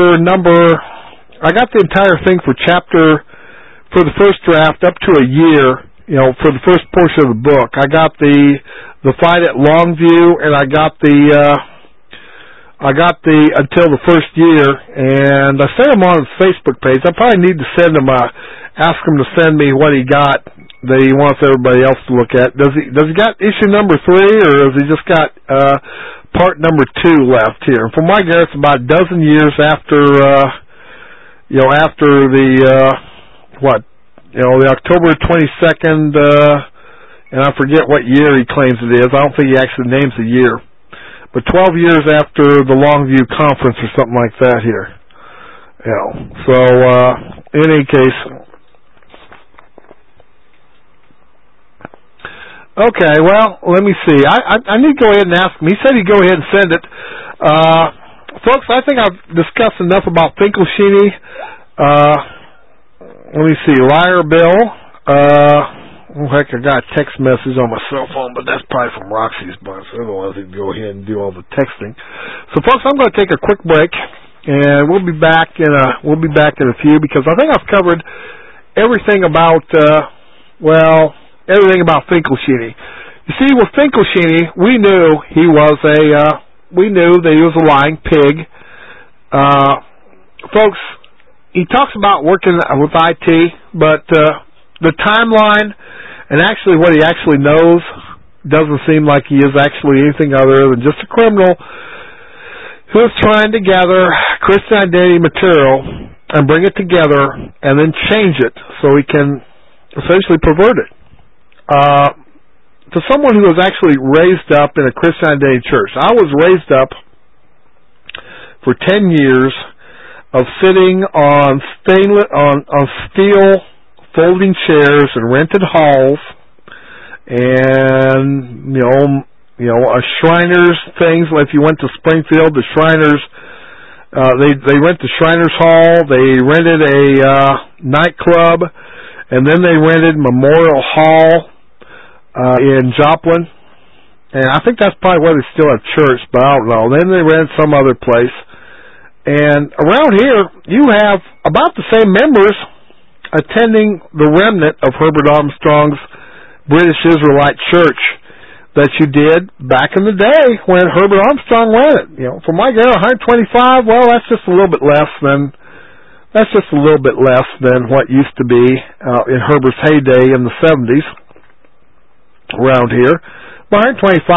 for the first draft up to a year, for the first portion of the book. I got the fight at Longview, and I got the until the first year, and I sent him on his Facebook page. I probably need to send him ask him to send me what he got that he wants everybody else to look at. Does he got issue number 3, or has he just got part number 2 left here? From my guess, about a dozen years after the October 22nd, and I forget what year he claims it is. I don't think he actually names the year. But 12 years after the Longview Conference or something like that here. So, in any case. Okay, well, let me see. I need to go ahead and ask him. He said he'd go ahead and send it. Folks, I think I've discussed enough about Finkelstein. Let me see. Liar Bill. I got a text message on my cell phone, but that's probably from Roxy's box. Otherwise, he'd go ahead and do all the texting. So, folks, I'm going to take a quick break, and we'll be back in a few, because I think I've covered everything about everything about Finkelstein. You see, with Finkelstein, we knew that he was a lying pig. Folks, he talks about working with IT, but the timeline and actually what he actually knows doesn't seem like he is actually anything other than just a criminal who is trying to gather Christian identity material and bring it together and then change it so he can essentially pervert it. To someone who was actually raised up in a Christian identity church, I was raised up for 10 years of sitting on steel folding chairs in rented halls, and a Shriners things. If you went to Springfield, the Shriners, they rent the Shriners Hall. They rented a nightclub, and then they rented Memorial Hall in Joplin, and I think that's probably where they still have church, but I don't know. Then they rented some other place, and around here you have about the same members attending the remnant of Herbert Armstrong's British Israelite Church that you did back in the day when Herbert Armstrong ran it. For my girl, 125. Well, that's just a little bit less than what used to be in Herbert's heyday in the 70s around here. But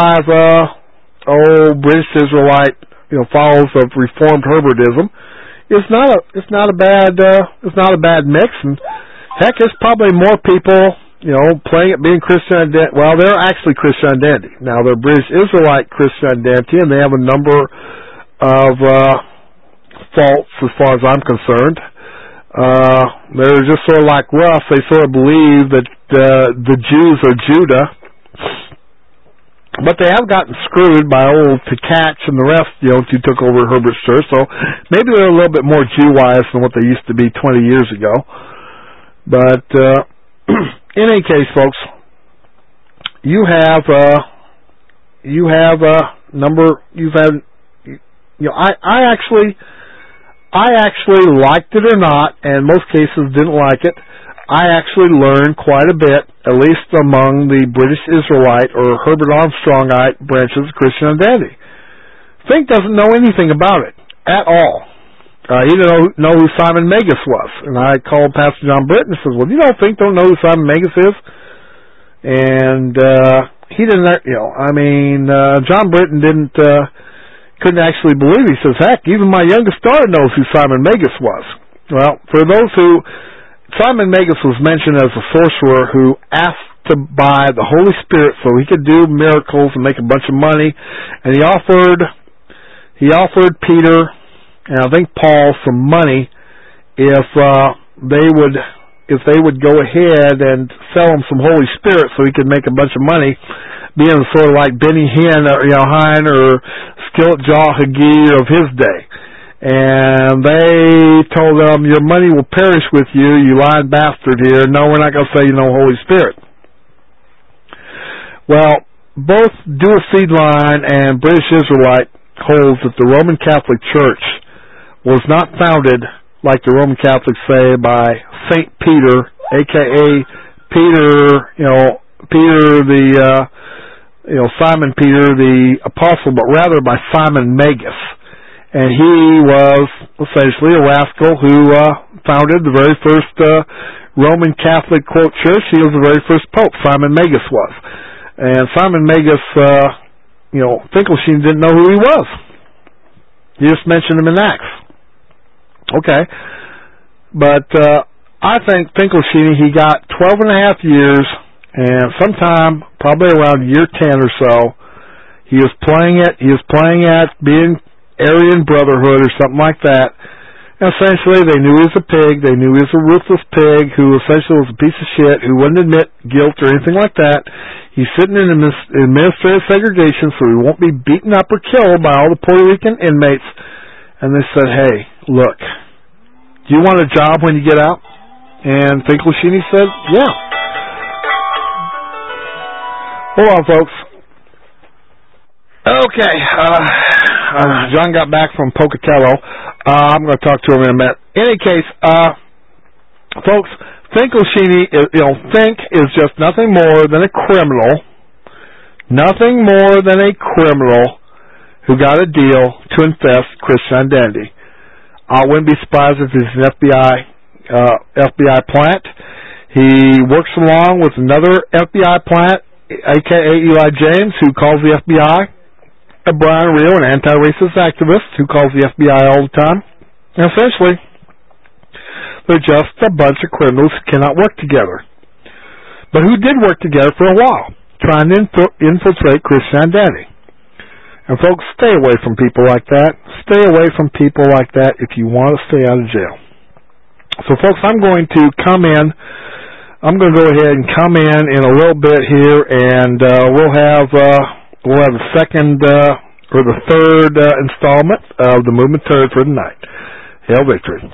125 British Israelite followers of Reformed Herbertism. It's not a bad mix, and heck, there's probably more people playing it being Christian identity. Well, they're actually Christian identity. Now they're British Israelite Christian identity, and they have a number of faults as far as I'm concerned. They're just sort of like Russ. They sort of believe that the Jews are Judah. But they have gotten screwed by old Tkach and the rest, who took over Herbert's church. So maybe they're a little bit more Jew-wise than what they used to be 20 years ago. But in any case, folks, you have you have a number. You've had, I actually liked it or not, and most cases didn't like it. I actually learned quite a bit, at least among the British Israelite or Herbert Armstrongite branches of Christian Identity. Fink doesn't know anything about it at all. He didn't know who Simon Magus was. And I called Pastor John Britton and said, well, Fink don't know who Simon Magus is? And he didn't, John Britton couldn't actually believe it. He says, heck, even my youngest daughter knows who Simon Magus was. Well, for those Simon Magus was mentioned as a sorcerer who asked to buy the Holy Spirit so he could do miracles and make a bunch of money. And he offered Peter and I think Paul some money if they would go ahead and sell him some Holy Spirit so he could make a bunch of money, being sort of like Benny Hinn or Skillet Jaw Hagee of his day. And they told them, your money will perish with you, you lying bastard here. No, we're not going to sell you no Holy Spirit. Well, both Dual Seed Line and British Israelite holds that the Roman Catholic Church was not founded, like the Roman Catholics say, by St. Peter, a.k.a. Peter, Simon Peter, the apostle, but rather by Simon Magus. And he was essentially a rascal who founded the very first Roman Catholic, quote, church. He was the very first pope, Simon Magus was. And Simon Magus, Finkelstein didn't know who he was. He just mentioned him in Acts. Okay. But I think Finkelstein, he got 12 and a half years, and sometime, probably around year 10 or so, he was playing at being Aryan Brotherhood or something like that. And essentially, they knew he was a pig. They knew he was a ruthless pig who essentially was a piece of shit, who wouldn't admit guilt or anything like that. He's sitting in administrative segregation, so he won't be beaten up or killed by all the Puerto Rican inmates. And they said, hey, look, do you want a job when you get out? And Finkelstein said, yeah. Hold on, folks. Okay, John got back from Pocatello. I'm going to talk to him in a minute. In any case, folks, Finkelstein, Fink is just nothing more than a criminal, who got a deal to infest Christian Identity. I wouldn't be surprised if he's an FBI plant. He works along with another FBI plant, a.k.a. Eli James, who calls the FBI, and Brian Rio, an anti-racist activist who calls the FBI all the time. And essentially, they're just a bunch of criminals who cannot work together. But who did work together for a while, trying to infiltrate Christian Identity. And folks, stay away from people like that. Stay away from people like that if you want to stay out of jail. So folks, I'm going to go ahead and come in a little bit here, and we'll have the second or the third installment of the Movement Turd for tonight. Hail victory.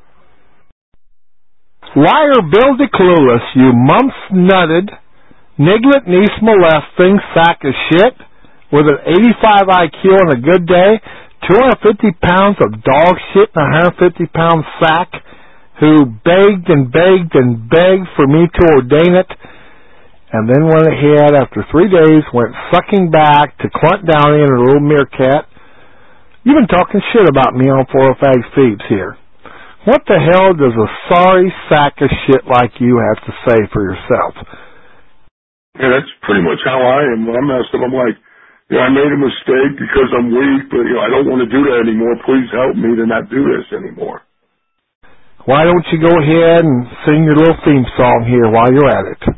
Liar Bill DeClueless, you mumps-nutted, niglet-niece molesting sack of shit with an 85 IQ on a good day, 250 pounds of dog shit in a 150-pound sack, who begged and begged and begged for me to ordain it, and then went ahead after 3 days, went sucking back to Clunt Downey and her little meerkat. You've been talking shit about me on 405 Thieves here. What the hell does a sorry sack of shit like you have to say for yourself? Yeah, that's pretty much how I am. When I'm messed up, I'm like, I made a mistake because I'm weak, but I don't want to do that anymore. Please help me to not do this anymore. Why don't you go ahead and sing your little theme song here while you're at it?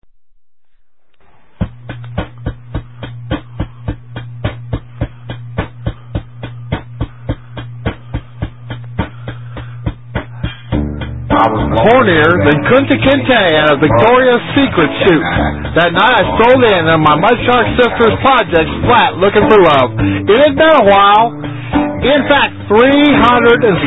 Hornier than Kunta Kinte at a Victoria's Secret shoot. That night I strolled in on my Mudshark Sisters project flat looking for love. It had been a while. In fact,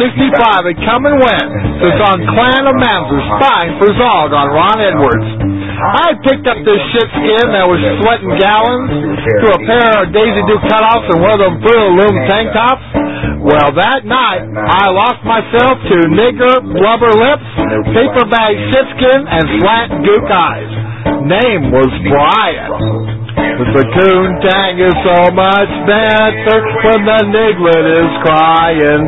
365 had come and went since on Clan of Manzer spying for Zog on Ron Edwards. I picked up this shit skin that was sweating gallons through a pair of Daisy Duke cutoffs and one of them Fruit Loom tank tops. Well, that night, I lost myself to nigger, blubber lips, paper bag shitskin, and slant gook eyes. Name was Brian. The Coontang is so much better when the niglet is crying.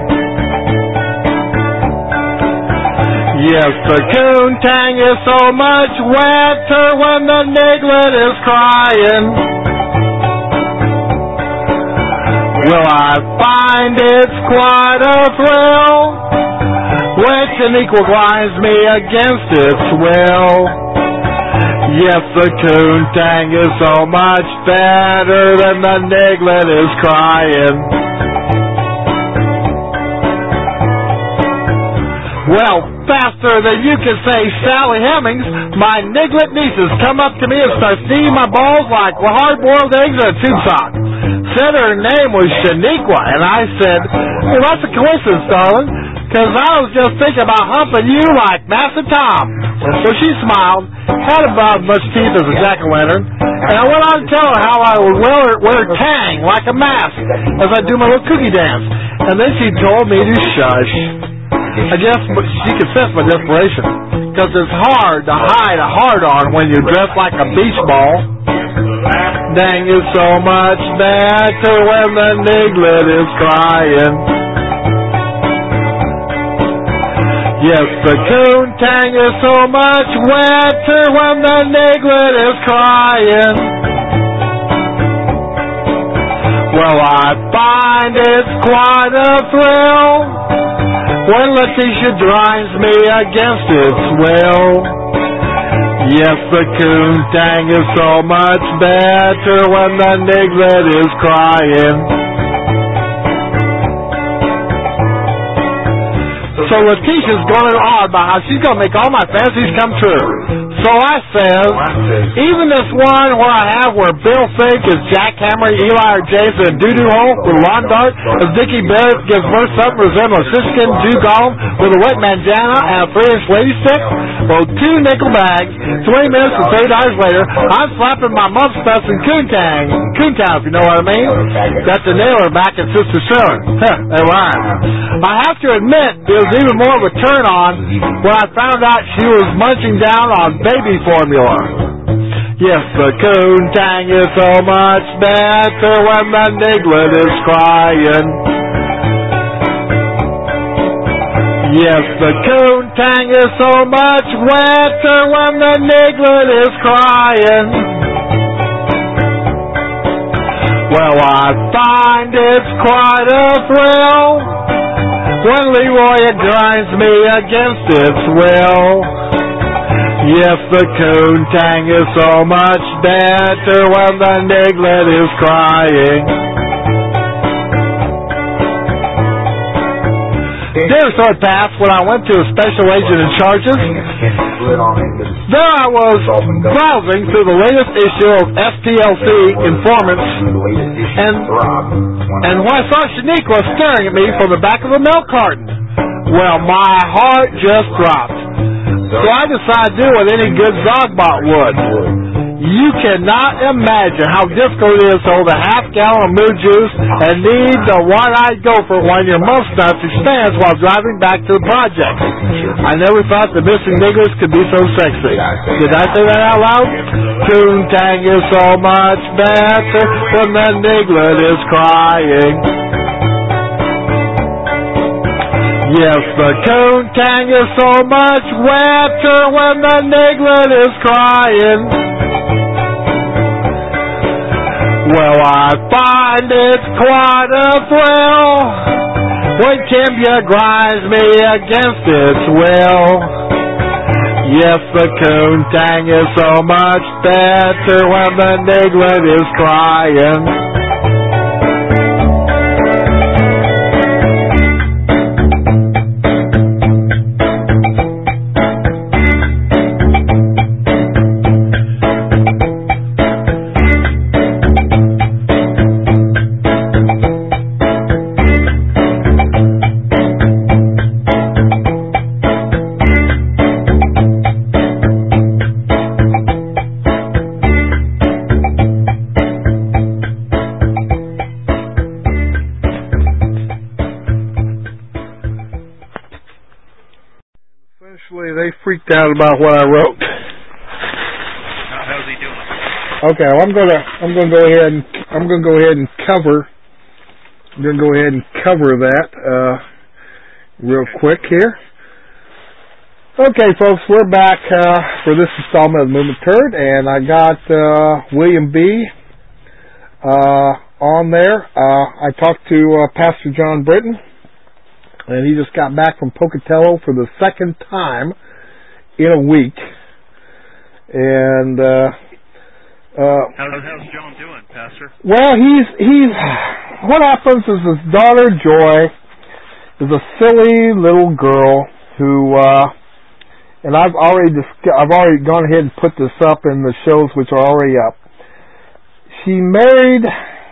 Yes, the Coontang is so much wetter when the niglet is crying. Well, I find it's quite a thrill when Shaniqua grinds me against its will. Yes, the Coontang is so much better than the niglet is crying. Well, faster than you can say Sally Hemings, my niglet nieces come up to me and start steaming my balls like hard-boiled eggs in a tube sock. Said her name was Shaniqua, and I said, well, that's a coincidence, darling, because I was just thinking about humping you like Master Tom. So she smiled, had about as much teeth as a jack-o'-lantern, and I went on to tell her how I would wear tang like a mask as I do my little cookie dance. And then she told me to shush. I guess she could sense my desperation, because it's hard to hide a hard-on when you're dressed like a beach ball. Dang is so much better when the niglet is crying. Yes, the Coontang is so much wetter when the niglet is crying. Well, I find it's quite a thrill when Letitia drives me against its will. Yes, the Coontang is so much better when the niglet is crying. So Letitia's going on about how she's going to make all my fantasies come true. So I says, even this one where I have where Bill Fink is jackhammering Eli or James in a doo-doo hole with a lawn dart, as Dickie Barrett gives birth something resembling a six-skin Jew golem with a wet manjana and a 3-inch lady stick. Well, 2 nickel bags, 20 minutes and $30 later, I'm slapping my mump stuffs in Coontown, if you know what I mean. Got the nailer back at Sister Shirley. They rhyme. I have to admit, it was even more of a turn-on when I found out she was munching down on baby formula. Yes, the Coontang is so much better when the niglet is crying. Yes, the Coontang is so much wetter when the niglet is crying. Well, I find it's quite a thrill when Leroy grinds me against its will. Yes, the Coontang is so much better when the niglet is crying. Dear Sword Pass, when I went to a special agent in charges, there I was browsing through the latest issue of SPLC Informants, and when I saw Shaniqua staring at me from the back of a milk carton, well, my heart just dropped. So I decided to do what any good Zogbot would. You cannot imagine how difficult it is to hold a half-gallon of moo juice and need the one-eyed gopher when your mustache expands while driving back to the project. I never thought the missing niggers could be so sexy. Did I say that out loud? Coontang is so much better when the niglet is crying. Yes, the Coontang is so much wetter when the niglet is crying. Well, I find it's quite a thrill when Kimbia grinds me against its will. Yes, the Coontang is so much better when the niglet is crying. out about what I wrote. How's he doing? Okay, well, I'm gonna go ahead and cover that real quick here. Okay, folks, we're back for this installment of the Movement Turd, and I got William B. on there. I talked to Pastor John Britton, and he just got back from Pocatello for the second time in a week. And how's John doing, Pastor? well, he's what happens is his daughter Joy is a silly little girl who and I've already gone ahead and put this up in the shows which are already up. She married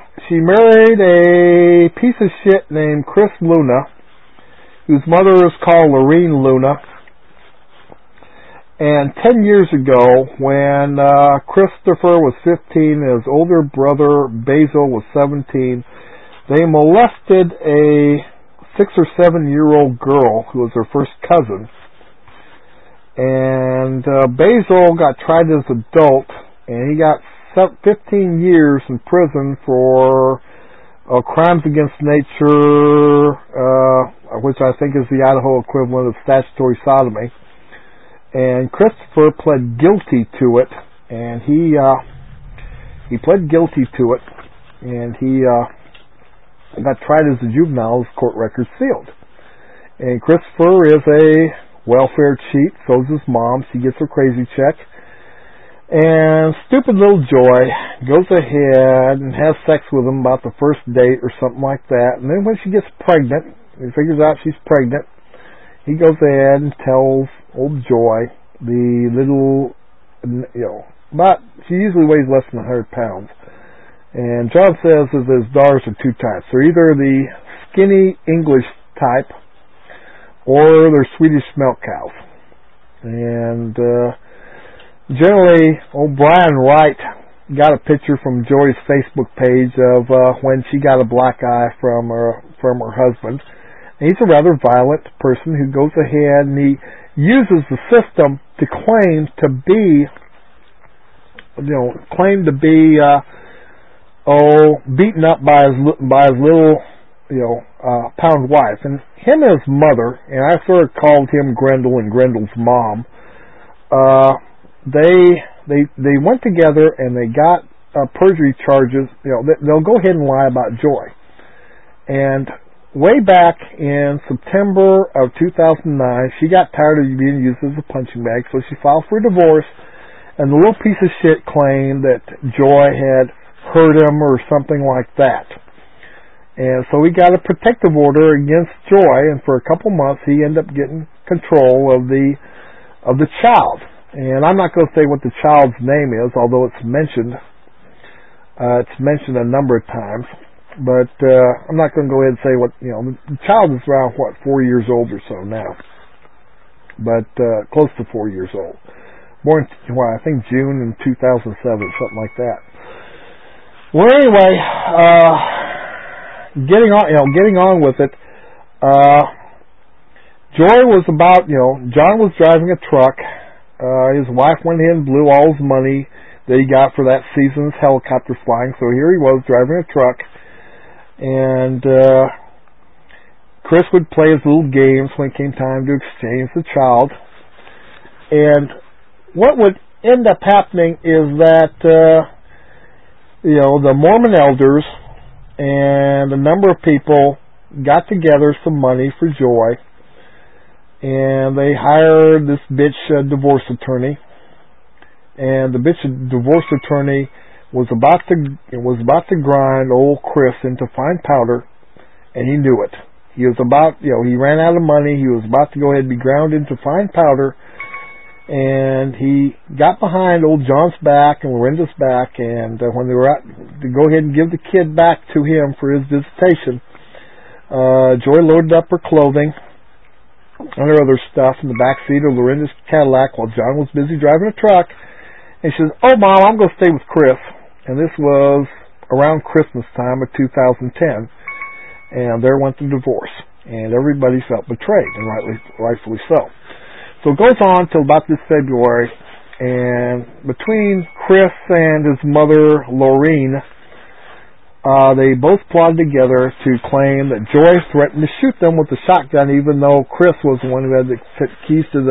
a piece of shit named Chris Luna, whose mother is called Lorene Luna. And 10 years ago, when Christopher was 15 and his older brother Basil was 17, they molested a 6 or 7 year old girl who was her first cousin. And Basil got tried as an adult, and he got 15 years in prison for crimes against nature, which I think is the Idaho equivalent of statutory sodomy. And Christopher pled guilty to it, and he pled guilty to it, and he got tried as a juvenile. His court record sealed. And Christopher is a welfare cheat. So's his mom. She gets her crazy check. And stupid little Joy goes ahead and has sex with him about the first date or something like that. And then when she gets pregnant, he figures out she's pregnant, he goes ahead and tells old Joy, the little, she usually weighs less than 100 pounds. And John says that his daughters are two types. They're either the skinny English type or they're Swedish milk cows. And generally, old Brian Wright got a picture from Joy's Facebook page of when she got a black eye from her husband. And he's a rather violent person who goes ahead and he uses the system to claim to be beaten up by his little pound wife. And him and his mother, and I sort of called him Grendel and Grendel's mom. They went together and they got perjury charges. They'll go ahead and lie about Joy. And way back in September of 2009, she got tired of being used as a punching bag, so she filed for a divorce. And the little piece of shit claimed that Joy had hurt him or something like that. And so he got a protective order against Joy, and for a couple months he ended up getting control of the child. And I'm not going to say what the child's name is, although it's mentioned. It's mentioned a number of times. But I'm not going to go ahead and say what, the child is around, 4 years old or so now. But close to 4 years old. Born, I think June in 2007, something like that. Well, anyway, getting on with it, Joy was about, John was driving a truck. His wife went in and blew all his money that he got for that season's helicopter flying. So here he was driving a truck. And Chris would play his little games when it came time to exchange the child. And what would end up happening is that, the Mormon elders and a number of people got together some money for Joy. And they hired this bitch divorce attorney. And the bitch divorce attorney was about to grind old Chris into fine powder, and he knew it. He was about, he ran out of money. He was about to go ahead and be ground into fine powder, and he got behind old John's back and Lorenda's back, and when they were out to go ahead and give the kid back to him for his visitation, Joy loaded up her clothing and her other stuff in the back seat of Lorenda's Cadillac while John was busy driving a truck. And she says, "Oh, Mom, I'm going to stay with Chris." And this was around Christmas time of 2010. And there went the divorce. And everybody felt betrayed, and rightfully so. So it goes on till about this February, and between Chris and his mother, Laureen, they both plotted together to claim that Joy threatened to shoot them with a shotgun, even though Chris was the one who had the keys to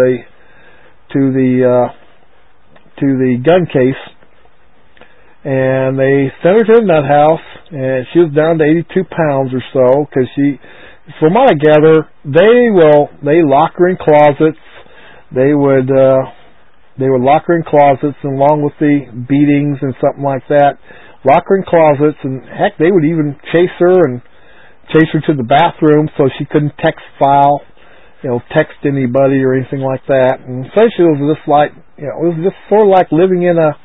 the gun case. And they sent her to the nut house, and she was down to 82 pounds or so, because from what I gather, they lock her in closets. They would lock her in closets, and along with the beatings and something like that, lock her in closets, and heck, they would even chase her to the bathroom so she couldn't text anybody or anything like that. And essentially, it was just like, it was just sort of like living in a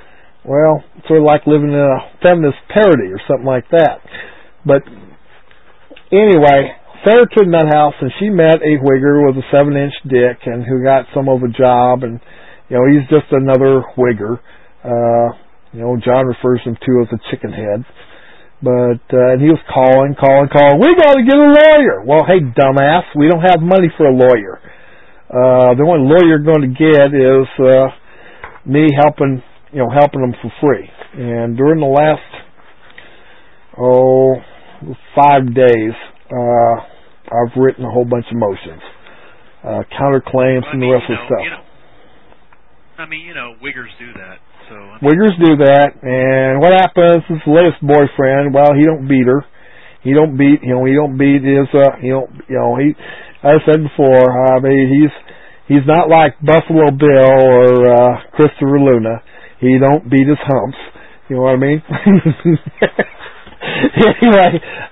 feminist parody or something like that. But anyway, sent her to the nut house, and she met a Whigger with a 7-inch dick, and who got some of a job, and he's just another Whigger. John refers him to as a chicken head. But and he was calling. We got to get a lawyer. Well, hey, dumbass, we don't have money for a lawyer. The only lawyer you're going to get is me helping them for free. And during the last 5 days, I've written a whole bunch of motions, counterclaims, and the rest of the stuff. Wiggers do that. Wiggers do that, and what happens is the latest boyfriend, well, he don't beat her. He don't beat his, as I said before, he's not like Buffalo Bill or Christopher Luna. He don't beat his humps. You know what I mean? Anyway,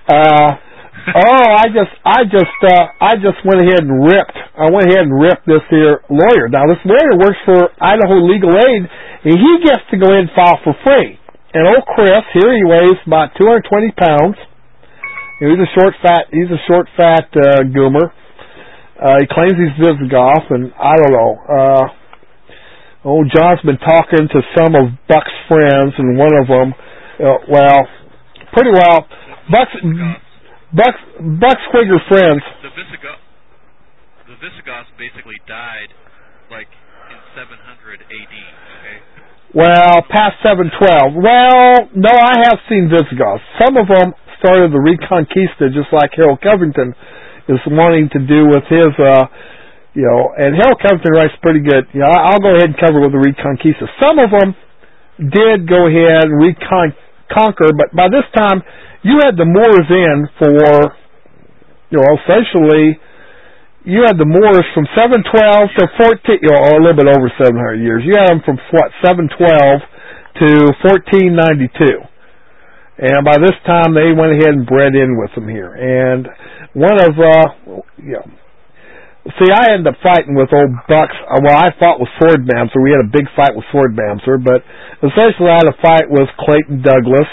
I just went ahead and ripped this here lawyer. Now, this lawyer works for Idaho Legal Aid, and he gets to go ahead and file for free. And old Chris, here he weighs about 220 pounds. He's a short, fat goomer. He claims he's Visigoth, and I don't know. John's been talking to some of Buck's friends, and one of them, Buck's Whigger friends. The Visigoths basically died like in 700 AD. Okay. Well, past 712. Well, no, I have seen Visigoths. Some of them started the Reconquista, just like Harold Covington is wanting to do with his, and Harold Covington writes pretty good. I'll go ahead and cover with the Reconquista. Some of them did go ahead and conquer, but by this time, you had the Moors in for, essentially, you had the Moors from 712 to 14, a little bit over 700 years. You had them from, 712 to 1492. And by this time, they went ahead and bred in with them here. And one of, see, I ended up fighting with old Bucks. I fought with Swordmancer. We had a big fight with Swordmancer, but essentially I had a fight with Clayton Douglas,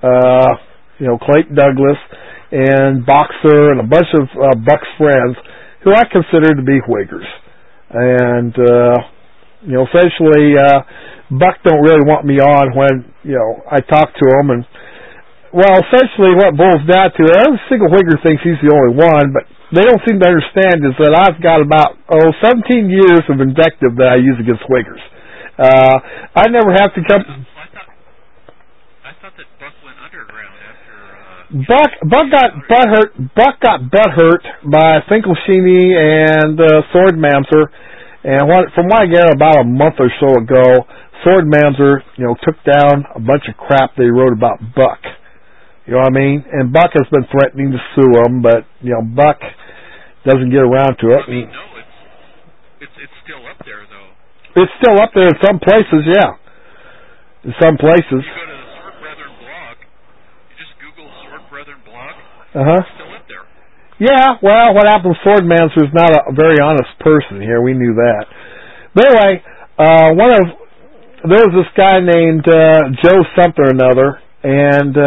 and Boxer and a bunch of Buck's friends who I consider to be Whiggers. And, essentially, Buck don't really want me on when, I talk to him. And, essentially what it boils down to, every single Whigger thinks he's the only one, but they don't seem to understand is that I've got about, 17 years of invective that I use against Whiggers. I never have to come... I thought that Buck went underground after... Buck got butthurt by Finkelstein and Swordmancer, and from what I get about a month or so ago, Swordmancer, took down a bunch of crap they wrote about Buck. You know what I mean? And Buck has been threatening to sue him, but Buck doesn't get around to it. It's still up there though. It's still up there in some places, yeah. In some places. You go to the Sword Brethren blog. You just Google Sword Brethren blog. It's still up there. Yeah, well, what happened with Swordmancer is not a very honest person here. We knew that. But anyway, there was this guy named Joe something or another, and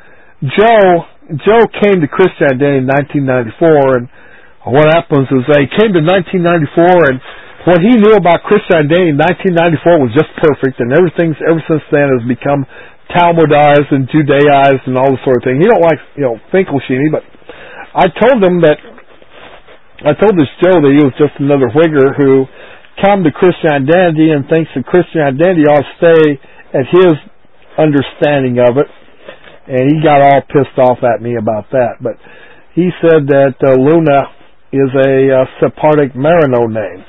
Joe came to Christianity in 1994, and what happens is he came to 1994, and what he knew about Christianity in 1994 was just perfect, and everything ever since then has become Talmudized and Judaized and all this sort of thing. He don't like, Finkelstein, but I told this Joe that he was just another Whigger who come to Christian Identity and thinks that Christian Identity ought to stay at his understanding of it. And he got all pissed off at me about that. But he said that Luna is a Sephardic Marino name.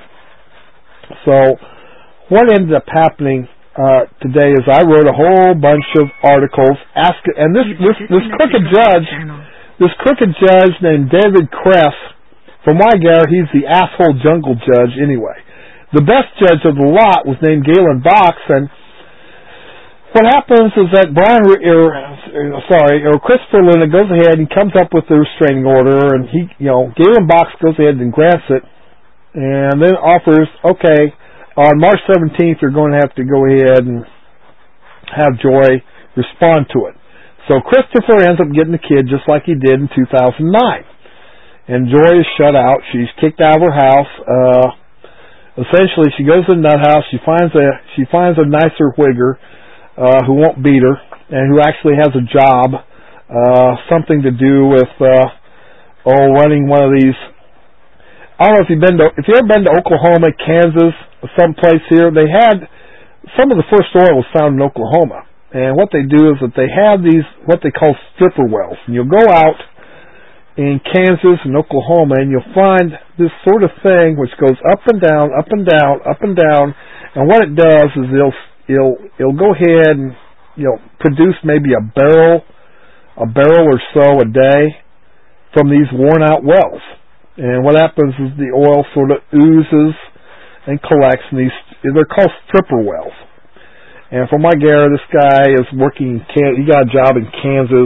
So what ended up happening today is I wrote a whole bunch of articles asking, and this crooked judge named David Kress, from what I gather, he's the asshole jungle judge anyway. The best judge of the lot was named Galen Box, and what happens is that Christopher Luna goes ahead and comes up with the restraining order, and Galen Box goes ahead and grants it, and then offers, okay, on March 17th, you're going to have to go ahead and have Joy respond to it. So Christopher ends up getting the kid just like he did in 2009. And Joy is shut out. She's kicked out of her house. Essentially, she goes to the nut house. She finds a nicer whigger who won't beat her and who actually has a job, something to do with running one of these. I don't know if you've ever been to Oklahoma, Kansas, someplace here. They had some of the first oil was found in Oklahoma, and what they do is that they have these what they call stripper wells, and you'll go out in Kansas and Oklahoma, and you'll find this sort of thing which goes up and down, up and down, up and down, and what it does is it'll go ahead and produce maybe a barrel or so a day from these worn out wells. And what happens is the oil sort of oozes and collects in these, they're called stripper wells. And from my gather, this guy is working, he got a job in Kansas,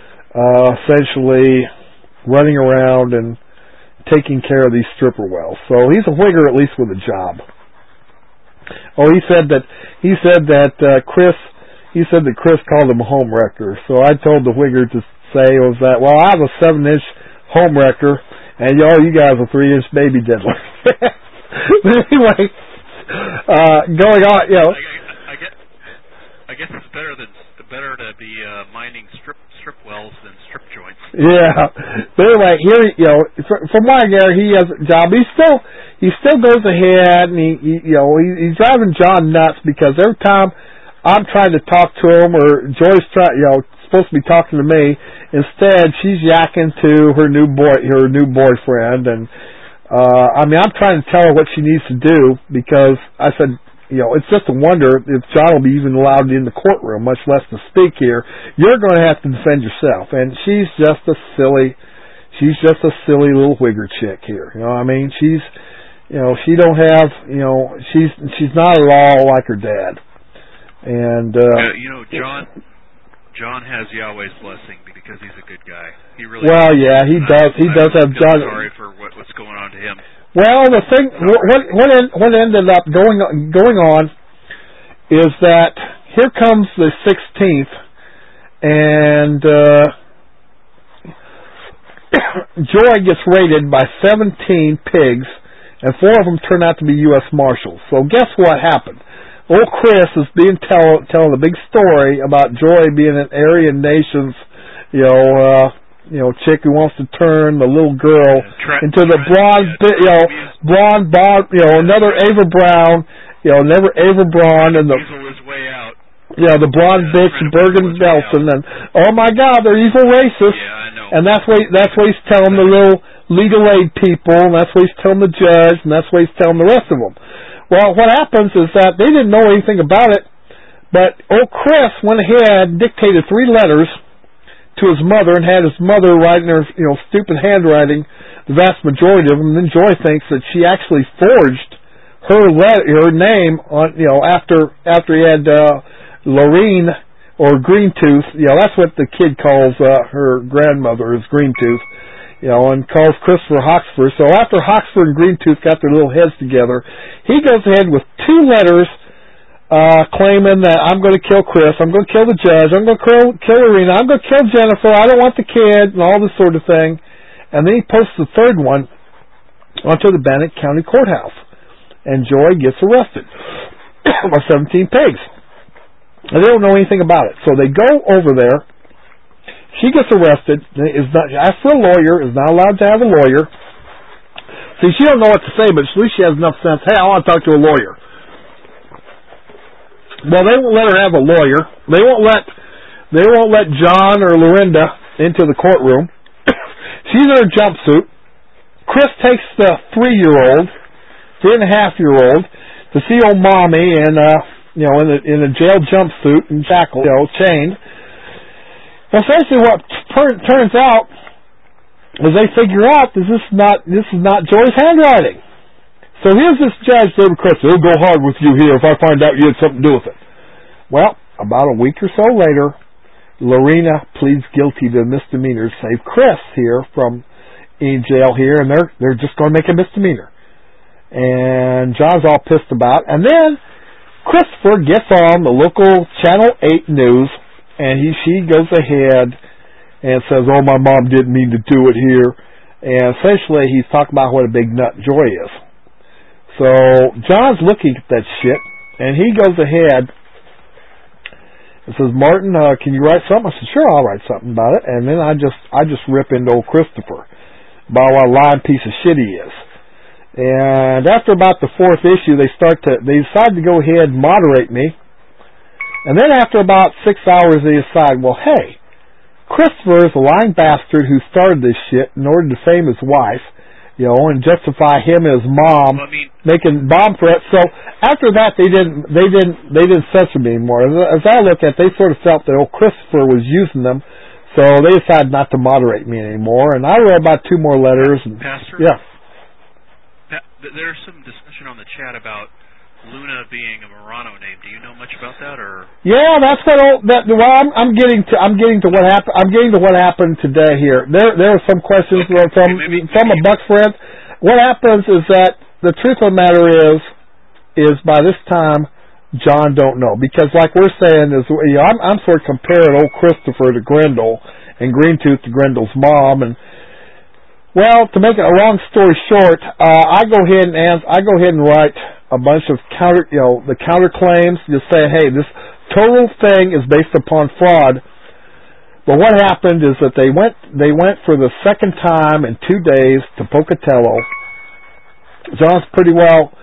essentially running around and taking care of these stripper wells. So he's a whigger, at least with a job. Oh, he said that Chris called him a home wrecker. So I told the whigger to say was that, well, I have a 7-inch home wrecker, and you guys are 3-inch baby diddler. But anyway, going on, I guess it's better to be mining strip wells than strip joints. Yeah. But anyway, here, from what I gather, he has a job. He still goes ahead and he's driving John nuts because every time I'm trying to talk to him or Joy's supposed to be talking to me, instead she's yakking to her new boyfriend, and I'm trying to tell her what she needs to do because I said, it's just a wonder if John will be even allowed in the courtroom, much less to speak here. You're going to have to defend yourself, and she's just a silly little whigger chick here. She's she's not at all like her dad, and John has Yahweh's blessing because he's a good guy. He really. Well, yeah, he does. He does have John. Sorry for what's going on to him. Well, the thing, what ended up going on is that here comes the 16th, and Joy gets raided by 17 pigs, and 4 of them turn out to be U.S. Marshals. So guess what happened? Old Chris is telling a big story about Joy being an Aryan Nations, chick who wants to turn the little girl into the blonde, another Ava Braun, never Ava Braun, and the blonde bitch Bergen Belsen, and oh my God, they're evil racists. Yeah, I know. And that's what he's telling the little legal aid people, and that's what he's telling the judge, and that's what he's telling the rest of them. Well, what happens is that they didn't know anything about it, but old Chris went ahead and dictated 3 letters to his mother and had his mother write in her, stupid handwriting the vast majority of them. And then Joy thinks that she actually forged her name on, after he had Lorene or Greentooth. That's what the kid calls her grandmother is Greentooth. And calls Christopher Hoxford. So after Hoxford and Greentooth got their little heads together, he goes ahead with 2 letters claiming that I'm going to kill Chris, I'm going to kill the judge, I'm going to kill Irina, I'm going to kill Jennifer, I don't want the kid, and all this sort of thing. And then he posts the 3rd one onto the Bannock County Courthouse. And Joy gets arrested by 17 pigs. And they don't know anything about it. So they go over there. She gets arrested, asks for a lawyer, is not allowed to have a lawyer. See, she don't know what to say, but at least she has enough sense. Hey, I want to talk to a lawyer. Well, they won't let her have a lawyer. They won't let John or Lorinda into the courtroom. She's in her jumpsuit. Chris takes the 3.5-year-old to see old mommy and in a jail jumpsuit and shackled, chained. Essentially, what turns out is they figure out this is not Joy's handwriting. So here's this judge, David Chris. He'll go hard with you here if I find out you had something to do with it. Well, about a week or so later, Lorena pleads guilty to misdemeanors, save Chris here from in jail here, and they're just going to make a misdemeanor. And John's all pissed about. And then Christopher gets on the local Channel 8 news, and she goes ahead and says, "Oh, my mom didn't mean to do it here." And essentially, he's talking about what a big nut Joy is. So John's looking at that shit, and he goes ahead and says, "Martin, can you write something?" I said, "Sure, I'll write something about it." And then I just rip into old Christopher about what a lying piece of shit he is. And after about the 4th issue, they decide to go ahead and moderate me. And then after about 6 hours, they decide, well, hey, Christopher is a lying bastard who started this shit in order to defame his wife, and justify him and his mom making bomb threats. So after that, they didn't censor me anymore. As I look at it, they sort of felt that old Christopher was using them, so they decided not to moderate me anymore. And I wrote about 2 more letters. And, Pastor? Yeah. There's some discussion on the chat about Luna being a Marano name. Do you know much about that, or? Yeah, that's I'm getting to what happened. I'm getting to what happened today here. There are some questions from a Buck friend. What happens is that the truth of the matter is by this time John don't know, because like we're saying is I'm sort of comparing old Christopher to Grendel and Greentooth to Grendel's mom. And well, to make a long story short, I go ahead and write a bunch of the counterclaims, just saying, hey, this total thing is based upon fraud. But what happened is that they went for the second time in 2 days to Pocatello. John's pretty well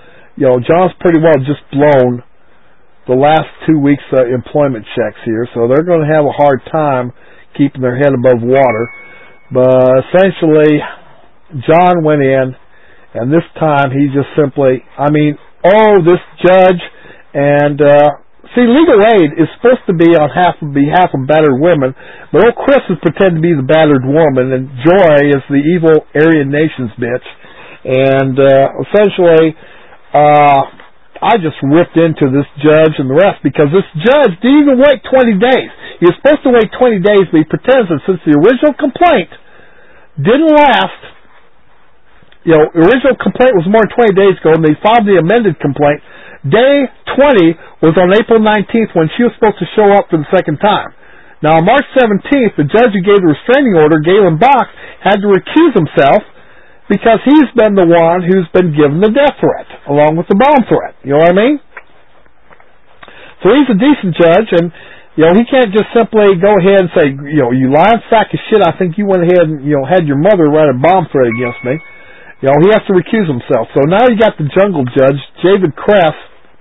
just blown the last 2 weeks' employment checks here, so they're going to have a hard time keeping their head above water. But essentially, John went in, and this time he just simply, this judge, and legal aid is supposed to be on behalf of battered women, but old Chris is pretending to be the battered woman, and Joy is the evil Aryan Nations bitch. And essentially, I just ripped into this judge and the rest, because this judge didn't even wait 20 days. He was supposed to wait 20 days, but he pretends that since the original complaint didn't last, the original complaint was more than 20 days ago, and they filed the amended complaint. Day 20 was on April 19th when she was supposed to show up for the second time. Now, on March 17th, the judge who gave the restraining order, Galen Box, had to recuse himself because he's been the one who's been given the death threat, along with the bomb threat. You know what I mean? So he's a decent judge, and he can't just simply go ahead and say, you lying sack of shit, I think you went ahead and, had your mother write a bomb threat against me. He has to recuse himself. So now you got the jungle judge, David Kress,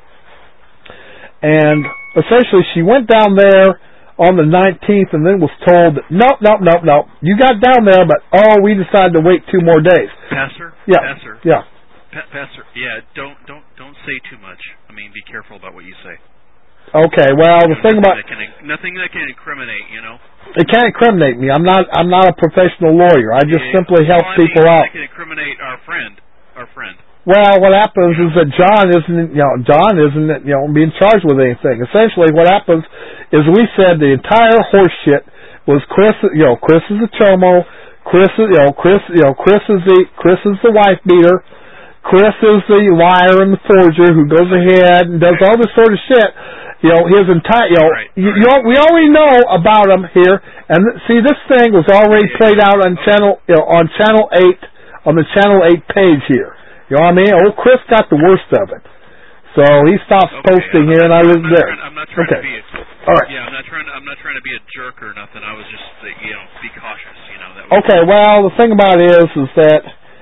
and essentially she went down there on the 19th and then was told that, nope, you got down there, but, we decided to wait 2 more days. Pastor? Yeah. Pastor? Yeah. Pastor, yeah, don't say too much. Be careful about what you say. Okay, well, the thing about... Nothing that can incriminate, It can't incriminate me. I'm not a professional lawyer. I just simply help people out. It can incriminate our friend. Well, what happens is that John isn't being charged with anything. Essentially, what happens is we said the entire horse shit was Chris. Chris is a chomo. Chris is the wife beater. Chris is the liar and the forger who goes ahead and does all this sort of shit. His entire, we already know about him here, and see, this thing was already played out on Channel 8, on the Channel 8 page here. You know what I mean? Old Chris got the worst of it, so he stopped posting here, and I was there. I'm not trying to be. All right. Yeah, I'm not trying to be a jerk or nothing. I was just, be cautious. Okay. Well, the thing about it is that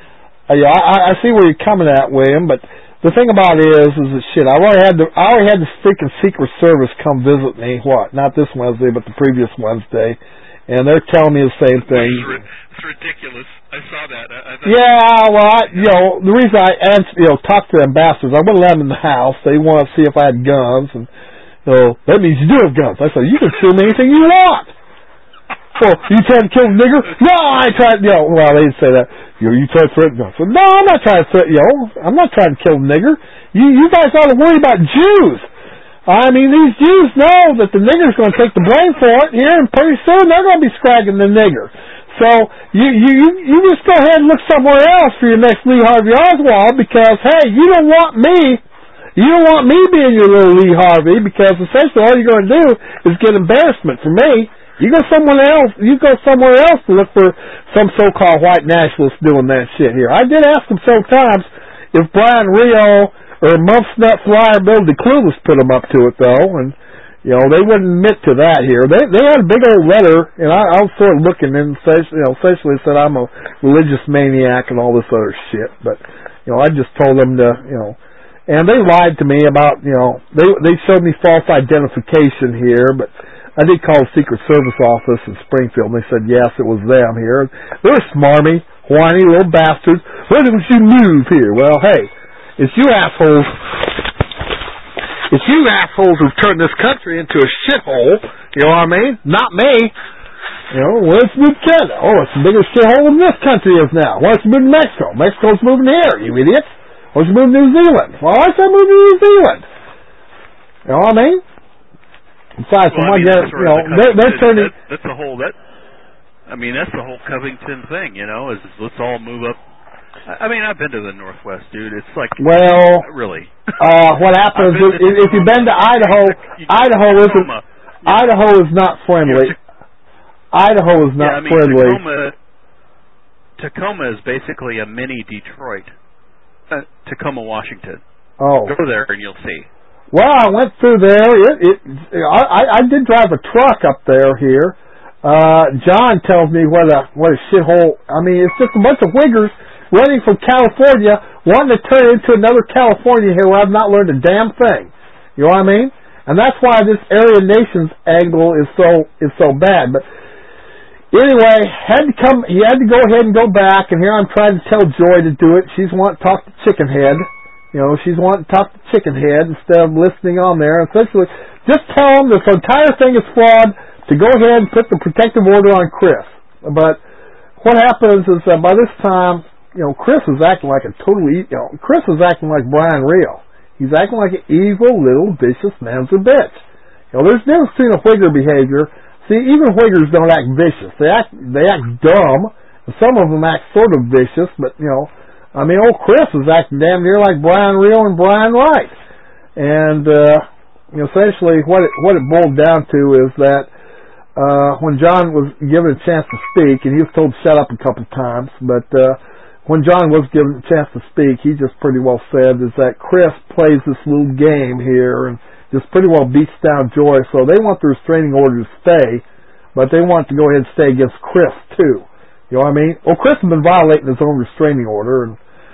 I see where you're coming at, William, but the thing about it is that shit. I already had the freaking Secret Service come visit me. Not this Wednesday, but the previous Wednesday, and they're telling me the same thing. It's ridiculous. I saw that. The reason I talked to the ambassadors, I wouldn't let them in the house. They want to see if I had guns, and that means you do have guns. I said, you can shoot me anything you want. Well, you trying to kill a nigger? No, I tried. Well, they didn't say that. You tried to threaten guns. So, no, I'm not trying to threaten. I'm not trying to kill a nigger. You guys ought to worry about Jews. I mean, these Jews know that the nigger's going to take the blame for it here, and pretty soon they're going to be scragging the nigger. So you just go ahead and look somewhere else for your next Lee Harvey Oswald, because hey, you don't want me. You don't want me being your little Lee Harvey, because essentially all you're going to do is get embarrassment from me. You go somewhere else to look for some so-called white nationalists doing that shit here. I did ask them sometimes if Brian Rio or Mumpsnut Flyer Bill DeClueless put them up to it, though, and they wouldn't admit to that here. They had a big old letter, and I was sort of looking, and essentially said I'm a religious maniac and all this other shit. But I just told them to and they lied to me about they showed me false identification here, but I did call the Secret Service office in Springfield, and they said, yes, it was them here. They're smarmy, whiny little bastards. Why didn't you move here? Well, hey, it's you assholes who turned this country into a shithole, you know what I mean? Not me. Well, let's move to Canada. Oh, it's the biggest shithole than this country is now. Why don't you move to Mexico? Mexico's moving here, you idiots. Why don't you move to New Zealand? Well, why should I move to New Zealand? You know what I mean? Besides, they're turning. That's the whole. That's the whole Covington thing. Is let's all move up. I mean, I've been to the Northwest, dude. It's like really. What happens if you've been to Idaho? Idaho is not friendly. Idaho is not friendly. Tacoma is basically a mini Detroit. Tacoma, Washington. Oh, go there and you'll see. Well, I went through there. I did drive a truck up there here. John tells me what a shithole. I mean, it's just a bunch of Uyghurs running from California, wanting to turn it into another California here where I've not learned a damn thing. You know what I mean? And that's why this Aryan Nations angle is so bad. But anyway, he had to go ahead and go back, and here I'm trying to tell Joy to do it. She's wanting to talk to Chickenhead. She's wanting to talk to Chickenhead instead of listening on there. Essentially, just tell them this entire thing is fraud, to go ahead and put the protective order on Chris. But what happens is that by this time, Chris is acting like Chris is acting like Brian Rio. He's acting like an evil, little, vicious man's a bitch. There's a difference between a Whigger behavior. See, even Whiggers don't act vicious. They act dumb. And some of them act sort of vicious, but, old Chris is acting damn near like Brian Rio and Brian Wright. And, essentially what it boiled down to is that, when John was given a chance to speak, and he was told to shut up a couple of times, but, when John was given a chance to speak, he just pretty well said is that Chris plays this little game here and just pretty well beats down Joy. So they want the restraining order to stay, but they want to go ahead and stay against Chris too. You know what I mean? Well, Chris has been violating his own restraining order, and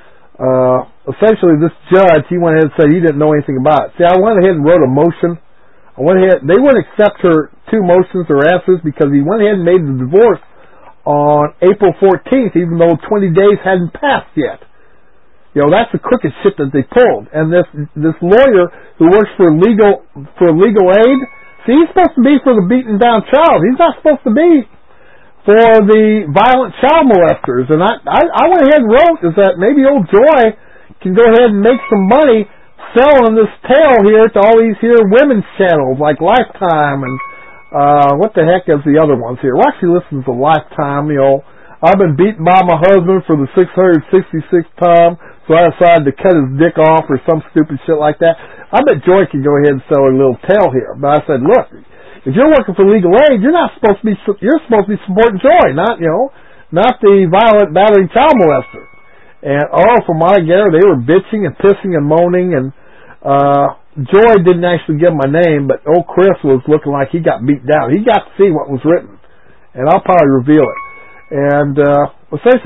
essentially this judge, he went ahead and said he didn't know anything about it. See, I went ahead and wrote a motion. They wouldn't accept her 2 motions or answers because he went ahead and made the divorce on April 14th, even though 20 days hadn't passed yet. That's the crooked shit that they pulled. And this lawyer who works for legal aid, see, he's supposed to be for the beaten down child. He's not supposed to be for the violent child molesters. And I went ahead and wrote is that maybe old Joy can go ahead and make some money selling this tale here to all these here women's channels like Lifetime and what the heck is the other ones here? Well, actually listens to Lifetime. I've been beaten by my husband for the 666th time, so I decided to cut his dick off or some stupid shit like that. I bet Joy can go ahead and sell a little tale here. But I said, look, if you're working for legal aid, you're supposed to be supporting Joy, not the violent, battering child molester. And from what I gather, they were bitching and pissing and moaning, and Joy didn't actually give my name, but old Chris was looking like he got beat down. He got to see what was written, and I'll probably reveal it. And essentially what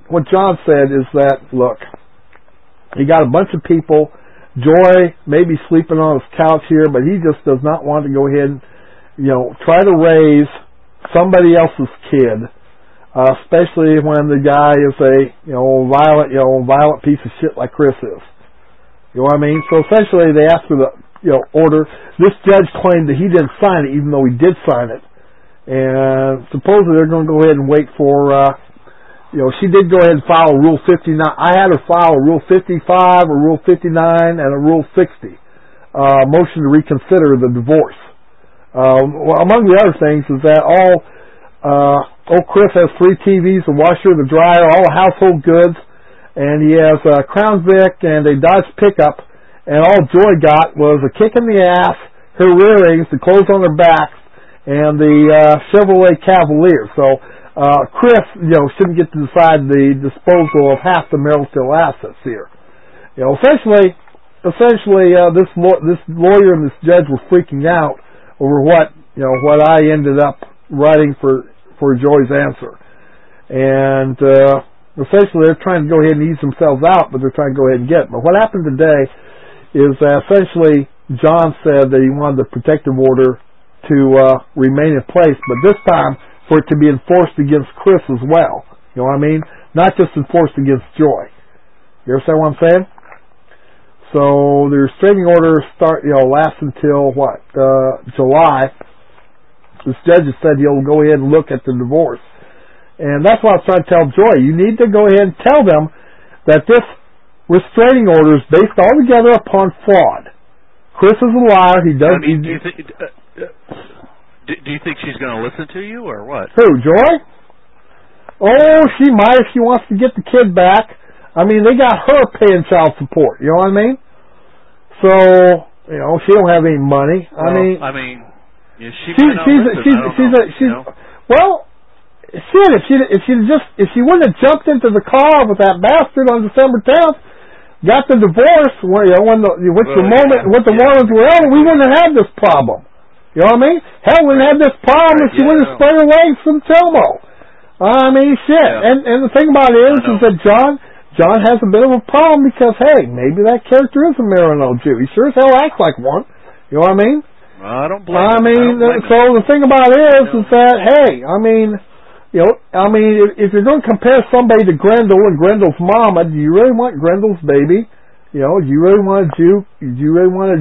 what John said is that, look, you got a bunch of people. Joy may be sleeping on his couch here, but he just does not want to go ahead and, try to raise somebody else's kid, especially when the guy is a, violent piece of shit like Chris is. You know what I mean? So essentially they asked for the, order. This judge claimed that he didn't sign it, even though he did sign it. And supposedly they're going to go ahead and wait for, she did go ahead and file a Rule 59. I had her file a Rule 55, a Rule 59, and a Rule 60 motion to reconsider the divorce. Among the other things is that Chris has 3 TVs, a washer, the dryer, all the household goods, and he has a Crown Vic and a Dodge pickup, and all Joy got was a kick in the ass, her earrings, the clothes on her back, and the Chevrolet Cavalier. So Chris, shouldn't get to decide the disposal of half the marital assets here. Essentially, this lawyer and this judge were freaking out over what I ended up writing for Joy's answer, and essentially they're trying to go ahead and ease themselves out, but they're trying to go ahead and get it. But what happened today is essentially John said that he wanted the protective order to remain in place, but this time for it to be enforced against Chris as well. You know what I mean? Not just enforced against Joy. You understand what I'm saying? So the restraining order lasts until July. This judge has said he'll go ahead and look at the divorce. And that's what I was trying to tell Joy. You need to go ahead and tell them that this restraining order is based altogether upon fraud. Chris is a liar. He does. Do you think she's going to listen to you, or what? Who, Joy? Oh, she might if she wants to get the kid back. I mean, they got her paying child support. You know what I mean? So, she don't have any money. Well, shit. If she wouldn't have jumped into the car with that bastard on December 10th, got the divorce, when the Warrens were on, we wouldn't have had this problem. You know what I mean? Hell, we didn't have this problem if she would have sprayed her legs from Tilmo. I mean, shit. Yeah. And the thing about it is that John has a bit of a problem because, hey, maybe that character is a Marino Jew. He sure as hell acts like one. You know what I mean? I don't blame him. So the thing about it is that, hey, if you're going to compare somebody to Grendel and Grendel's mama, do you really want Grendel's baby? Do you really want a Jew? Do you really want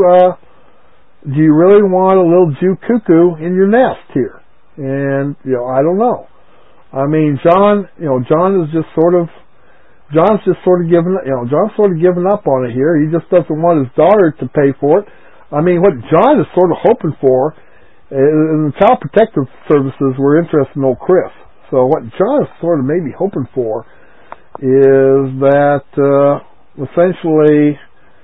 a little Jew cuckoo in your nest here? And, I don't know. I mean, John's just sort of given up on it here. He just doesn't want his daughter to pay for it. I mean, what John is sort of hoping for, and the Child Protective Services were interested in old Chris. So what John is sort of maybe hoping for is that, essentially,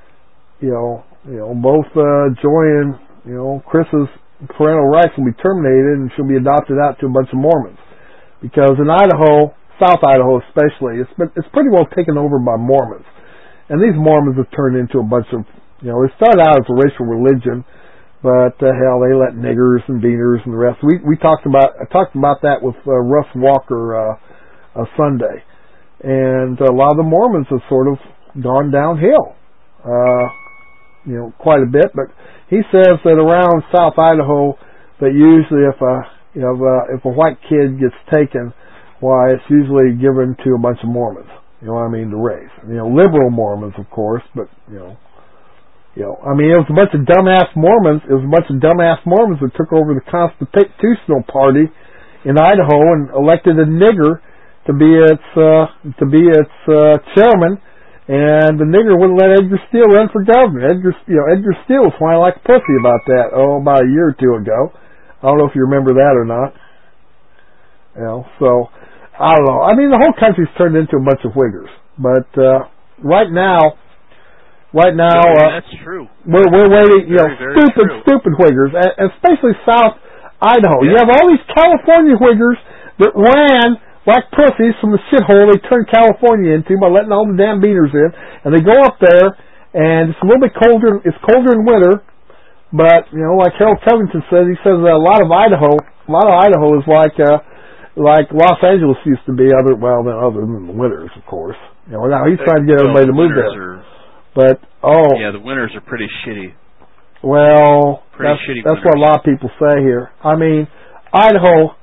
both Joy and Chris's parental rights will be terminated, and she'll be adopted out to a bunch of Mormons. Because in Idaho, South Idaho especially, it's pretty well taken over by Mormons, and these Mormons have turned into a bunch of they started out as a racial religion, but hell, they let niggers and beaners and the rest. I talked about that with Russ Walker Sunday, and a lot of the Mormons have sort of gone downhill. Quite a bit, but he says that around South Idaho, that usually if a white kid gets taken, why it's usually given to a bunch of Mormons. You know what I mean? To raise. Liberal Mormons, of course, but it was a bunch of dumbass Mormons. It was a bunch of dumbass Mormons that took over the Constitutional Party in Idaho and elected a nigger to be its chairman. And the nigger wouldn't let Edgar Steele run for governor. Edgar Steele was whining like a pussy about that, about a year or two ago. I don't know if you remember that or not. So, I don't know. I mean, the whole country's turned into a bunch of Wiggers. But, right now, that's true. We're waiting, stupid Wiggers, especially South Idaho. Yeah. You have all these California Wiggers that ran like pussies from the shithole they turned California into by letting all the damn beaners in, and they go up there, and it's a little bit colder. It's colder in winter, but like Harold Covington says, he says that a lot of Idaho is like like Los Angeles used to be, other than the winters, of course. Now he's trying to get everybody to move there. But yeah, the winters are pretty shitty. Well, that's what a lot of people say here. I mean, Idaho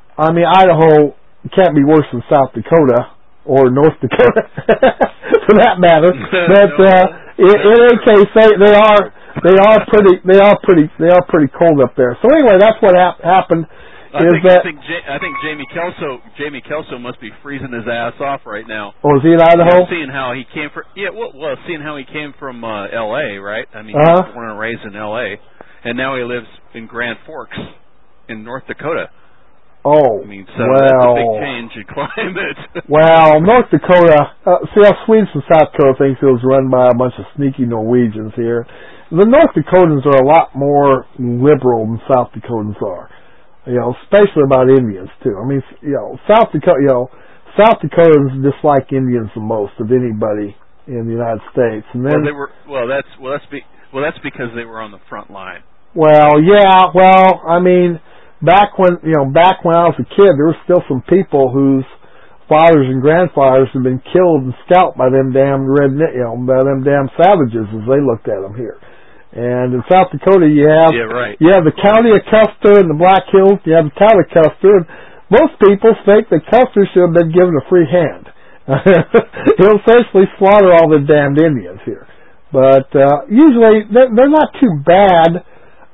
can't be worse than South Dakota or North Dakota, for that matter. But in any case, they are pretty cold up there. So anyway, that's what happened. I think Jamie Kelso must be freezing his ass off right now. Oh, is he in Idaho? Seeing how he came from seeing how he came from L.A., right? I mean, he was born and raised in L.A., and now he lives in Grand Forks in North Dakota. Oh, I mean, so that's a big change in climate. Well, North Dakota, see how Sweden and South Dakota thinks it was run by a bunch of sneaky Norwegians here. The North Dakotans are a lot more liberal than South Dakotans are. Especially about Indians too. I mean, South Dakotans dislike Indians the most of anybody in the United States. And then that's because they were on the front line. Well, yeah. Well, I mean, back when I was a kid, there were still some people whose fathers and grandfathers had been killed and scalped by them damn by them damn savages, as they looked at them here. And in South Dakota, you have the county of Custer and the Black Hills. You have the town of Custer, and most people think that Custer should have been given a free hand. He'll essentially slaughter all the damned Indians here. But usually they're not too bad.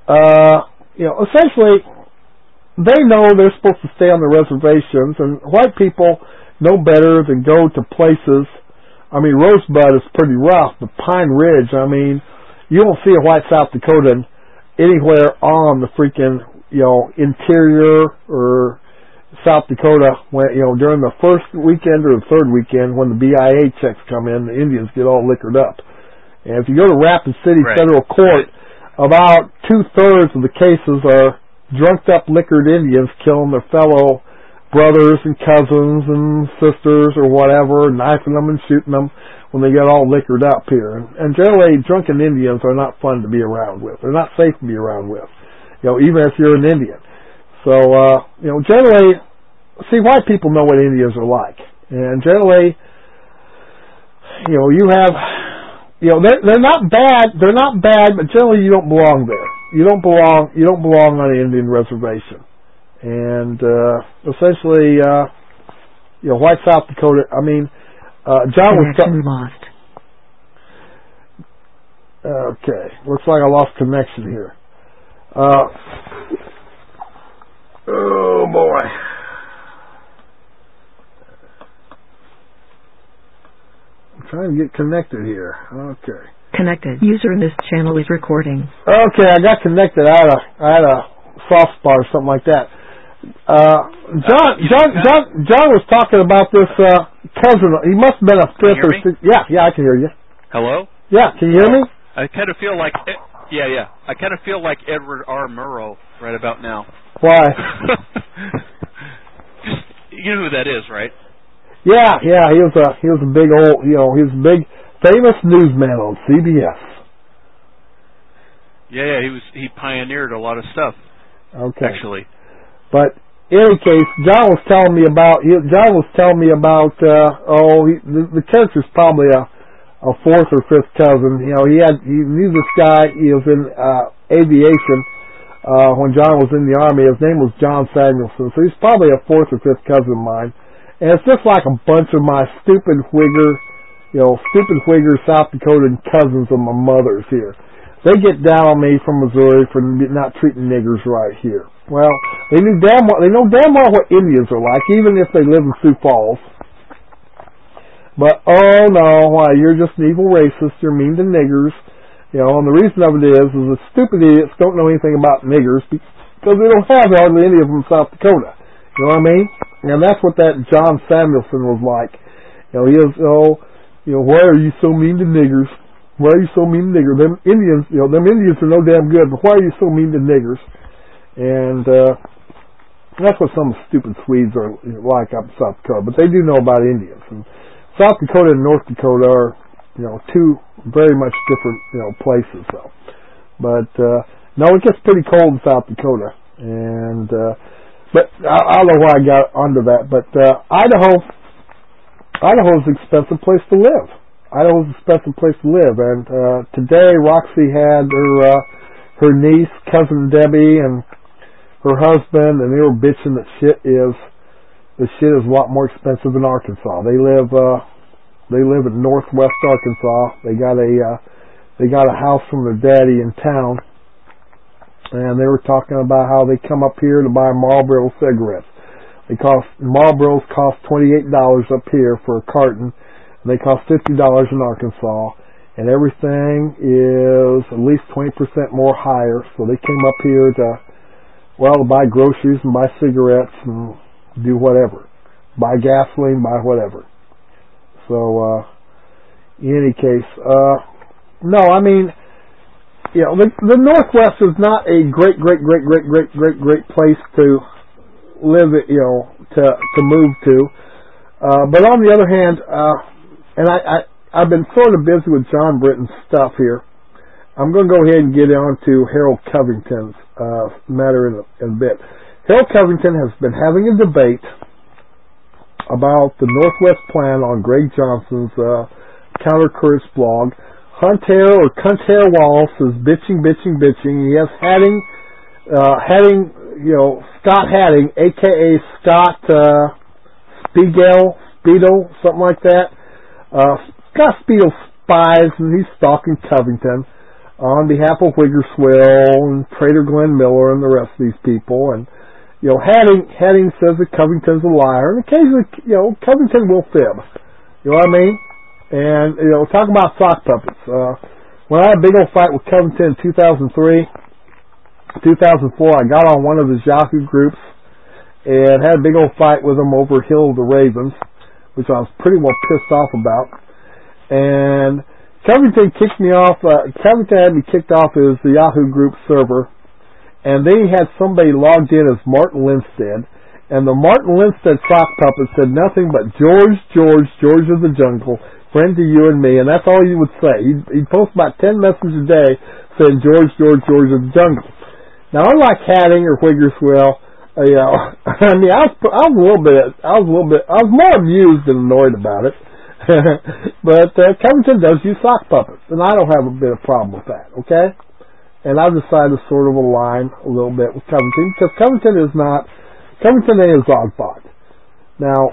Essentially they know they're supposed to stay on the reservations, and white people know better than go to places. I mean, Rosebud is pretty rough, but Pine Ridge, I mean, you won't see a white South Dakotan anywhere on the freaking, interior or South Dakota when, during the first weekend or the third weekend when the BIA checks come in, the Indians get all liquored up. And if you go to Rapid City Federal Court, about 2/3 of the cases are drunked up, liquored Indians killing their fellow brothers and cousins and sisters or whatever, knifing them and shooting them when they get all liquored up here. And generally, drunken Indians are not fun to be around with. They're not safe to be around with, even if you're an Indian. So, generally, see, white people know what Indians are like. And generally, you have, they're not bad, but generally you don't belong there. You don't belong on an Indian reservation. And, essentially, white South Dakota, I mean, John was lost. Okay, looks like I lost connection here. Oh boy. I'm trying to get connected here. Okay. Connected. User in this channel is recording. Okay, I got connected. I had a soft spot or something like that. John was talking about this cousin. He must have been a fifth or sixth. Yeah, I can hear you. Hello? Yeah, can you hear me? I kind of feel like I kind of feel like Edward R. Murrow right about now. Why? You know who that is, right? Yeah. He was a big old, he was a big famous newsman on CBS. Yeah, he pioneered a lot of stuff. Okay. Actually. But in any case, John was telling me about the character's probably a fourth or fifth cousin. He knew this guy. He was in aviation when John was in the Army. His name was John Samuelson, so he's probably a fourth or fifth cousin of mine. And it's just like a bunch of my stupid Whigger South Dakotan cousins of my mother's here. They get down on me from Missouri for not treating niggers right here. Well, they know damn well what Indians are like, even if they live in Sioux Falls. But, oh no, why, you're just an evil racist, you're mean to niggers. And the reason of it is that stupid idiots don't know anything about niggers because they don't have hardly any of them in South Dakota. You know what I mean? And that's what that John Samuelson was like. He is, why are you so mean to niggers? Why are you so mean to niggers? Them Indians are no damn good, but why are you so mean to niggers? And that's what some stupid Swedes are like up in South Dakota. But they do know about Indians. And South Dakota and North Dakota are, two very much different, places. But no, it gets pretty cold in South Dakota. And But I don't know why I got onto that. But Idaho's an expensive place to live. Idaho's an expensive place to live. And today Roxy had her niece, cousin Debbie, and her husband, and they were bitching that shit is a lot more expensive than Arkansas. They live in northwest Arkansas. They got a house from their daddy in town. And they were talking about how they come up here to buy Marlboro cigarettes. Marlboros cost $28 up here for a carton, and they cost $50 in Arkansas, and everything is at least 20% more higher. So they came up here to buy groceries and buy cigarettes and do whatever, buy gasoline, buy whatever. So in any case, no, I mean, you know, the Northwest is not a great place to live, you know, to move to. But on the other hand, and I've been sort of busy with John Britton's stuff here. I'm going to go ahead and get on to Harold Covington's matter in a bit. Harold Covington has been having a debate about the Northwest Plan on Greg Johnson's Counter Currents blog. Hunter Wallace is bitching. He has Scott Hatting, a.k.a. Scott Spiegel, something like that. Scott Spiegel spies, and he's stalking Covington on behalf of Wiggerswill and Trader Glenn Miller and the rest of these people. And, you know, Hatting says that Covington's a liar, and occasionally, you know, Covington will fib. You know what I mean? And, you know, talking about sock puppets. When I had a big old fight with Covington in 2003, 2004, I got on one of his Yahoo groups and had a big old fight with him over Hill of the Ravens, which I was pretty well pissed off about. And Covington kicked me off. Covington had me kicked off as the Yahoo group server, and they had somebody logged in as Martin Lindstedt. And the Martin Lindstedt sock puppet said nothing but George of the Jungle, friend to you and me, and that's all he would say. He'd post about 10 messages a day saying George of the Jungle. Now, unlike Hatting or Wiggerswill, you know, I mean, I was more amused than annoyed about it. But Covington does use sock puppets, and I don't have a bit of problem with that. Okay, and I've decided to sort of align a little bit with Covington because Covington is Zogbot. Now,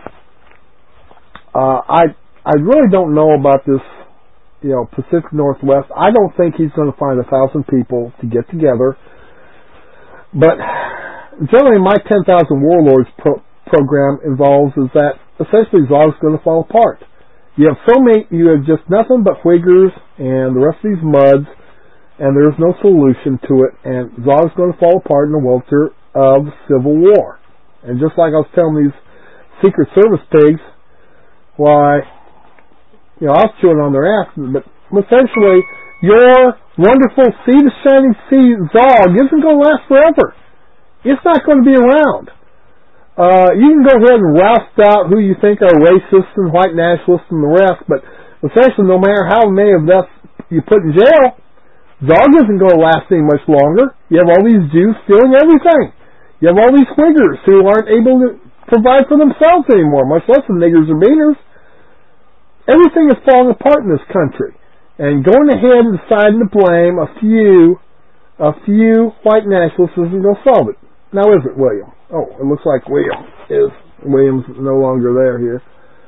I really don't know about this, you know, Pacific Northwest. I don't think he's going to find 1,000 people to get together. But generally, my 10,000 Warlords program involves is that essentially Zog's going to fall apart. You have just nothing but Whiggers and the rest of these muds, and there's no solution to it. And Zog's going to fall apart in the welter of civil war. And just like I was telling these Secret Service pigs, why, you know, I was chewing on their ass, but essentially, your wonderful sea to shining sea Zog isn't going to last forever. It's not going to be around. You can go ahead and roust out who you think are racists and white nationalists and the rest, but essentially, no matter how many of us you put in jail, Zog isn't going to last any much longer. You have all these Jews stealing everything. You have all these Whiggers who aren't able to provide for themselves anymore, much less the niggers or beaners. Everything is falling apart in this country. And going ahead and deciding to blame a few white nationalists isn't going to solve it. Now, is it, William? Oh, it looks like William's no longer there here.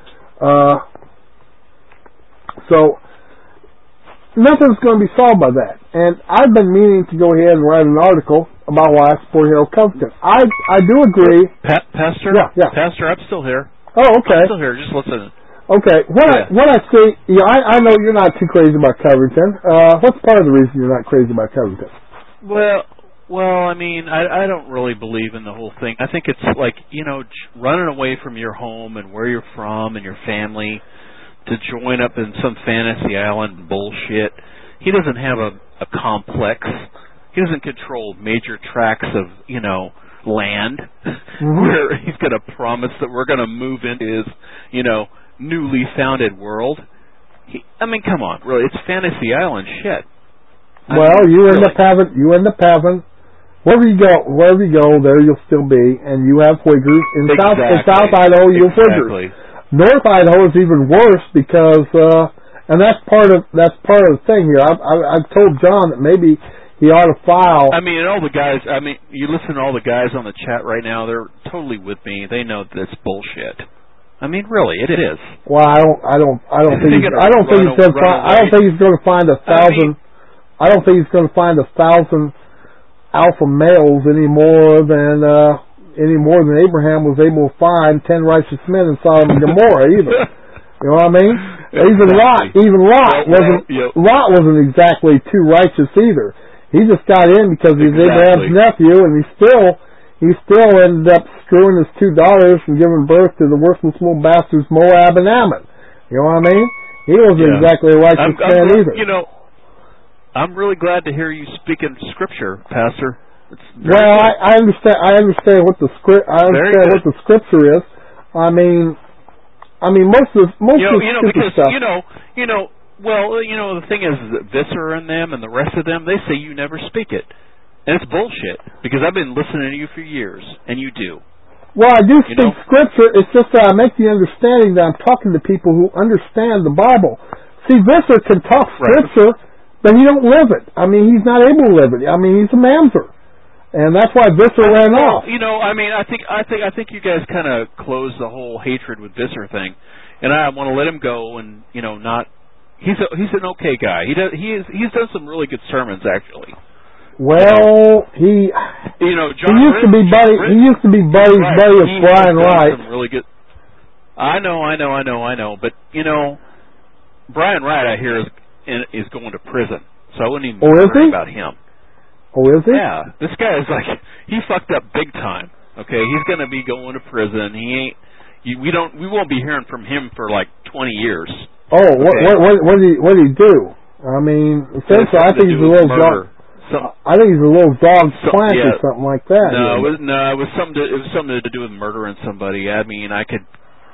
So, nothing's going to be solved by that. And I've been meaning to go ahead and write an article about why I support Harold Covington. I do agree. Pastor? Yeah. Pastor, I'm still here. Oh, okay. I'm still here. Just listen. Okay. What I see, you know, I know you're not too crazy about Covington. What's part of the reason you're not crazy about Covington? Well, I mean, I don't really believe in the whole thing. I think it's like, you know, running away from your home and where you're from and your family to join up in some fantasy island bullshit. He doesn't have a complex. He doesn't control major tracts of, you know, land where he's going to promise that we're going to move into his, you know, newly founded world. I mean, come on, really, it's fantasy island shit. Well, you end up having wherever you go, there you'll still be, and you have Uyghurs. In South Idaho, you have Uyghurs. North Idaho is even worse because, and that's part of the thing here. I've told John that maybe he ought to file. I mean, and all the guys. I mean, you listen to all the guys on the chat right now. They're totally with me. They know that it's bullshit. I mean, really, it is. Well, I don't think he's going to find 1,000. I don't think he's going to find 1,000 alpha males any more than Abraham was able to find 10 righteous men in Sodom and Gomorrah either. You know what I mean? Lot wasn't exactly too righteous either. He just got in because he's Abraham's nephew, and he still ended up screwing his two daughters and giving birth to the worthless little bastards Moab and Ammon. You know what I mean? He wasn't exactly a righteous man either. You know, I'm really glad to hear you speak in Scripture, Pastor. Well, I understand what the Scripture is. I mean, most of the stuff. The thing is that Visser and them and the rest of them, they say you never speak it, and it's bullshit because I've been listening to you for years, and you do. Well, I do speak Scripture. It's just that I make the understanding that I'm talking to people who understand the Bible. See, Visser can talk Scripture. But he don't live it. I mean, he's not able to live it. I mean, he's a mamzer, and that's why Visser ran off. You know, I mean, I think you guys kind of closed the whole hatred with Visser thing, and I want to let him go. And not. He's an okay guy. He's done some really good sermons actually. Well, he used to be buddies with Brian Wright. Some really good. I know. But Brian Wright, I hear is going to prison, so I wouldn't even worry about him. Oh, is he? Yeah, this guy is he fucked up big time. Okay, he's going to be going to prison. We won't be hearing from him for 20 years. Oh, okay. What did he do? I mean, essentially, I think he's a little dog. I think he's a little dog plant or something like that. It was something to do with murdering somebody. I mean, I could.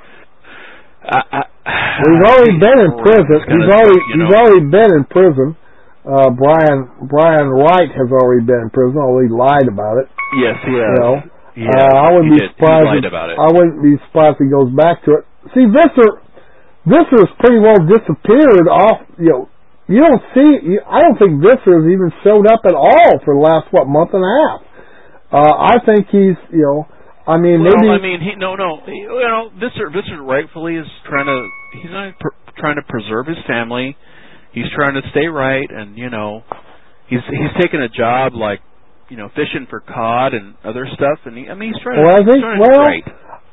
He's already been in prison. He's already been in prison. Brian Wright has already been in prison, although he lied about it. Yes, he has. I wouldn't be surprised. He lied about it. I wouldn't be surprised if he goes back to it. See, Visser's pretty well disappeared off. You don't see. I don't think Visser has even showed up at all for the last month and a half. I think he's Visser rightfully is he's not trying to preserve his family. He's trying to stay right, and he's taking a job fishing for cod and other stuff, and he's trying to do right.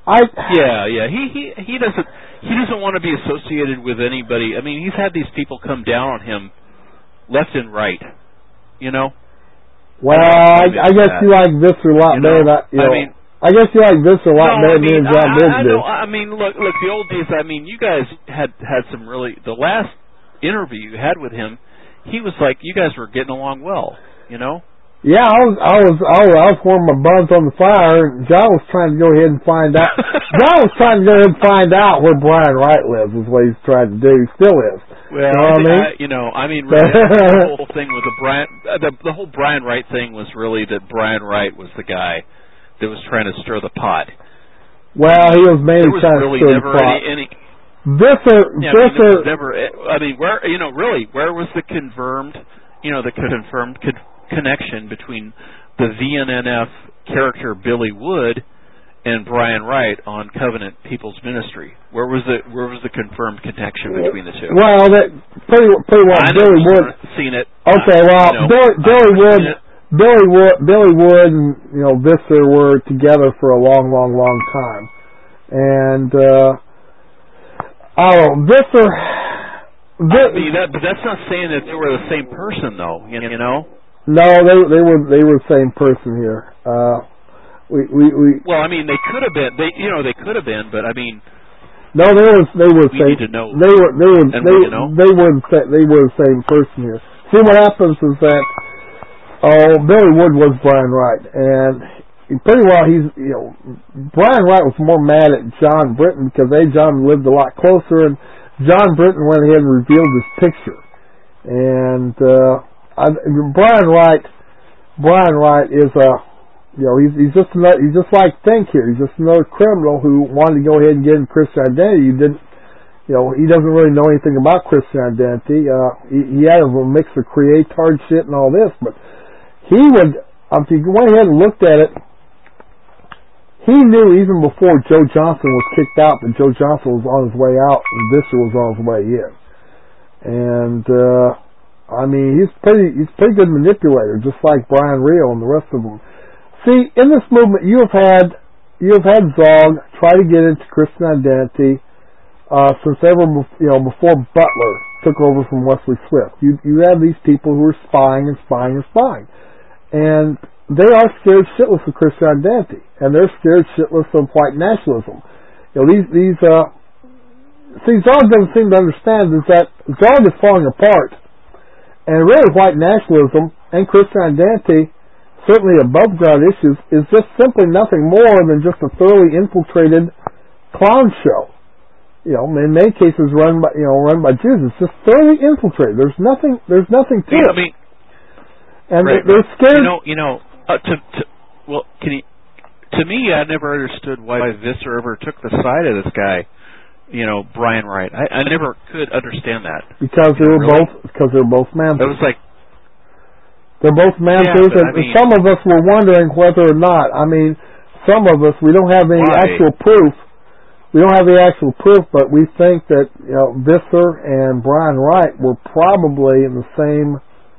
He doesn't want to be associated with anybody. I mean, he's had these people come down on him left and right. Well, I guess you like Visser a lot better than I guess you like Visser a lot better than John Bridge did. I mean, look, the old days. I mean, you guys had some really. The last interview you had with him, he was you guys were getting along well. Yeah, I was warming my buns on the fire, and John was trying to go ahead and find out. Where Brian Wright lives. Is what he's trying to do. He still is. Well, really, the whole thing with the whole Brian Wright thing was really that Brian Wright was the guy that was trying to stir the pot. Well, he was mainly trying to stir the pot. Visser. Where was the confirmed connection between the VNNF character Billy Wood and Brian Wright on Covenant People's Ministry? Where was the confirmed connection between the two? Well, that pretty well Billy Wood seen it. Okay, Billy Wood and Visser were together for a long time, and Visser. But that's not saying that they were the same person, though. No, they were the same person here. Well, I mean, they could have been. They could have been, but I mean. No, they were the same. Need to know. They were the same person here. See, what happens is that Billy Wood was Brian Wright, and pretty well Brian Wright was more mad at John Britton because John lived a lot closer, and John Britton went ahead and revealed his picture, and Brian Wright Brian Wright is he's just like Think here. He's just another criminal who wanted to go ahead and get in Christian identity. He doesn't really know anything about Christian identity. He had a mix of creatard shit and all this, but he would, if you went ahead and looked at it, he knew even before Joe Johnson was kicked out that Joe Johnson was on his way out and Visser was on his way in. And, he's pretty good manipulator, just like Brian Rio and the rest of them. See, in this movement, you have had Zog try to get into Christian identity, since before Butler took over from Wesley Swift. You have these people who are spying, and they are scared shitless of Christian identity, and they're scared shitless of white nationalism. Zog doesn't seem to understand is that Zog is falling apart, and really white nationalism and Christian identity, certainly above ground issues, is just simply nothing more than just a thoroughly infiltrated clown show. In many cases run by Jews. It's just thoroughly infiltrated. There's nothing to it. And they're scared. To me, I never understood why Visser ever took the side of this guy, Brian Wright. I never could understand that. Because they're both Mamzers. It was like, they're both Mamzers, and some of us were wondering whether or not. Some of us, we don't have any actual proof. We don't have the actual proof, but we think that Visser and Brian Wright were probably in the same,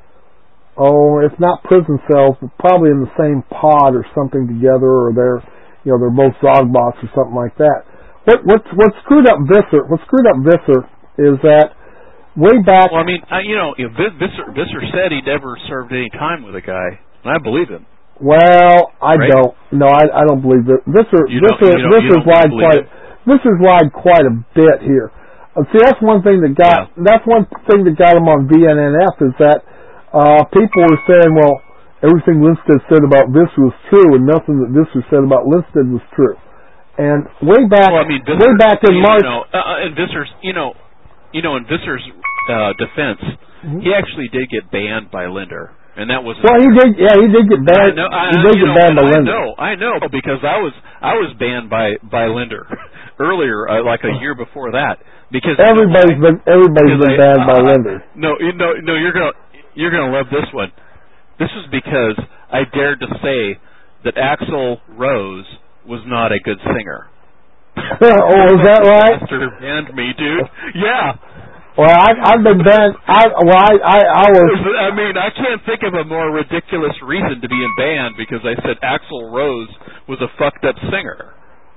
if not prison cells, but probably in the same pod or something together, or they're both Zogbots or something like that. What screwed up Visser? What screwed up Visser is that way back. Well, Visser said he never served any time with a guy, and I believe him. Well, I don't. No, I don't believe that. Visser's lied quite. Visser's lied quite a bit here. See, that's one thing that got him on VNNF is that people were saying, well, everything Linstead said about Visser was true, and nothing that Visser said about Linstead was true. And way back in March, in Visser's, in Visser's defense, he actually did get banned by Linder. And that was he did get banned. He did get banned by Linder. I know because I was banned by Linder earlier, like a year before that. Because everybody's been banned by Linder. No, you're gonna love this one. This was because I dared to say that Axl Rose was not a good singer. Oh, is that right? Master banned me, dude. Yeah. Well, I've been banned. I was. I can't think of a more ridiculous reason to be in band because I said Axl Rose was a fucked up singer.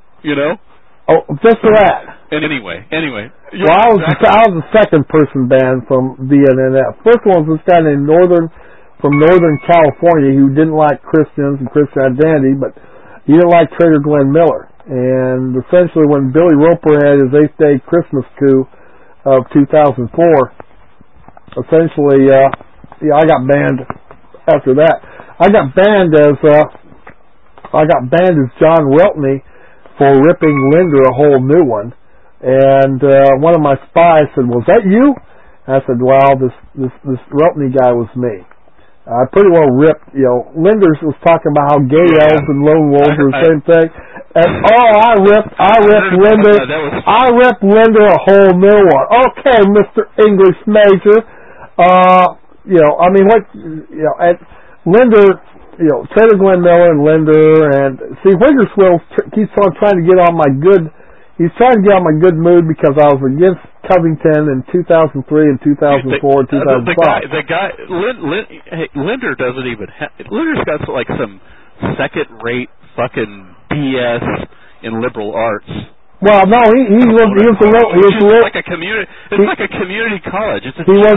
Oh, just for that. And anyway. Well, I was the second person banned from VNNF. First one was this guy named from Northern California who didn't like Christians and Christian identity, but he didn't like Trader Glenn Miller. And essentially, when Billy Roper had his 8th-day Christmas coup of 2004, essentially, I got banned after that. I got banned as John Weltney for ripping Linder a whole new one. And one of my spies said, "Was that you?" And I said, "Well, this Weltney guy was me." I pretty well ripped, Linder was talking about how gay elves and lone wolves are the same thing. And I ripped Linder a whole new one. Okay, Mr. English major. Linder, Trader Glenn Miller and Linder, and see, Wiggerswill keeps on trying to get on my good. He's trying to get on my good mood because I was against Covington in 2003 and 2004 and 2005. Linder doesn't even Linder's got like some second-rate fucking BS in liberal arts. Well, no, he was like a community. It's like a community college. He was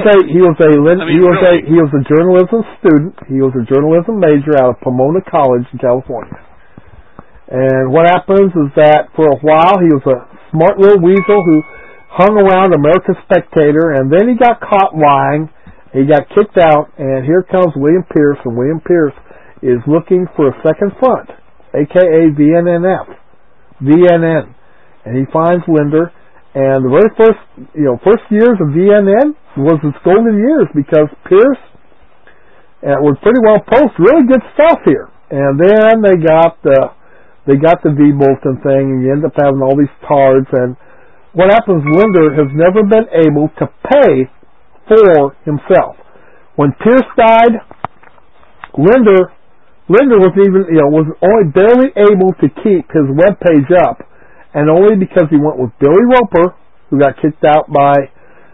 a journalism student. He was a journalism major out of Pomona College in California. And what happens is that for a while he was a smart little weasel who hung around American Spectator, and then he got caught lying. He got kicked out, and here comes William Pierce, and William Pierce is looking for a second front, a.k.a. VNNF. And he finds Linder, and the very first years of VNN was its golden years because Pierce would pretty well post really good stuff here. And then they got the V-Bulletin thing, and you end up having all these cards. And what happens, Linder has never been able to pay for himself. When Pierce died, Linder was only barely able to keep his webpage up, and only because he went with Billy Roper, who got kicked out by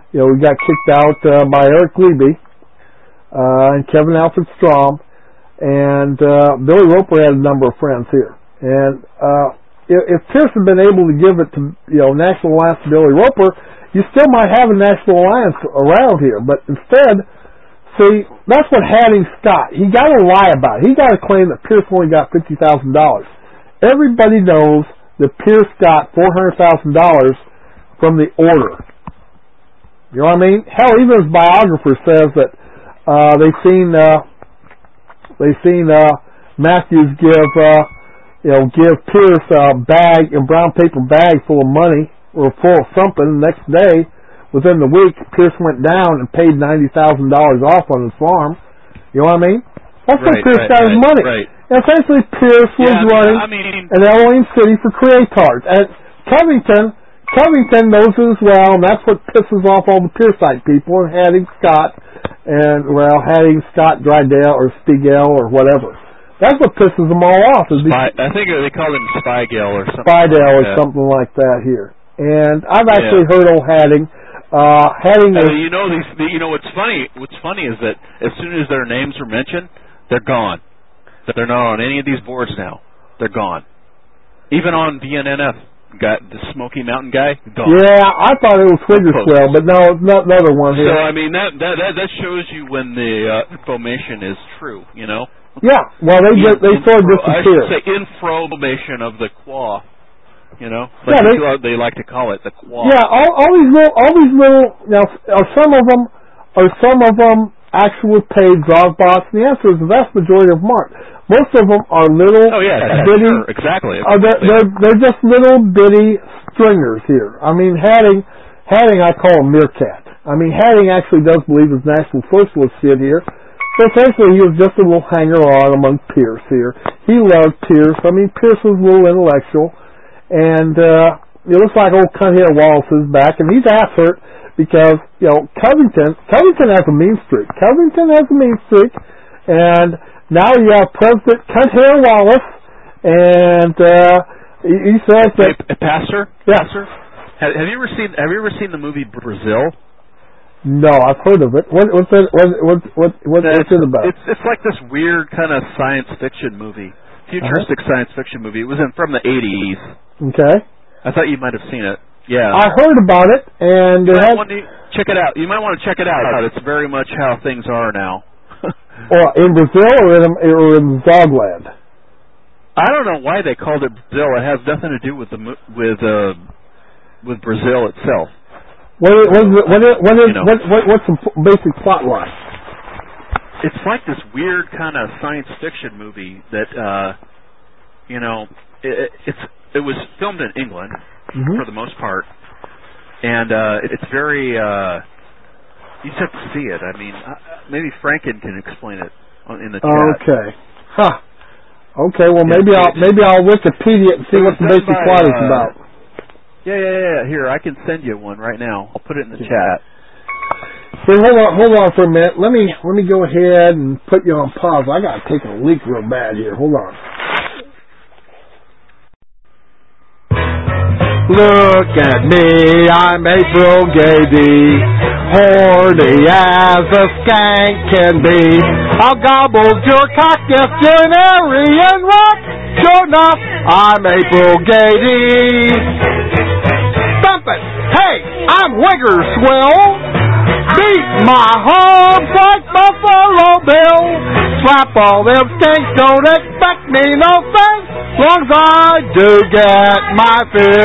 Eric Levy, and Kevin Alfred Strom, and Billy Roper had a number of friends here. And if Pierce had been able to give it to National Alliance to Billy Roper, you still might have a National Alliance around here. But instead, see, that's what Haddings got. He got to lie about it. He got to claim that Pierce only got $50,000. Everybody knows that Pierce got $400,000 from the order. You know what I mean? Hell, even his biographer says that they've seen Matthews give Pierce a brown paper bag full of money or full of something. The next day, within the week, Pierce went down and paid $90,000 off on his farm. You know what I mean? That's where Pierce got his money. Right. And essentially, Pierce was running an Abilene City for Creators. And Covington knows it as well, and that's what pisses off all the Pierceite people, and Haddings Scott, Drydale, or Spiegel, or whatever. That's what pisses them all off. I think they call him Spygale or something. Spydale or something like that here. And I've actually heard old Hadding. What's funny? What's funny is that as soon as their names are mentioned, they're gone. They're not on any of these boards now. They're gone. Even on VNNF, the Smoky Mountain guy, gone. Yeah, I thought it was Twiggerswell, but no, it's not another one here. So I mean that shows you when the information is true. Yeah, well they sort of disappear. I should say information of the Qua. They like to call it the Qua. Yeah, all these little. Now, are some of them actual paid Zogbots? And the answer is the vast majority of them aren't. Most of them are little bitty. Sure, exactly. They're just little bitty stringers here. I mean, Hadding, I call him Meerkat. I mean, Hadding actually does believe his National Socialist shit here. So essentially, he was just a little hanger-on among Pierce here. He loved Pierce. I mean, Pierce was a little intellectual. And it looks like old Cunthead Wallace is back, and he's ass hurt because, Covington has a mean streak. And now you have President Cunthead Wallace, and he says that... Hey, Pastor? Yeah. Pastor? Have you ever seen the movie Brazil? No, I've heard of it. What's it about? It's like this weird kind of science fiction movie, futuristic science fiction movie. It was from the 80s. Okay. I thought you might have seen it. Yeah. I heard about it, and check it out. You might want to check it out. It's very much how things are now. Or in Brazil or in Zogland? I don't know why they called it Brazil. It has nothing to do with Brazil itself. What's the basic plot line? It's like this weird kind of science fiction movie that it was filmed in England for the most part, and it's very. You just have to see it. I mean, maybe Franken can explain it in the chat. Okay. Huh. Okay. Well, maybe I'll Wikipedia it and see what the basic plot is about. Yeah. Here, I can send you one right now. I'll put it in the chat. So hold on for a minute. Let me go ahead and put you on pause. I gotta take a leak real bad here. Hold on. Look at me, I'm April Gady, horny as a skank can be. I'll gobble your cock if you're an Aryan rock. Sure enough, I'm April Gady. Thump it! Hey, I'm Wiggerswell. Beat my hubs like Buffalo Bill. Slap all them skanks, don't expect me no thanks. Long as I do get my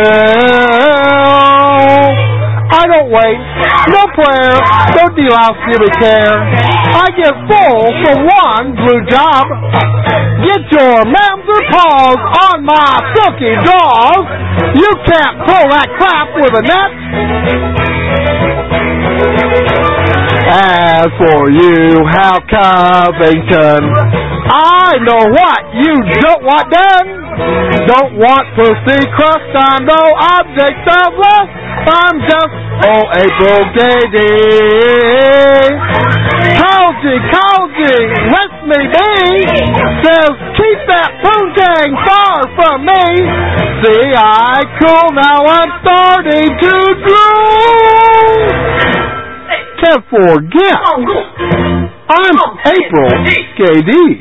fill. I don't wait, no prayer, no deal out silly care. I get full for one blue job. Get your mams or paws on my silky jaws. You can't pull that crap with a net. As for you, Hal Covington, I know what you don't want done. Don't want pussy crust on no object of lust. I'm just April Gady. Colgy, let me be. Says keep that poontang far from me. See, I cool now. I'm starting to drool. Can't forget, I'm April Gady.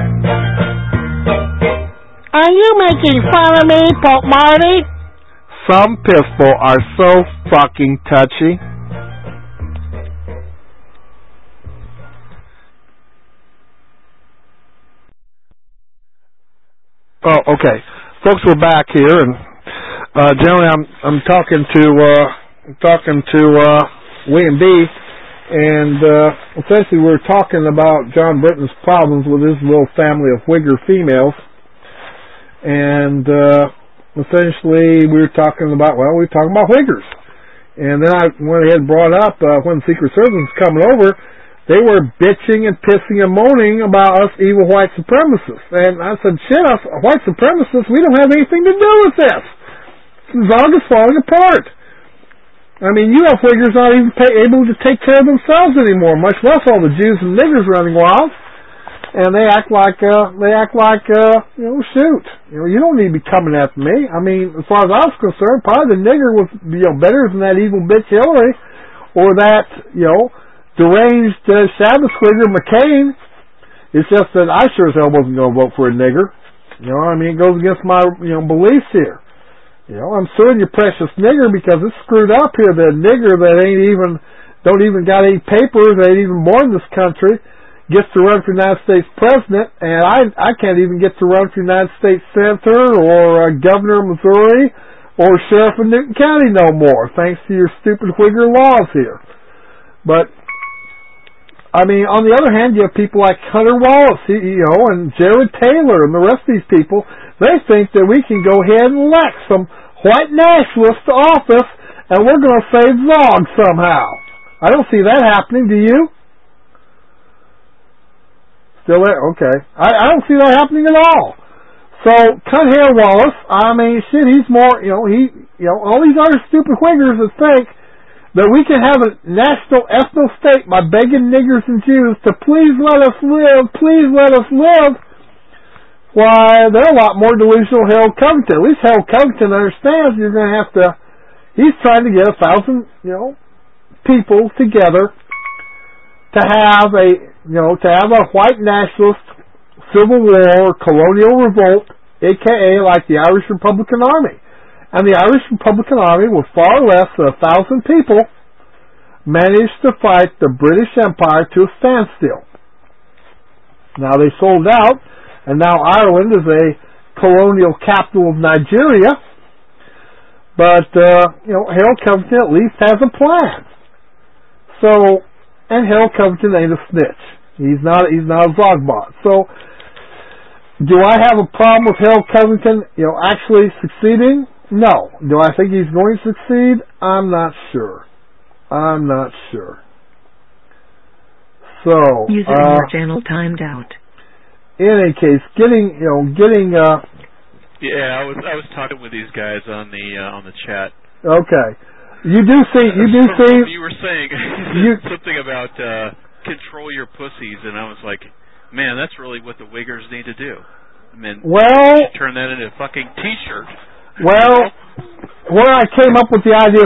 Are you making fun of me, Pope Marty? Some people are so fucking touchy. Oh, okay, folks, we're back here, and generally I'm talking to William B. And essentially we were talking about John Britton's problems with his little family of Whigger females. And essentially we were talking about Whiggers. And then I went ahead and brought up when the Secret Service was coming over, they were bitching and pissing and moaning about us evil white supremacists. And I said, shit, us white supremacists, we don't have anything to do with this. Zog is falling apart. I mean, you have Whiggers not even able to take care of themselves anymore, much less all the Jews and niggers running wild. And they act like, shoot, you don't need to be coming after me. I mean, as far as I was concerned, probably the nigger was, better than that evil bitch Hillary, or that, deranged Shabbos Whigger McCain. It's just that I sure as hell wasn't going to vote for a nigger. It goes against my, beliefs here. I'm suing your precious nigger because it's screwed up here. The nigger that don't even got any papers, ain't even born in this country, gets to run for United States president, and I can't even get to run for United States senator or governor of Missouri or sheriff of Newton County no more, thanks to your stupid Whigger laws here. But on the other hand, you have people like Hunter Wallace, and Jared Taylor and the rest of these people. They think that we can go ahead and elect some white nationalists to office and we're going to save Zog somehow. I don't see that happening, do you? Still there? Okay. I don't see that happening at all. So, cut hair Wallace, he's more, all these other stupid Whiggers that think that we can have a national ethno-state by begging niggers and Jews to please let us live, why, they're a lot more delusional than Harold Covington. At least Harold Covington understands you're going to have to, he's trying to get 1,000, people together to have a white nationalist civil war, colonial revolt, aka like the Irish Republican Army. And the Irish Republican Army, with far less than 1,000 people, managed to fight the British Empire to a standstill. Now they sold out, and now Ireland is a colonial capital of Nigeria. But, Harold Covington at least has a plan. So, and Harold Covington ain't a snitch. He's not a Zogbot. So, do I have a problem with Harold Covington, actually succeeding? No. Do I think he's going to succeed? I'm not sure. So, user in your channel timed out. In any case, getting Yeah, I was talking with these guys on the chat. Okay. You do see. You were saying something about control your pussies, and I was like, man, that's really what the Whiggers need to do. Turn that into a fucking T-shirt. Well, where I came up with the idea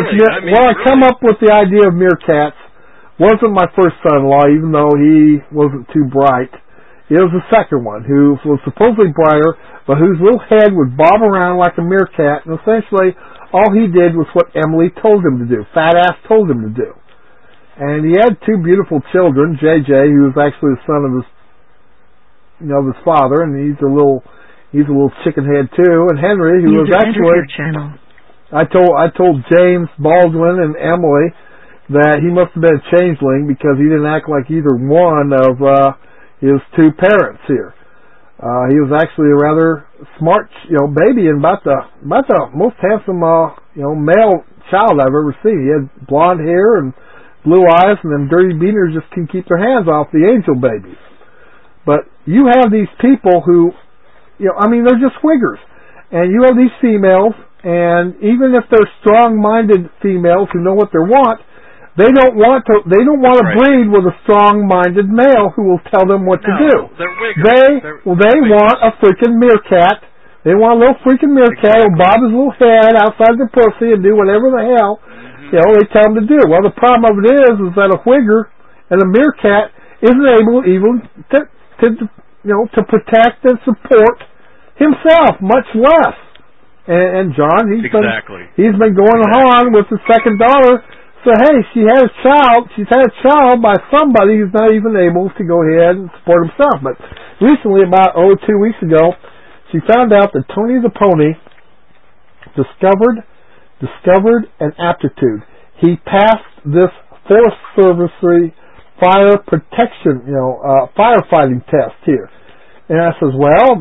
of meerkats wasn't my first son-in-law, even though he wasn't too bright. It was the second one, who was supposedly brighter, but whose little head would bob around like a meerkat, and essentially all he did was what Emily told him to do, fat ass told him to do. And he had two beautiful children, JJ, who was actually the son of his father, and he's a little chicken head too, and Henry, who was actually, I told James Baldwin and Emily that he must have been a changeling because he didn't act like either one of his two parents here. He was actually a rather smart, baby, and about the most handsome, male child I've ever seen. He had blonde hair and blue eyes and them dirty beaners just can keep their hands off the angel babies. But you have these people who, they're just wiggers. And you have these females, and even if they're strong-minded females who know what they want, they don't want to breed with a strong-minded male who will tell them what to do. They're wiggers. They want a freaking meerkat. They want a little freaking meerkat who'll bob his little head outside the pussy and do whatever the hell they tell him to do. Well, the problem of it is that a wigger and a meerkat isn't able even to protect and support himself, much less. And John, he's been going on with the second daughter. So hey, she's had a child by somebody who's not even able to go ahead and support himself. But recently, about 2 weeks ago, she found out that Tony the Pony discovered an aptitude. He passed this Forest Service fire protection, firefighting test here. And I says, well,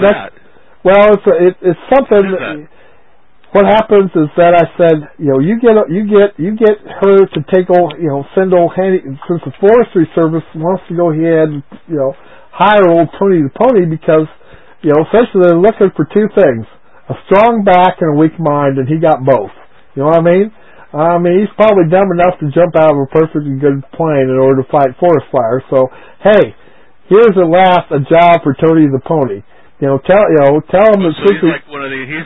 it's something. What happens is that I said, you get her to take send old Handy, since the Forestry Service wants to go ahead and, hire old Tony the Pony because, essentially they're looking for two things, a strong back and a weak mind, and he got both. You know what I mean? He's probably dumb enough to jump out of a perfectly good plane in order to fight forest fires. So, hey, here's at last a job for Tony the Pony. Tell him that he's like one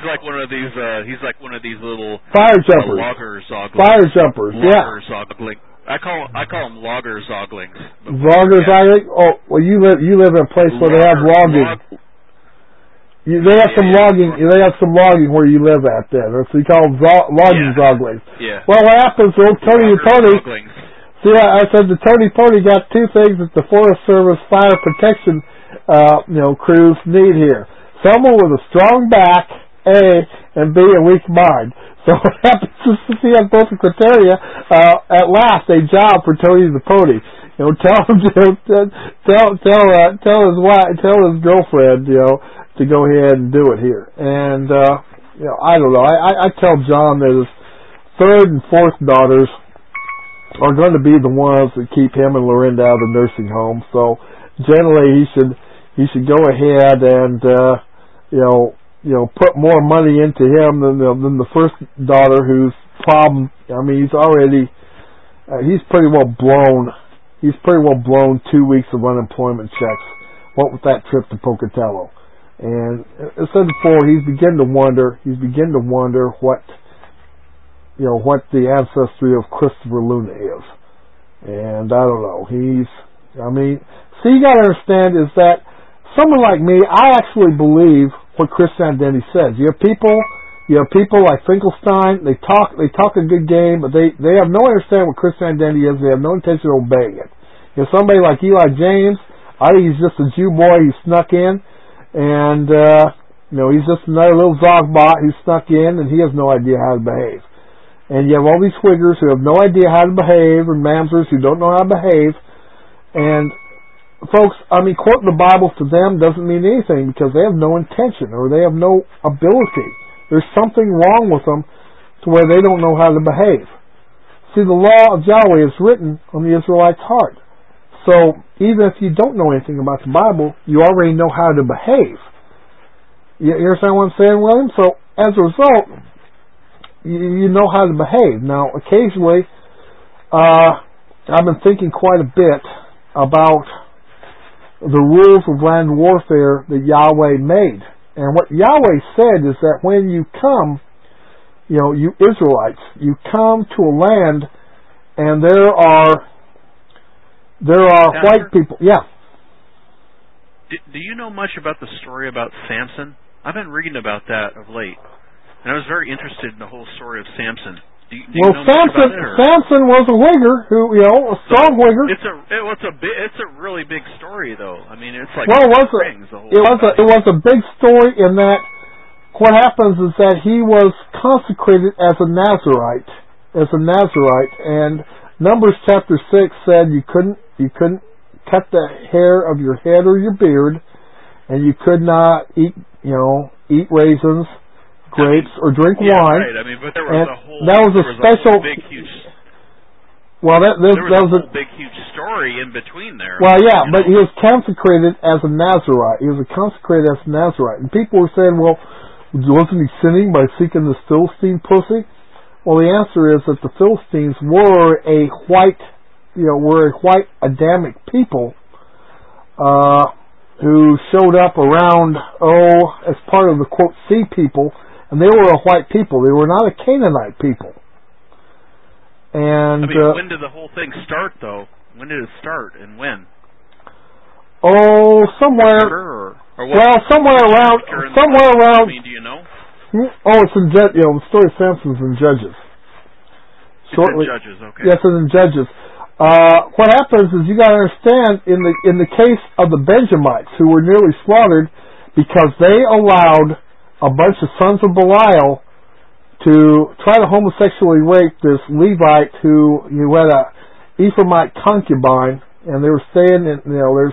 of these little fire jumpers. Fire jumpers, yeah. I call them logger zoglings. Loggers, oh, well, you live in a place where they have logging. They have some logging. They have some logging where you live at. Then, so you call them logging zoglings. Yeah. Well, what happens? Old Tony the Pony. See, I said the Tony Pony got two things that the Forest Service fire protection crews need here. Someone with a strong back, A, and B, a weak mind. So what happens is to see on both the criteria, at last, a job for Tony the Pony. Tell his girlfriend, to go ahead and do it here. And, I don't know. I tell John that his third and fourth daughters are going to be the ones that keep him and Lorinda out of the nursing home. So generally he should go ahead and put more money into him than the first daughter, whose problem, he's pretty well blown 2 weeks of unemployment checks, what with that trip to Pocatello. And as I said before, he's beginning to wonder what the ancestry of Christopher Luna is. And I don't know, you gotta understand is that someone like me, I actually believe what Chris Sandetti says. You have people like Finkelstein, they talk a good game, but they have no understanding what Chris Sandetti is, they have no intention of obeying it. Somebody like Eli James, I think he's just a Jew boy who snuck in, and he's just another little zogbot who snuck in, and he has no idea how to behave. And you have all these Swiggers who have no idea how to behave, and Mamsers who don't know how to behave. And folks, quoting the Bible to them doesn't mean anything because they have no intention or they have no ability. There's something wrong with them to where they don't know how to behave. See, the law of Yahweh is written on the Israelites' heart. So even if you don't know anything about the Bible, you already know how to behave. You understand what I'm saying, William? So as a result, you know how to behave. Now, occasionally, I've been thinking quite a bit about the rules of land warfare that Yahweh made. And what Yahweh said is that when you come, you Israelites, you come to a land and there are white people. Yeah. Do you know much about the story about Samson? I've been reading about that of late, and I was very interested in the whole story of Samson. Do you know much about it, or? Samson was a Whigger who, a strong Whigger. It's a really big story, though. It's like it was a big story in that what happens is that he was consecrated as a Nazirite, and Numbers chapter 6 said you couldn't cut the hair of your head or your beard, and you could not eat raisins, grapes, or drink wine. Right. But there was that was a special. Big, huge. Well, there was a big, huge story in between there. Well, yeah, but he was consecrated as a Nazirite. He was consecrated as a Nazirite. And people were saying, well, wasn't he sinning by seeking this Philistine pussy? Well, the answer is that the Philistines were a white Adamic people who showed up around, as part of the, quote, sea people, and they were a white people. They were not a Canaanite people. And when did the whole thing start, though? When did it start, and when? Somewhere. Somewhere around. I mean, do you know? It's in the story of Samson's in Judges. It's in Judges, okay. Yes, it's in Judges. What happens is you got to understand in the case of the Benjamites who were nearly slaughtered because they allowed a bunch of sons of Belial to try to homosexually rape this Levite who had a Ephraimite concubine, and they were staying in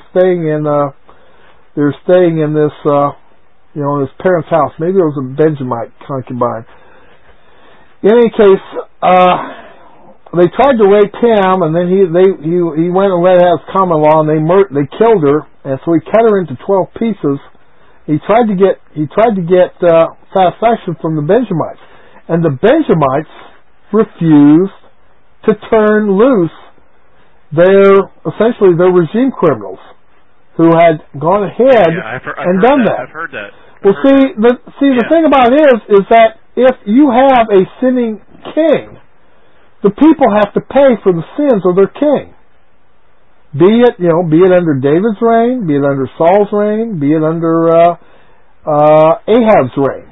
this his parents' house. Maybe it was a Benjamite concubine. In any case, they tried to rape him, and then he went and let out his common law, and they killed her, and so he cut her into 12 pieces. He tried to get satisfaction from the Benjamites, and the Benjamites refused to turn loose their regime criminals who had gone ahead and done that. I've heard that. The thing about it is that if you have a sinning king, the people have to pay for the sins of their king. Be it under David's reign, be it under Saul's reign, be it under Ahab's reign.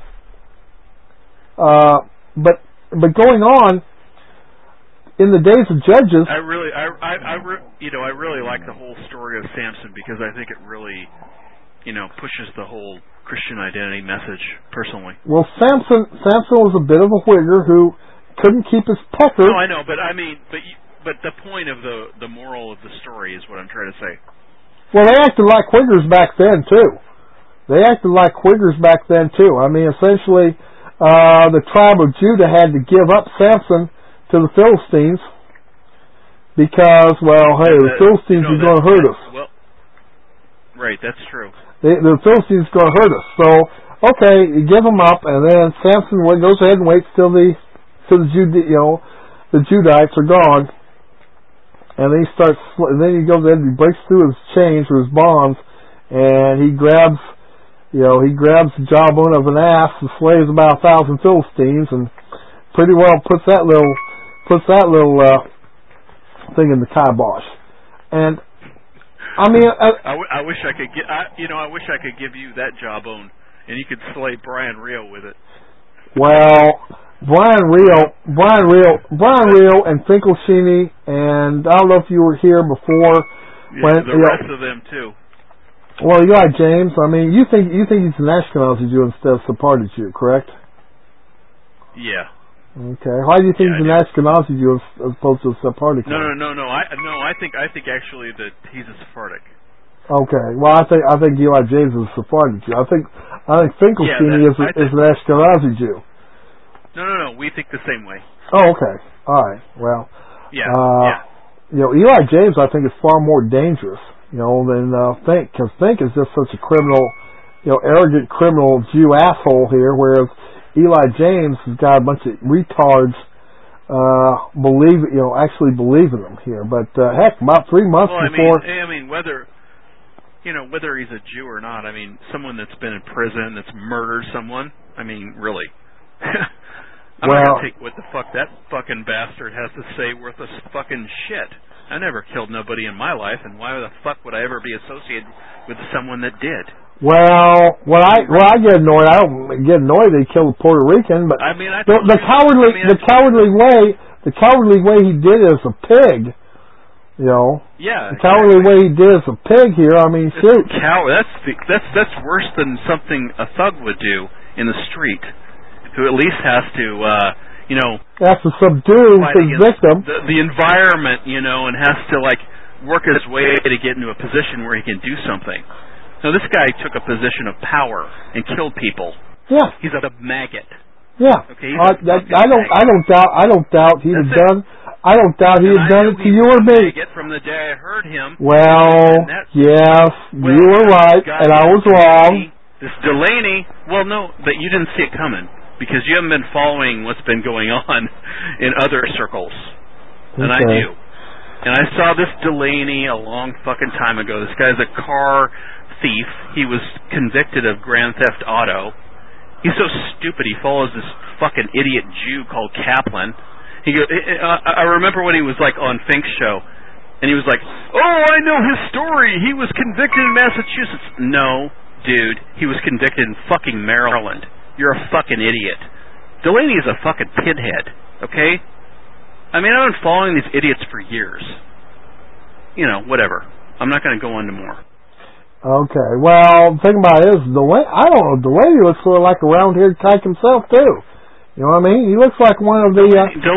But going on in the days of Judges, I really like the whole story of Samson because I think it really, pushes the whole Christian identity message personally. Well, Samson was a bit of a whigger who couldn't keep his pecker. No, I know, but but the point of the moral of the story is what I'm trying to say. Well, they acted like whiggers back then too. I mean, essentially, the tribe of Judah had to give up Samson to the Philistines because, the Philistines are going to hurt us. Well, right, that's true. The Philistines are going to hurt us. So, okay, you give them up, and then Samson goes ahead and waits till the Judites are gone, and then he goes ahead and he breaks through his chains or his bonds, and he grabs the jawbone of an ass and slays about 1,000 Philistines, and pretty well puts that little thing in the kibosh. And I mean, I wish I could give you that jawbone, and you could slay Brian Rio with it. Well, Brian Rio, and Finkelstein, and I don't know if you were here before. The rest of them too. Well, Eli James. I mean, you think he's an Ashkenazi Jew instead of Sephardic Jew, correct? Yeah. Okay. Why do you think he's an Ashkenazi Jew as opposed to a Sephardic Jew? No. I think actually that he's a Sephardic. Okay. Well, I think Eli James is a Sephardic Jew. I think Finkelstein is an Ashkenazi Jew. No. We think the same way. Oh, okay. All right. Well. Yeah. Eli James, I think, is far more dangerous, than Fink, because Fink is just such a criminal, arrogant criminal Jew asshole here, whereas Eli James has got a bunch of retards actually believe in him here. But heck, about 3 months before. I mean, whether he's a Jew or not, I mean, someone that's been in prison, that's murdered someone, I mean, really. I'm not going to take what the fuck that fucking bastard has to say worth a fucking shit. I never killed nobody in my life, and why the fuck would I ever be associated with someone that did? Well, I get annoyed. I don't get annoyed they killed a Puerto Rican, but I mean, the cowardly way he did it as a pig. Yeah. The cowardly way he did as a pig here. I mean, shoot. That's worse than something a thug would do in the street, who at least has to, has to subdue his victim. The environment, and has to work his way to get into a position where he can do something. No, this guy took a position of power and killed people. Yeah. He's a maggot. Yeah. Okay. I don't doubt he'd have done I don't doubt he had done it to you or me. From the day I heard him. Well, yes, you were right, and I was wrong. This Delaney, well, no, but you didn't see it coming because you haven't been following what's been going on in other circles, and I do. And I saw this Delaney a long fucking time ago. This guy's a car thief. He was convicted of Grand Theft Auto. He's so stupid. He follows this fucking idiot Jew called Kaplan. I remember when he was like on Fink's show, and he was like, "Oh, I know his story. He was convicted in Massachusetts." No, dude, he was convicted in fucking Maryland. You're a fucking idiot. Delaney is a fucking pinhead. Okay. I mean, I've been following these idiots for years. You know, whatever. I'm not going to go into more. Okay. Well, the thing about it is, I don't know, Delaney looks sort of like a round-haired tyke himself, too. You know what I mean? He looks like one of the...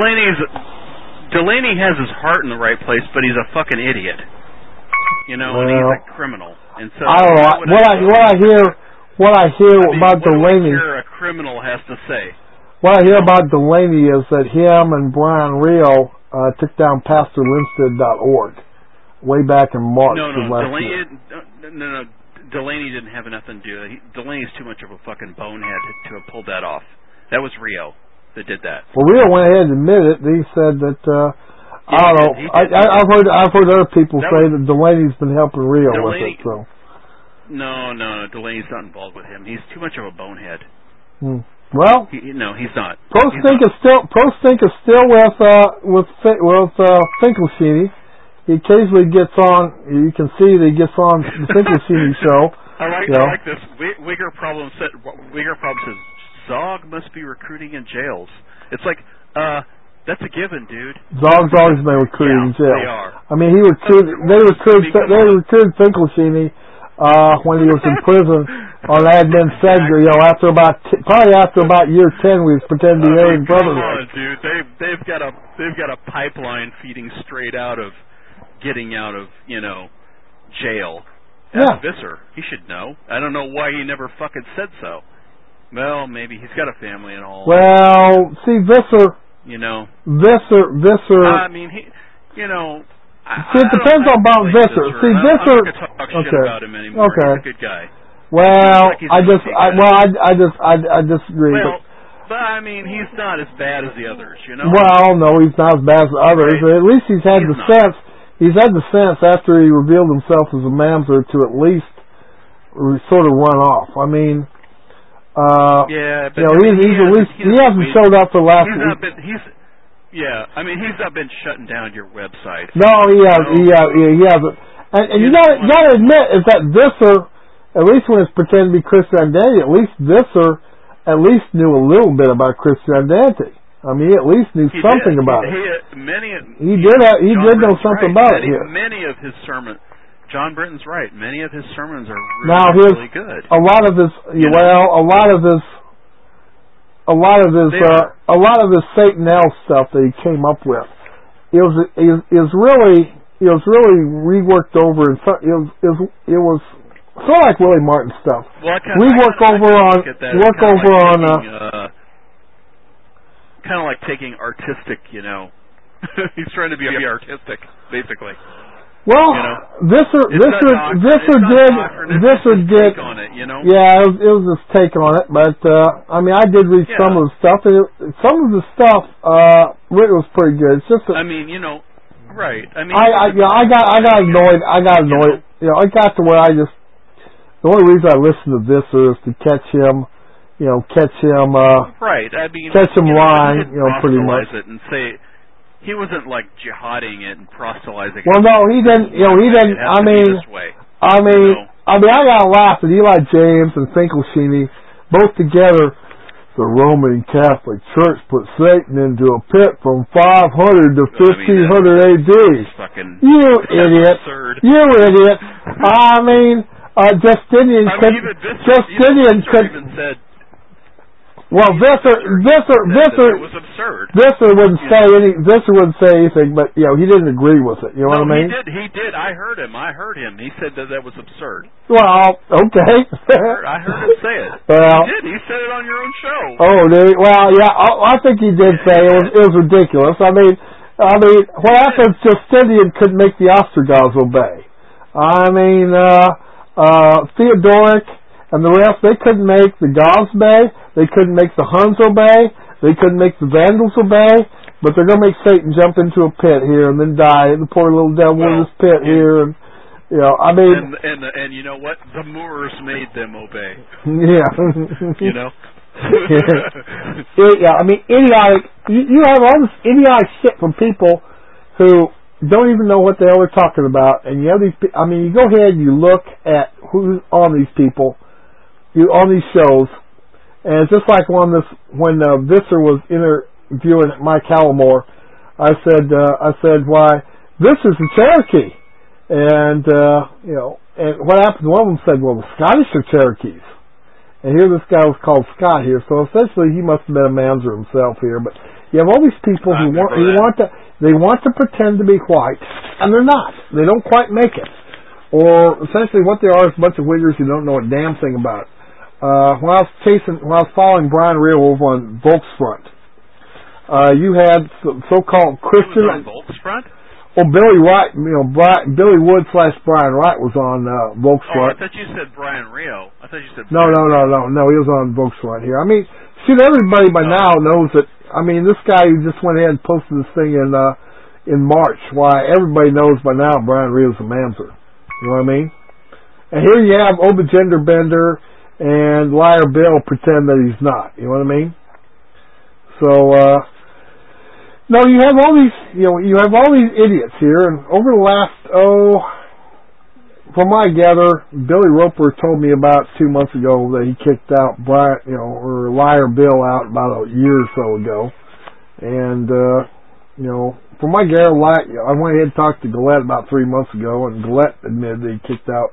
Delaney has his heart in the right place, but he's a fucking idiot. You know, and he's a criminal. And so I don't know. What I hear about Delaney... What a criminal has to say. What I hear about Delaney is that him and Brian Rio took down PastorLinstead.org way back in March of last year. No, Delaney didn't have nothing to do with it. Delaney's too much of a fucking bonehead to have pulled that off. That was Rio that did that. Well, Rio went ahead and admitted it. He said that I don't know. I've heard other people say that Delaney's been helping Rio with it. So. No, Delaney's not involved with him. He's too much of a bonehead. Well, no, he's not. Prostink is still with Finkelstein. He occasionally gets on. You can see that he gets on the Finkelstein show. I like this. Wigger Problem says Zog must be recruiting in jails. It's like that's a given, dude. Zog's always been recruiting in jails. They are. I mean, they recruited Finkelstein when he was in prison on admin Segre, after about year 10, we was pretending to be Aaron Brothers. Come on, dude. They've got a pipeline feeding straight out of getting out of jail. That's Visser. He should know. I don't know why he never fucking said so. Well, maybe he's got a family and all. Well, see, Visser. Visser. I mean, it depends on Visser. See, Visser. I'm not gonna talk shit about him anymore. Okay. He's a good guy. Well, I disagree. Well, but I mean, he's not as bad as the others, Well, no, he's not as bad as the others. Right. At least he's had the sense. He's had the sense after he revealed himself as a mamzer to at least sort of run off. I mean, but he hasn't showed up for the last. I mean, he's not been shutting down your website. No, he hasn't. And you gotta admit is that Visser. At least when it's pretending to be Chris Andanti, at least Visser at least knew a little bit about Chris Andanti. I mean, he at least knew something about it. He did know something about it. Many of his sermons, John Britton's right. Many of his sermons are really good. A lot of his Satan L stuff that he came up with, it was really reworked over, and it was. Sort of like Willie Martin stuff. Well, kind of like taking artistic, He's trying to be artistic, basically. Well, Visser did. On it, Yeah, it was his take on it, but I mean, I did read some of the stuff, and some of the stuff was pretty good. It's just right. I mean, I got annoyed. It got to where I just. The only reason I listen to Visser is to catch him right. I mean, catch him lying, pretty much. It and say he wasn't like jihading it and proselytizing. Well, no, he didn't. He didn't. I mean, I got to laugh at Eli James and Finkelstein both together. The Roman Catholic Church put Satan into a pit from 500 to 1500 AD. You idiot! Absurd. You idiot! I mean. Justinian could. Even said. Well, Visser was absurd. Visser wouldn't say anything, but he didn't agree with it. You know what I mean? He did. I heard him. He said that was absurd. Well, okay. I heard him say it. Well, he did. He said it on your own show. Oh, did he? Well, yeah. I think he did say it was ridiculous. I mean, I mean, what happens? Justinian couldn't make the Ostrogoths obey. I mean, Theodoric and the rest, they couldn't make the Goths obey. They couldn't make the Huns obey. They couldn't make the Vandals obey. But they're going to make Satan jump into a pit here and then die. The poor little devil in this pit here. And, you know, I mean... And you know what? The Moors made them obey. Yeah. You know? Yeah, I mean, idiotic. You have all this idiotic shit from people who don't even know what the hell they're talking about. And you have these... I mean, you go ahead and you look at who's on these people, on these shows, and it's just like when Visser was interviewing Mike Hallamore, I said, why, this is the Cherokee. And, you know, and what happened, one of them said, well, the Scottish are Cherokees. And here this guy was called Scott here, so essentially he must have been a Manzer himself here. But you have all these people who want to pretend to be white, and they're not. They don't quite make it. Or essentially what they are is a bunch of wiggers who don't know a damn thing about it. When I was following Brian Rio over on Volksfront, you had so-called Christian. On Volksfront? Well, Billy Wright, Billy Wood / Brian Wright was on Volksfront. Oh, I thought you said Brian Rio. I thought you said No, he was on Volksfront here. I mean, shoot, everybody by now knows that. I mean, this guy who just went ahead and posted this thing in March. Why, everybody knows by now Brian Rio's a Manzer. You know what I mean? And here you have Obagender Bender and Liar Bill pretend that he's not. You know what I mean? So, no, you have all these, you have all these idiots here, and over the last, from what I gather, Billy Roper told me about 2 months ago that he kicked out Brian, or Liar Bill out about a year or so ago, and, from what I gather, I went ahead and talked to Gillette about 3 months ago, and Gillette admitted that he kicked out,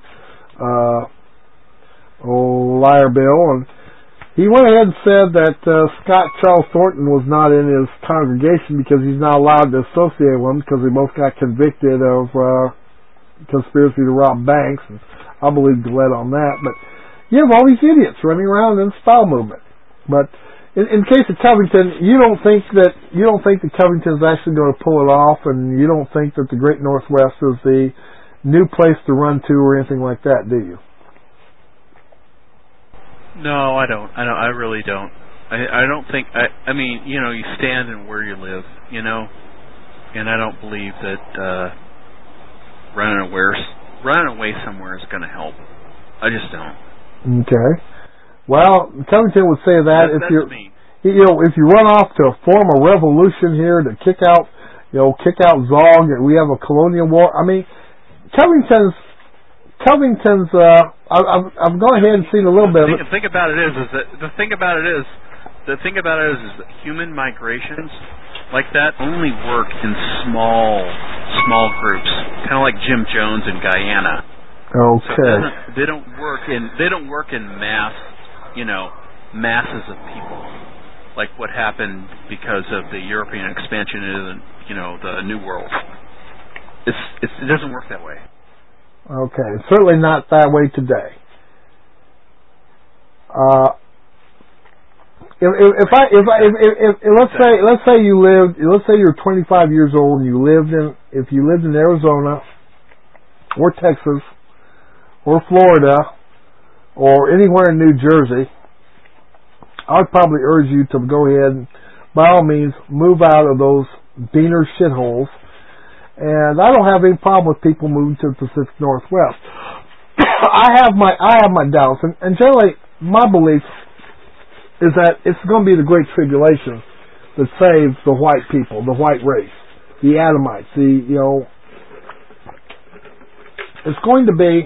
Liar Bill, and he went ahead and said that Scott Charles Thornton was not in his congregation because he's not allowed to associate with him because they both got convicted of conspiracy to rob banks. And I believe Gillette on that. But you have all these idiots running around in the style movement. But in case of Covington, you don't think that Covington is actually going to pull it off, and you don't think that the Great Northwest is the new place to run to or anything like that, do you? No, I don't. I really don't. I don't think. I mean, you stand in where you live, and I don't believe that running away somewhere is going to help. I just don't. Okay. Well, Covington would say that if you run off to form a revolution here to kick out Zog, and we have a colonial war. I mean, Covington's. I've gone ahead and seen a little bit. The thing about it is that human migrations like that only work in small groups, kind of like Jim Jones in Guyana. Okay. So they don't work in mass, masses of people, like what happened because of the European expansion into the New World. It doesn't work that way. Okay, certainly not that way today. Let's say you're 25 years old and if you lived in Arizona or Texas or Florida or anywhere in New Jersey, I would probably urge you to go ahead and, by all means, move out of those beaner shitholes. And I don't have any problem with people moving to the Pacific Northwest. I have my doubts, and generally my belief is that it's going to be the Great Tribulation that saves the white people, the white race, the Adamites. It's going to be.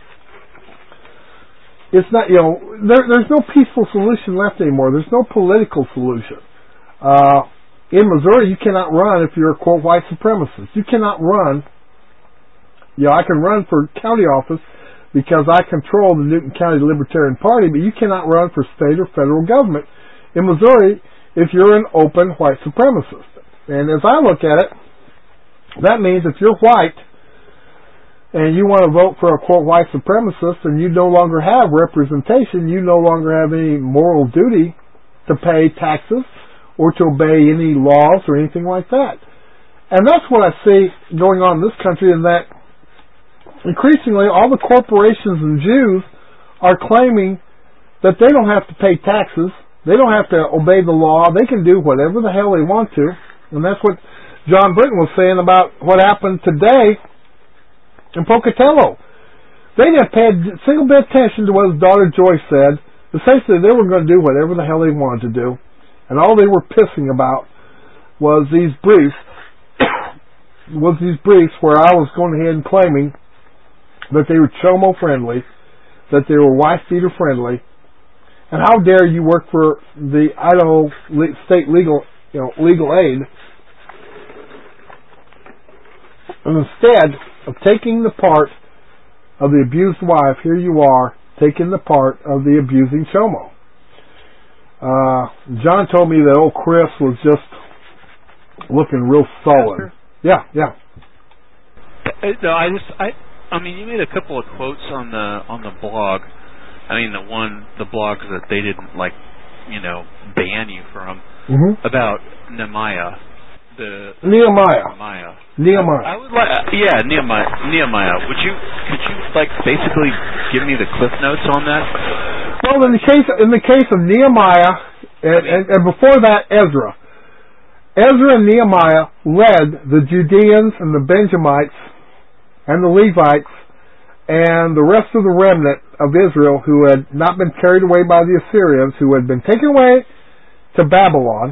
It's not. There's no peaceful solution left anymore. There's no political solution. In Missouri, you cannot run if you're a quote white supremacist. You cannot run. I can run for county office because I control the Newton County Libertarian Party, but you cannot run for state or federal government in Missouri if you're an open white supremacist. And as I look at it, that means if you're white and you want to vote for a quote white supremacist and you no longer have representation, you no longer have any moral duty to pay taxes or to obey any laws or anything like that. And that's what I see going on in this country, in that increasingly all the corporations and Jews are claiming that they don't have to pay taxes, they don't have to obey the law, they can do whatever the hell they want to. And that's what John Britton was saying about what happened today in Pocatello. They didn't pay a single bit of attention to what his daughter Joyce said. Essentially, they were going to do whatever the hell they wanted to do. And all they were pissing about was these briefs, where I was going ahead and claiming that they were chomo-friendly, that they were wife-beater friendly, and how dare you work for the Idaho state legal aid, and instead of taking the part of the abused wife, here you are taking the part of the abusing chomo. John told me that old Chris was just looking real sullen. Yeah. No, I mean, you made a couple of quotes on the blog. I mean, the blogs that they didn't ban you from, about Nehemiah. Nehemiah. I would like, Nehemiah. Could you basically give me the cliff notes on that? Well, in the case of Nehemiah, and before that, Ezra and Nehemiah led the Judeans and the Benjamites and the Levites and the rest of the remnant of Israel who had not been carried away by the Assyrians, who had been taken away to Babylon.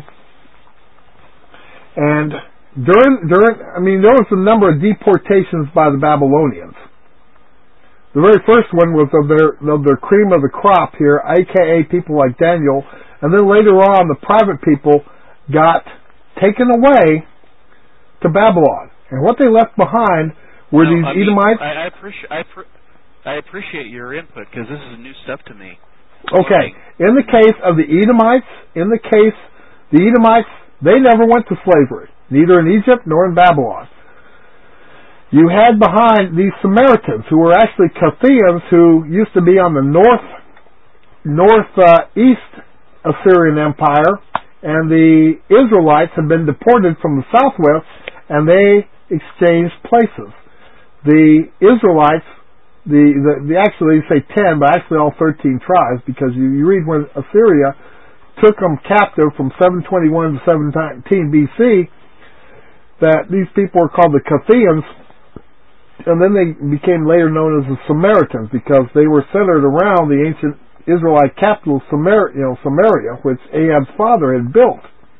And there was a number of deportations by the Babylonians. The very first one was of their cream of the crop here, aka people like Daniel, and then later on the private people got taken away to Babylon. And what they left behind were these Edomites. I appreciate your input, because this is new stuff to me. Okay, in the case of the Edomites, they never went to slavery, neither in Egypt nor in Babylon. You had behind these Samaritans, who were actually Chaldeans, who used to be on the northeast Assyrian Empire, and the Israelites had been deported from the southwest, and they exchanged places. The Israelites, actually they say 10, but actually all 13 tribes, because you read when Assyria took them captive from 721 to 719 BC, that these people were called the Chaldeans, and then they became later known as the Samaritans, because they were centered around the ancient Israelite capital, Samaria, which Ahab's father had built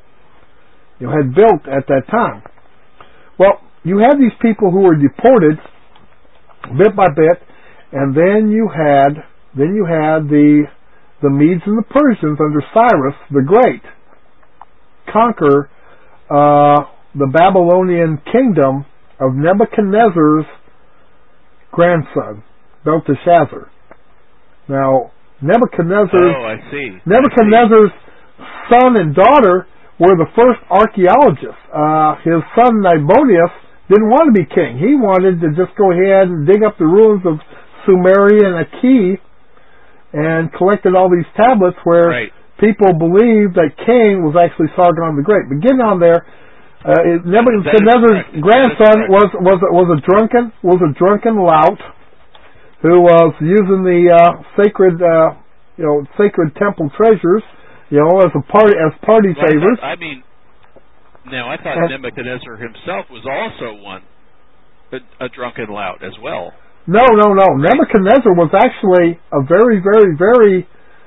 at that time. Well, you had these people who were deported bit by bit, and then you had the Medes and the Persians under Cyrus the Great conquer the Babylonian kingdom of Nebuchadnezzar's grandson, Belteshazzar. Now, Nebuchadnezzar's son and daughter were the first archaeologists. His son Nabonidus didn't want to be king. He wanted to just go ahead and dig up the ruins of Sumeria and Akkad and collected all these tablets where people believed that king was actually Sargon the Great. But getting on there, Nebuchadnezzar's grandson was a drunken lout who was using the sacred temple treasures, as party favors. I thought Nebuchadnezzar himself was also a drunken lout as well. No. Nebuchadnezzar was actually a very, very, very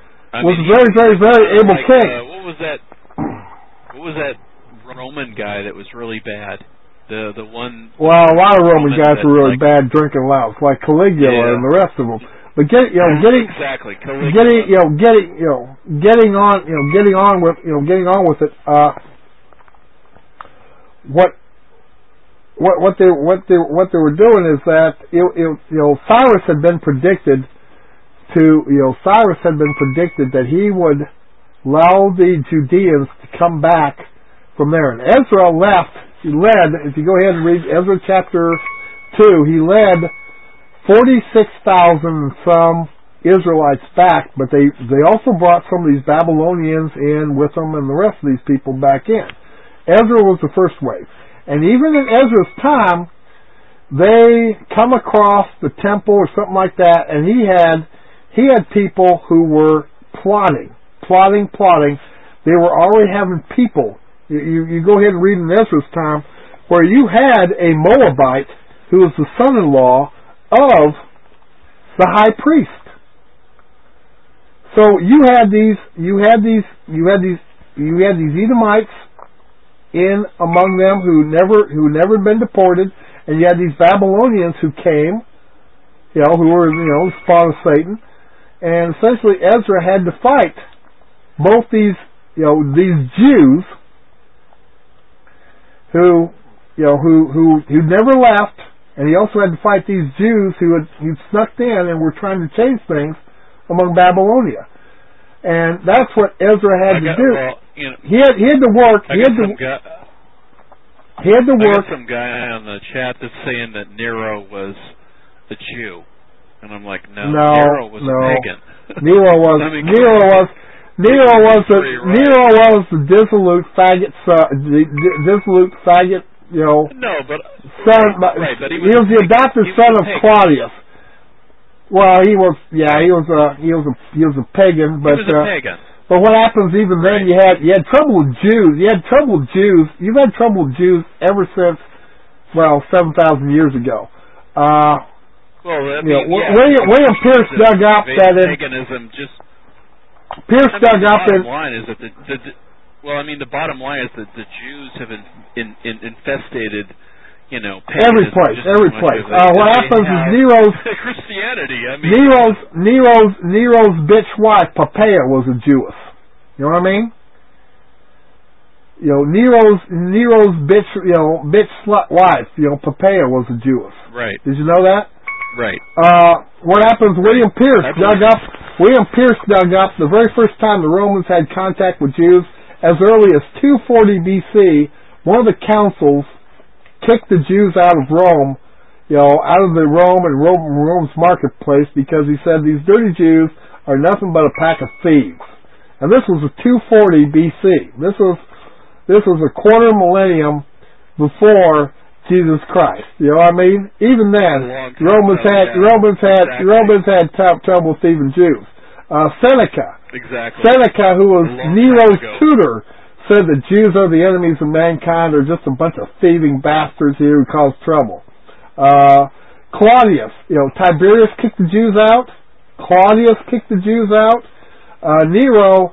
able king. What was that Roman guy that was really bad? The one. Well, a lot of Roman guys were really bad drinking louts, like Caligula and the rest of them. But getting on with it. What they were doing is that Cyrus had been predicted that he would allow the Judeans to come back from there. And Ezra led, if you go ahead and read Ezra chapter 2, he led 46,000 and some Israelites back, but they also brought some of these Babylonians in with them and the rest of these people back in. Ezra was the first wave. And even in Ezra's time, they come across the temple or something like that, and he had people who were plotting. They were already having people. You go ahead and read in Ezra's time, where you had a Moabite who was the son-in-law of the high priest. So you had these Edomites in among them who never been deported, and you had these Babylonians who came, who were the spawn of Satan, and essentially Ezra had to fight both these Jews who never left, and he also had to fight these Jews who snuck in and were trying to change things among Babylonia. And that's what Ezra had to do. Well, he had to work. He had to work. I got some guy on the chat that's saying that Nero was a Jew, and I'm like, no, Nero was a pagan. Nero was the dissolute faggot No, but son. Right, but he was the adopted son of Claudius. Well, he was a pagan, but he was a pagan. But what happens even then? You had trouble with Jews. You've had trouble with Jews ever since 7,000 years ago. William Pierce dug up that paganism just. Pierce dug up the bottom line is that the bottom line is that the Jews have infested. Every place. What happens is Nero's Christianity. Nero's bitch wife Poppaea was a Jewess. You know what I mean? Nero's bitch slut wife. Poppaea was a Jewess. Right. Did you know that? Right. What happens? William Pierce dug up the very first time the Romans had contact with Jews, as early as 240 BC. One of the councils kicked the Jews out of Rome, out of the Rome's marketplace, because he said these dirty Jews are nothing but a pack of thieves. And this was 240 BC. This was a quarter millennium before Jesus Christ. You know what I mean? Even then, Romans had trouble thieving Jews. Seneca, who was Nero's tutor, said that Jews are the enemies of mankind, are just a bunch of thieving bastards here who cause trouble. Claudius, Tiberius kicked the Jews out. Claudius kicked the Jews out. Nero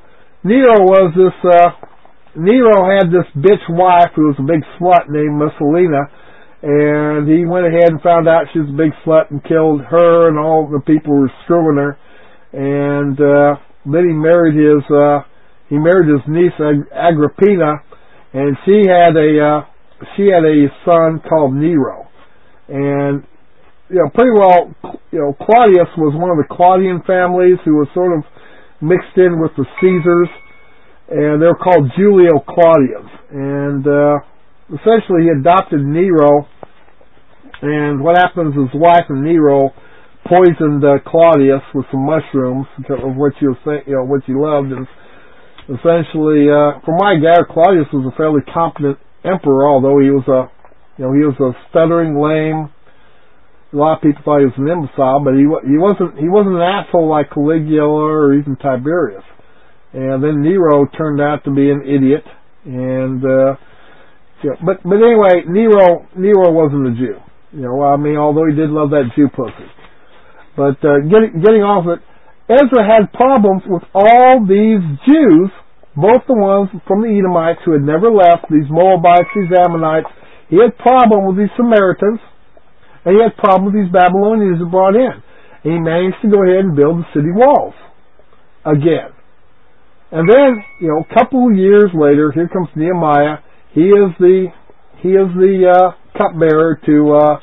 had this bitch wife who was a big slut named Messalina, and he went ahead and found out she was a big slut and killed her and all the people who were screwing her. And then he married his niece Agrippina, and she had a son called Nero. And pretty well, Claudius was one of the Claudian families who was sort of mixed in with the Caesars, and they were called Julio Claudians. And essentially he adopted Nero, and what happens is his wife and Nero poisoned Claudius with some mushrooms of what you loved, and essentially, from my gather, Claudius was a fairly competent emperor, although he was a stuttering, lame. A lot of people thought he was an imbecile, but he wasn't an asshole like Caligula or even Tiberius. And then Nero turned out to be an idiot, and but anyway, Nero wasn't a Jew. Although he did love that Jew pussy. But getting off it, Ezra had problems with all these Jews, both the ones from the Edomites who had never left, these Moabites, these Ammonites. He had problem with these Samaritans, and he had problem with these Babylonians who brought in. And he managed to go ahead and build the city walls again. And then, a couple of years later, here comes Nehemiah. He is the cupbearer to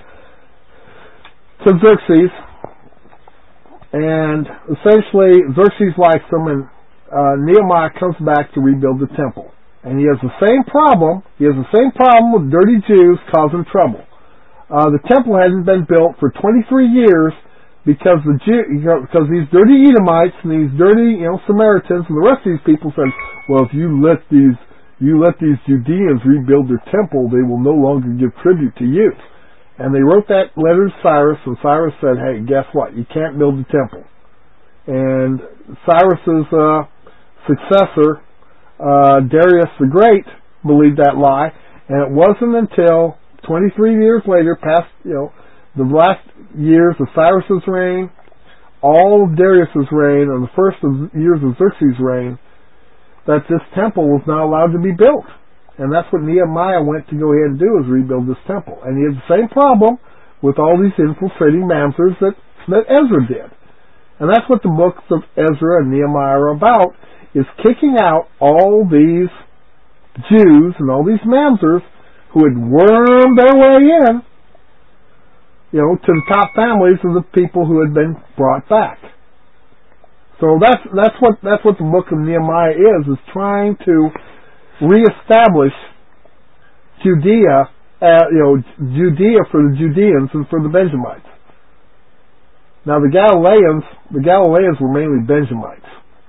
Xerxes. And essentially, Xerxes likes him, and Nehemiah comes back to rebuild the temple. And he has the same problem. He has the same problem with dirty Jews causing trouble. The temple hasn't been built for 23 years because these dirty Edomites and these dirty Samaritans and the rest of these people said, well, if you let these you let these Judeans rebuild their temple, they will no longer give tribute to you. And they wrote that letter to Cyrus, and Cyrus said, hey, guess what? You can't build the temple. And Cyrus's successor, Darius the Great, believed that lie, and it wasn't until 23 years later, past, the last years of Cyrus's reign, all of Darius's reign, and the first years of Xerxes' reign, that this temple was not allowed to be built. And that's what Nehemiah went to go ahead and do, is rebuild this temple. And he had the same problem with all these infiltrating mamzers that Ezra did. And that's what the books of Ezra and Nehemiah are about, is kicking out all these Jews and all these mamzers who had wormed their way in, to the top families of the people who had been brought back. So that's what the book of Nehemiah is trying to reestablish Judea, Judea for the Judeans and for the Benjamites. Now the Galileans were mainly Benjamites.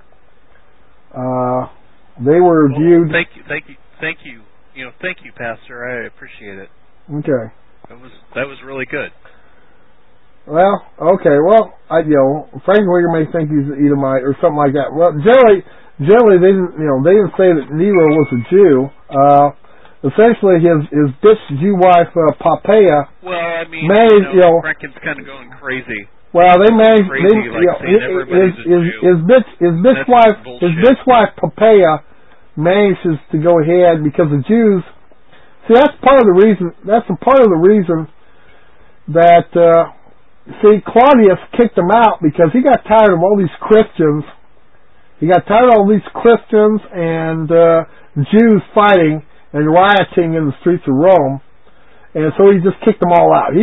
They were viewed. Thank you, Pastor. I appreciate it. Okay. That was really good. Well, okay. Well, Frankenweger may think he's an Edomite or something like that. Well, generally they didn't say that Nero was a Jew. Essentially, his bitch Jew wife Poppaea. Well, I mean, Franken's kind of going crazy. Well, they managed. His bitch wife Poppaea manages to go ahead because the Jews. See, that's part of the reason. That's a part of the reason that. Claudius kicked him out because he got tired of all these Christians. He got tired of all these Christians and Jews fighting and rioting in the streets of Rome, and so he just kicked them all out.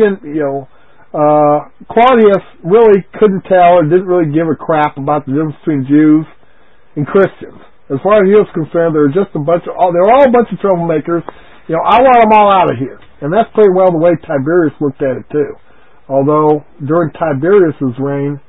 Claudius really couldn't tell or didn't really give a crap about the difference between Jews and Christians. As far as he was concerned, they were just they were all a bunch of troublemakers. I want them all out of here, and that's pretty well the way Tiberius looked at it too. Although, during Tiberius's reign,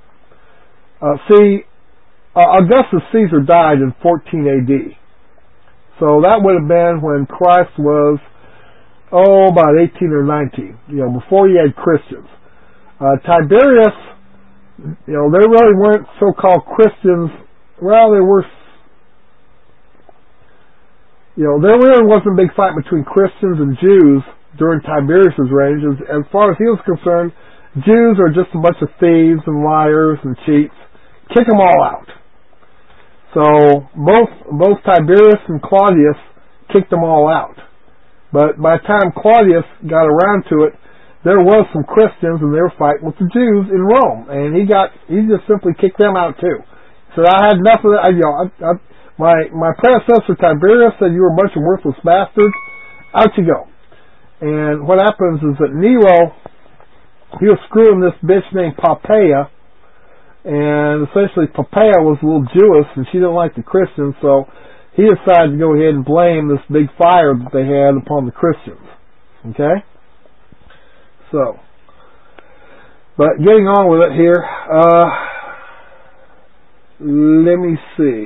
Augustus Caesar died in 14 A.D. So that would have been when Christ was, about 18 or 19, before he had Christians. Tiberius, there really weren't so-called Christians. Well, there were, there really wasn't a big fight between Christians and Jews during Tiberius's reign. As far as he was concerned, Jews are just a bunch of thieves and liars and cheats. Kick them all out. So both Tiberius and Claudius kicked them all out. But by the time Claudius got around to it, there was some Christians and they were fighting with the Jews in Rome, and he just simply kicked them out too. So I had enough of that. My predecessor Tiberius said, you were a bunch of worthless bastards. Out you go. And what happens is that Nero, he was screwing this bitch named Poppaea, and essentially Poppaea was a little Jewish, and she didn't like the Christians, so he decided to go ahead and blame this big fire that they had upon the Christians. Okay? So, but getting on with it here, let me see.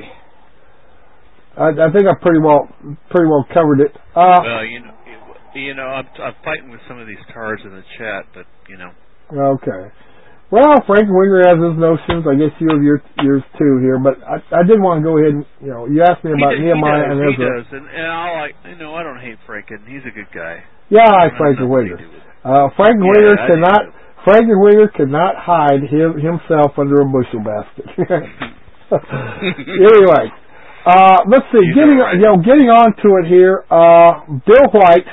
I think I pretty well covered it. Well, I'm fighting with some of these tards in the chat, but Okay. Well, Frankenweger has his notions. I guess you have yours too here, but I did want to go ahead and you asked me about Nehemiah and Ezra. He does, and I don't hate Franken. He's a good guy. Yeah, I like Frankenweger. Frankenweger cannot hide himself under a bushel basket. Anyway, let's see. Getting on to it here. Bill White,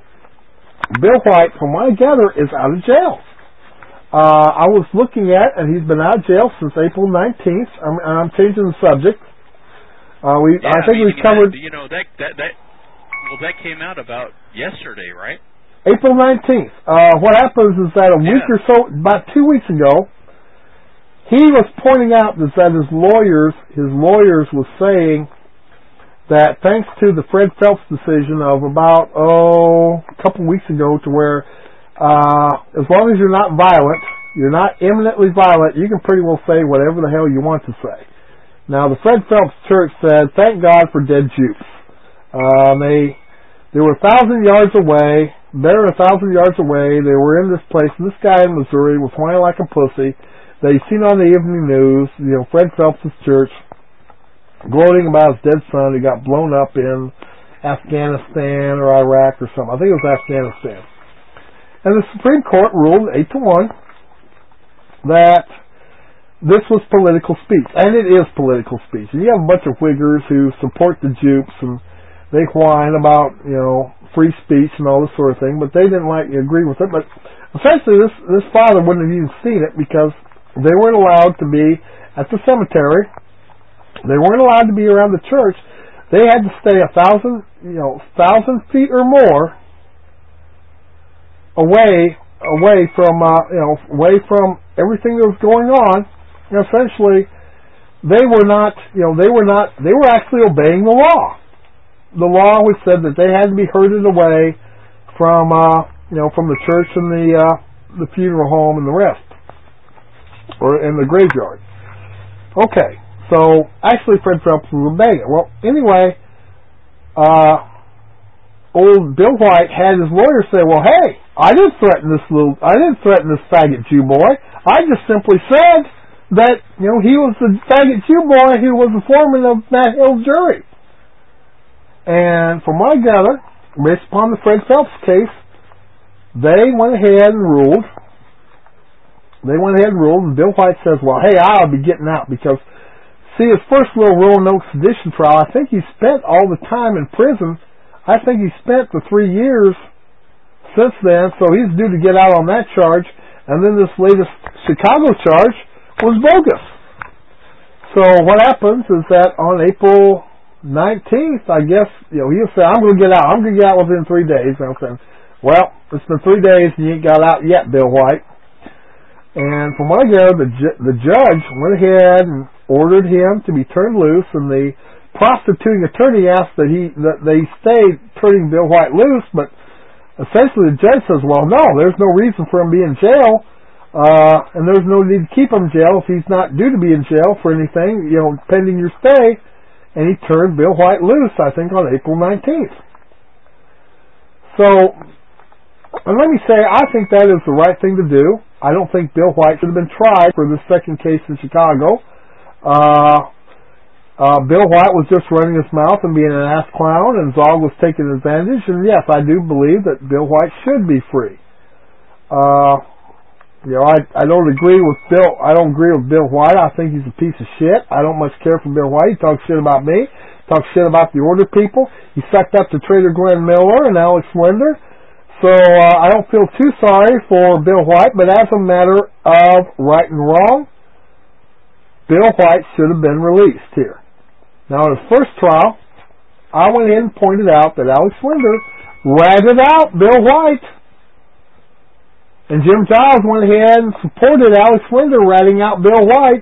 from what I gather, is out of jail. I was looking at, and he's been out of jail since April 19th. I'm changing the subject. I think we covered. That came out about yesterday, right? April 19th. What happens is that a week or so, about 2 weeks ago, he was pointing out that his lawyers was saying that thanks to the Fred Phelps decision of about a couple weeks ago, to where as long as you're not violent, you're not imminently violent, you can pretty well say whatever the hell you want to say. Now, the Fred Phelps Church said, thank God for dead Jews. They were 1,000 yards away, better than 1,000 yards away. They were in this place, and this guy in Missouri was whining like a pussy. They'd seen on the evening news, Fred Phelps' church, gloating about his dead son who got blown up in Afghanistan or Iraq or something. I think it was Afghanistan. And the Supreme Court ruled 8-1 that this was political speech. And it is political speech. And you have a bunch of Whiggers who support the Jupes, and they whine about, free speech and all this sort of thing, but they didn't agree with it. But essentially this father wouldn't have even seen it because they weren't allowed to be at the cemetery. They weren't allowed to be around the church. They had to stay 1,000 feet or more away from everything that was going on. And essentially, they were actually obeying the law. The law was said that they had to be herded away from the church and the funeral home and the rest, or in the graveyard. Okay, so actually Fred Phelps was obeying it. Well, anyway, old Bill White had his lawyer say, "Well, hey, I didn't threaten this faggot Jew boy. I just simply said that he was the faggot Jew boy who was the foreman of Matt Hill's jury." And from what I gather, based upon the Fred Phelps case, they went ahead and ruled. And Bill White says, "Well, hey, I'll be getting out because, see, his first little Roanoke sedition trial, I think he spent all the time in prison. I think he spent the 3 years since then, so he's due to get out on that charge. And then this latest Chicago charge was bogus." So what happens is that on April 19th, I guess, he'll say, "I'm going to get out. I'm going to get out within 3 days." And I'm saying, "Well, it's been 3 days and you ain't got out yet, Bill White." And from what I gather, the judge went ahead and ordered him to be turned loose, and the prostituting attorney asked that they stay turning Bill White loose, but essentially the judge says, "Well, no, there's no reason for him to be in jail, and there's no need to keep him in jail if he's not due to be in jail for anything, pending your stay." And he turned Bill White loose, I think, on April 19th. So, and let me say, I think that is the right thing to do. I don't think Bill White should have been tried for the second case in Chicago. Bill White was just running his mouth and being an ass clown, and Zog was taking advantage. And yes, I do believe that Bill White should be free. I don't agree with Bill. I don't agree with Bill White. I think he's a piece of shit. I don't much care for Bill White. He talks shit about me. Talks shit about the order people. He sucked up to Trader Glenn Miller and Alex Linder. So I don't feel too sorry for Bill White. But as a matter of right and wrong, Bill White should have been released here. Now, in his first trial, I went in and pointed out that Alex Linder ratted out Bill White. And Jim Giles went ahead and supported Alex Linder ratting out Bill White.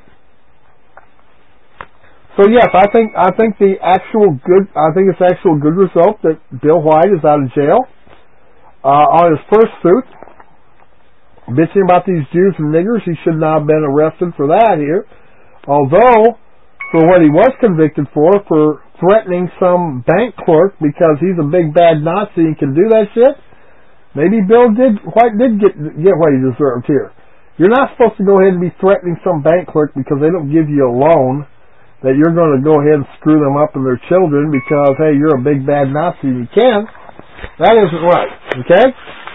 So yes, I think it's actual good result that Bill White is out of jail. On his first suit, bitching about these Jews and niggers, he should not have been arrested for that here. Although, for what he was convicted for threatening some bank clerk because he's a big bad Nazi and can do that shit, maybe White did get what he deserved here. You're not supposed to go ahead and be threatening some bank clerk because they don't give you a loan, that you're going to go ahead and screw them up and their children because, hey, you're a big bad Nazi and you can. That isn't right, okay?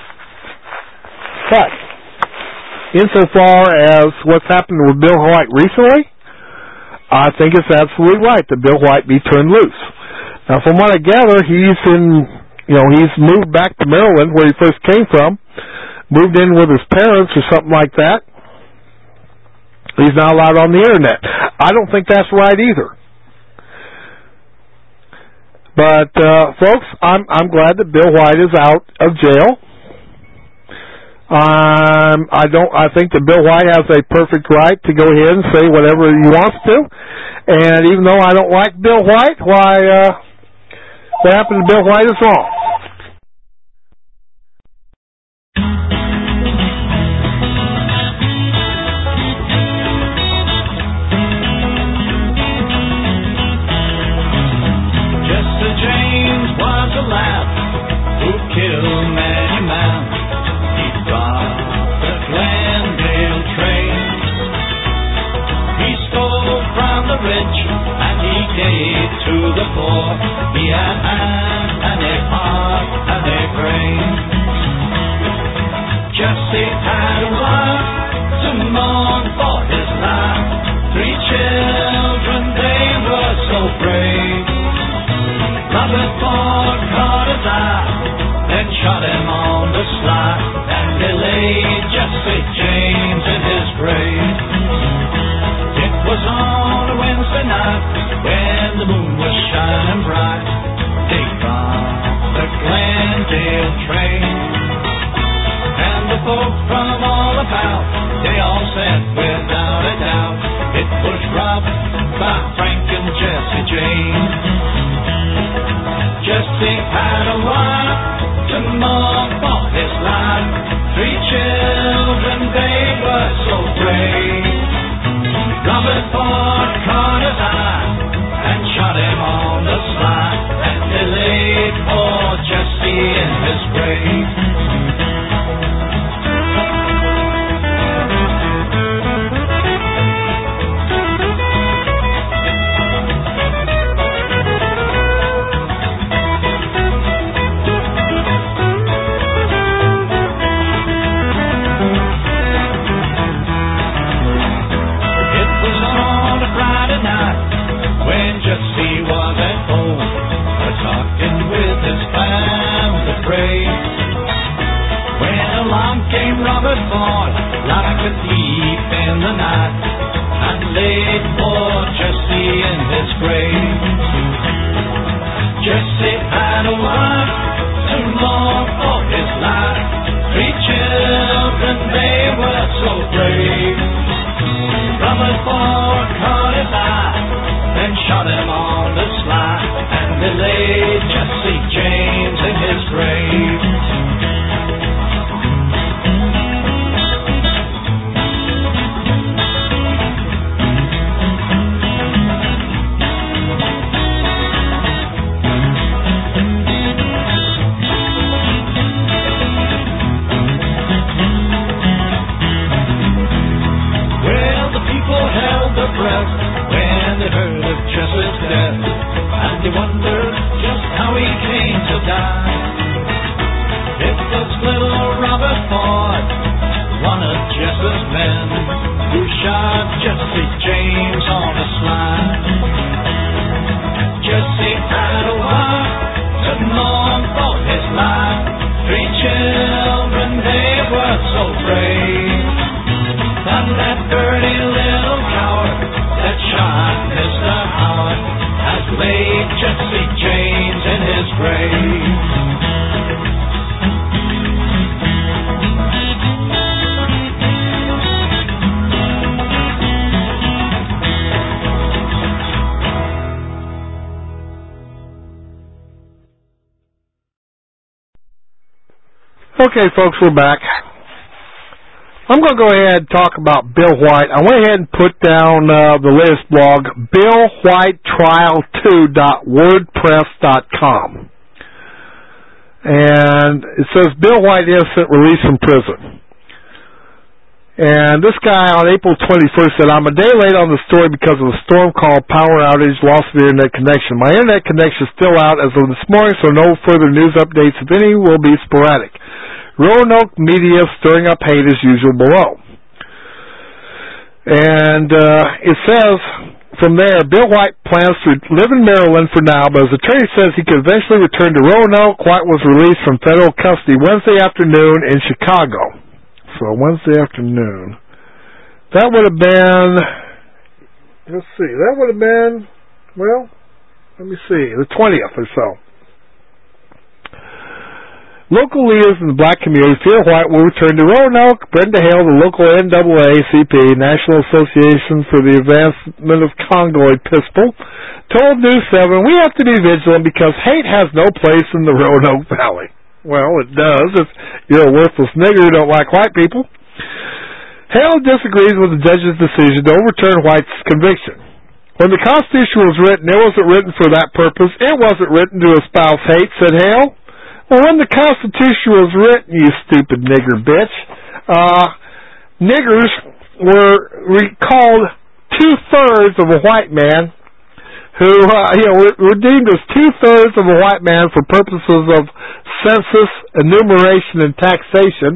But, insofar as what's happened with Bill White recently, I think it's absolutely right that Bill White be turned loose. Now, from what I gather, he's moved back to Maryland, where he first came from, moved in with his parents or something like that. He's not allowed on the internet. I don't think that's right either. But, folks, I'm glad that Bill White is out of jail. I think that Bill White has a perfect right to go ahead and say whatever he wants to. And even though I don't like Bill White, what happened to Bill White is wrong. Jesse James Robert Ford caught his eye, then shot him on the sly, and they laid Jesse James in his grave. It was on a Wednesday night when the moon was shining bright. They found the Glendale train, and the folk from all about, they all said without a doubt, it was robbed by Frank and Jesse James. Jesse had a wife to mourn for his life, 3 children, they were so brave. Robert Ford caught his eye and shot him on the sly, and they laid poor Jesse in his grave. Jesse was at home, talking with his family brave, when along came Robert Ford like a thief in the night, and laid poor Jesse in his grave. Jesse had a wife to mourn for his life, 3 children, they were so brave. Robert Ford caught his eye, then shot him on the sly, and they laid Jesse James in his grave. Well, the people held their breath when they heard of Jesse's death, and they wondered just how he came to die. It was little Robert Ford, one of Jesse's men, who shot Jesse James on the sly. Jesse had a wife to mourn for his life, 3 children, they were so brave. But that dirty little coward that shot Mr. Howard has laid Jesse James in his grave. Okay, folks, we're back. I'm going to go ahead and talk about Bill White. I went ahead and put down the latest blog, BillWhiteTrial2.wordpress.com. And it says, Bill White innocent, released from prison. And this guy on April 21st said, I'm a day late on the story because of a storm called power outage, loss of the internet connection. My internet connection is still out as of this morning, so no further news updates, if any, will be sporadic. Roanoke media stirring up hate as usual below. And it says from there, Bill White plans to live in Maryland for now, but his attorney says he could eventually return to Roanoke. White was released from federal custody Wednesday afternoon in Chicago. So Wednesday afternoon. That would have been, let's see, that would have been, well, let me see, the 20th or so. Local leaders in the black community fear White will return to Roanoke. Brenda Hale, the local NAACP, National Association for the Advancement of Congolese People, told News 7, we have to be vigilant because hate has no place in the Roanoke Valley. Well, it does if you're a worthless nigger who don't like white people. Hale disagrees with the judge's decision to overturn White's conviction. When the Constitution was written, it wasn't written for that purpose. It wasn't written to espouse hate, said Hale. Well, when the Constitution was written, you stupid nigger bitch, niggers were called 2/3 of a white man who, were deemed as 2/3 of a white man for purposes of census, enumeration, and taxation,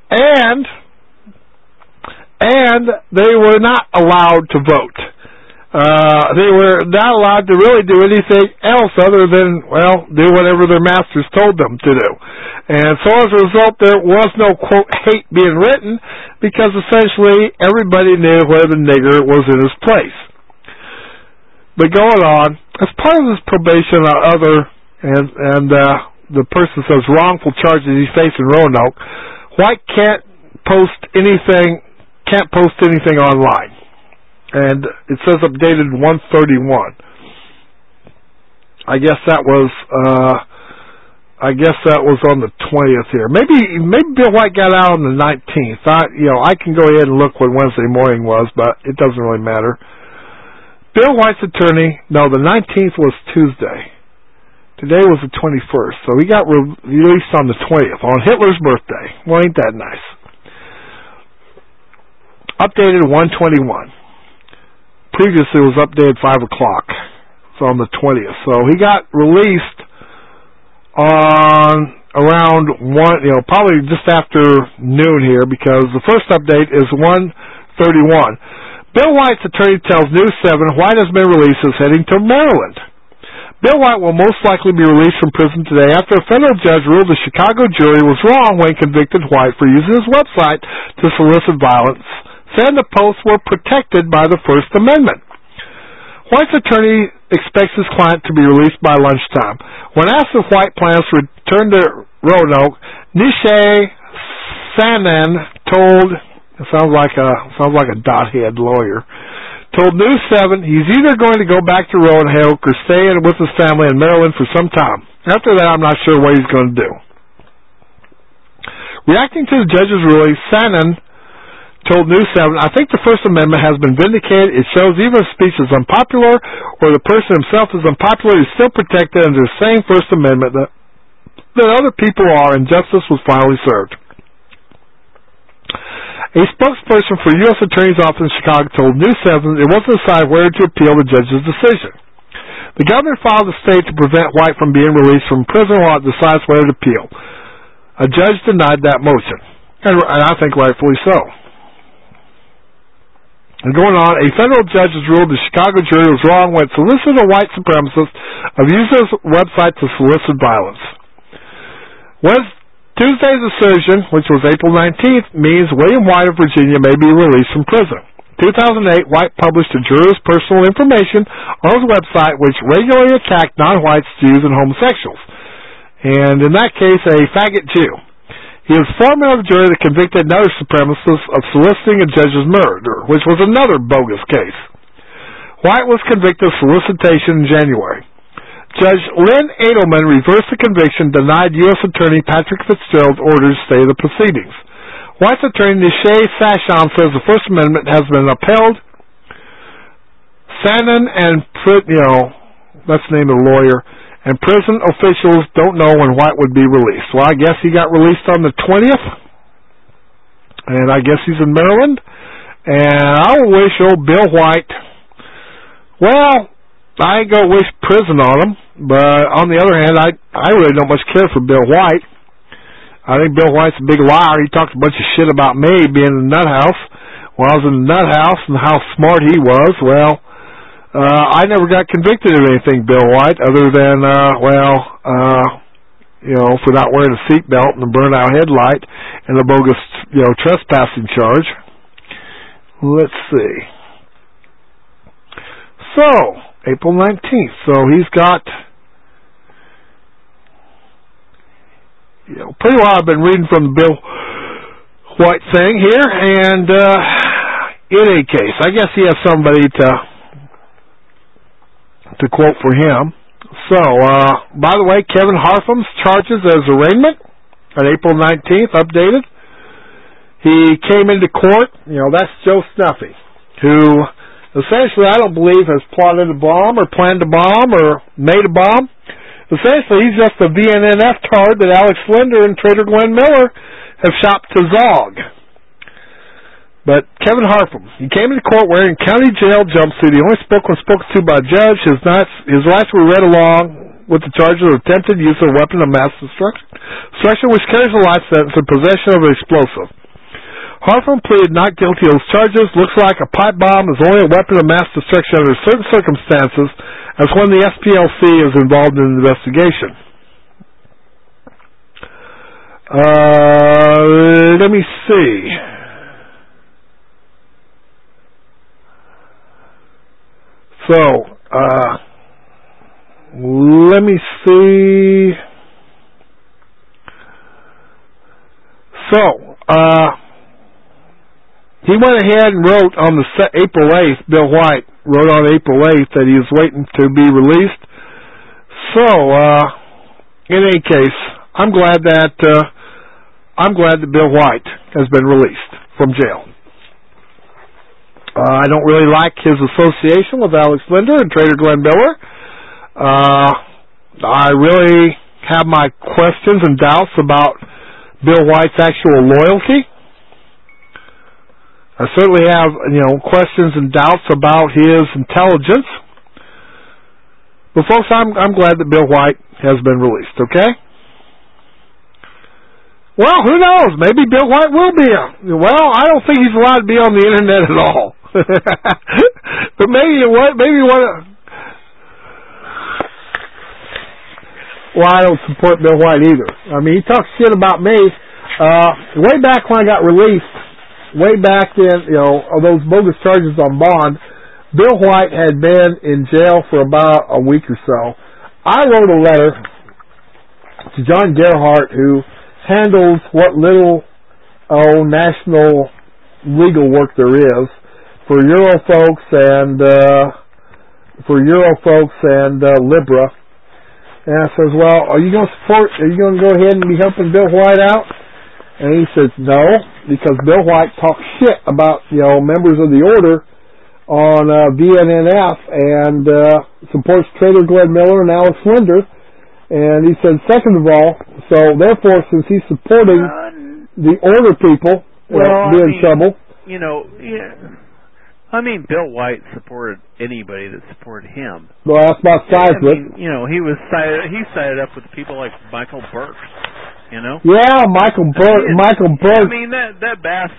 and they were not allowed to vote. They were not allowed to really do anything else other than, well, do whatever their masters told them to do. And so as a result, there was no, quote, hate being written, because essentially everybody knew where the nigger was in his place. But going on, as part of this probation and the person says wrongful charges he faced in Roanoke, White can't post anything online. And it says updated 131. I guess that was on the 20th here. Maybe Bill White got out on the 19th. I can go ahead and look what Wednesday morning was, but it doesn't really matter. Bill White's attorney, no, the 19th was Tuesday. Today was the 21st, so he got released on the 20th, on Hitler's birthday. Well, ain't that nice? Updated 121. Previously it was updated 5 o'clock. So on the 20th. So he got released on around 1, probably just after noon here, because the first update is 1:31. Bill White's attorney tells News 7 White has been released and is heading to Maryland. Bill White will most likely be released from prison today after a federal judge ruled the Chicago jury was wrong when convicted White for using his website to solicit violence, saying the posts were protected by the First Amendment. White's attorney expects his client to be released by lunchtime. When asked if White plans to return to Roanoke, Nishay Sanan told, it sounds like a dot-head lawyer, told News 7 he's either going to go back to Roanoke or stay with his family in Maryland for some time. After that, I'm not sure what he's going to do. Reacting to the judge's ruling, Sanan told News 7, I think the First Amendment has been vindicated. It shows even if speech is unpopular or the person himself is unpopular, he's still protected under the same First Amendment that other people are, and justice was finally served. A spokesperson for the U.S. Attorney's Office in Chicago told News 7 it wasn't decided whether to appeal the judge's decision. The governor filed a stay to prevent White from being released from prison while it decides whether to appeal. A judge denied that motion, and I think rightfully so. And going on, a federal judge has ruled the Chicago jury was wrong when it solicited a white supremacist of using his website to solicit violence. Tuesday's decision, which was April 19th, means William White of Virginia may be released from prison. In 2008, White published a juror's personal information on his website which regularly attacked non-whites, Jews, and homosexuals. And in that case, a faggot Jew. He was foreman of the jury that convicted another supremacist of soliciting a judge's murder, which was another bogus case. White was convicted of solicitation in January. Judge Lynn Edelman reversed the conviction, denied U.S. Attorney Patrick Fitzgerald's order to stay the proceedings. White's attorney Nishay Sashon says the First Amendment has been upheld. Sanan and that's the name of the lawyer, and prison officials don't know when White would be released. Well, I guess he got released on the 20th, and I guess he's in Maryland. And I wish old Bill White, well, I ain't gonna wish prison on him, but on the other hand, I really don't much care for Bill White. I think Bill White's a big liar. He talked a bunch of shit about me being in the nut house when I was in the nut house and how smart he was. Well, I never got convicted of anything, Bill White, other than, for not wearing a seatbelt and the burnout headlight and the bogus, trespassing charge. Let's see. So, April 19th. So he's got, pretty well I've been reading from the Bill White thing here, and in any case, I guess he has somebody to quote for him. So, by the way, Kevin Hartham's charges as arraignment on April 19th, updated. He came into court, that's Joe Snuffy, who essentially, I don't believe has plotted a bomb or planned a bomb or made a bomb. Essentially, he's just a VNNF card that Alex Linder and Trader Glenn Miller have shopped to Zog. But Kevin Harpham, he came into court wearing county jail jumpsuit. He only spoke when spoken to by a judge. His rights were read along with the charges of attempted use of a weapon of mass destruction which carries a life sentence and possession of an explosive. Hawthorne pleaded not guilty of those charges. Looks like a pipe bomb is only a weapon of mass destruction under certain circumstances, as when the SPLC is involved in an investigation. Let me see. So, let me see. So, he went ahead and wrote on the April 8th, Bill White wrote on April 8th that he was waiting to be released. So, in any case, I'm glad that Bill White has been released from jail. I don't really like his association with Alex Linder and Trader Glenn Miller. I really have my questions and doubts about Bill White's actual loyalty. I certainly have, questions and doubts about his intelligence. But folks, I'm glad that Bill White has been released, okay? Well, who knows? Maybe Bill White will be. I don't think he's allowed to be on the internet at all. But maybe what? Well, I don't support Bill White either. I mean, he talks shit about me. Way back when I got released, way back in, of those bogus charges on bond, Bill White had been in jail for about a week or so. I wrote a letter to John Gerhardt, who handles what little national legal work there is for Euro folks and Libra. And I says, well, are you going to go ahead and be helping Bill White out? And he says, no, because Bill White talks shit about, members of the order on VNNF and supports Trader Glenn Miller and Alex Linder. And he said, second of all, so therefore, since he's supporting the order people in trouble. Bill White supported anybody that supported him. Well, that's about size of it. He sided up with people like Michael Burks, Yeah, Michael Burks. That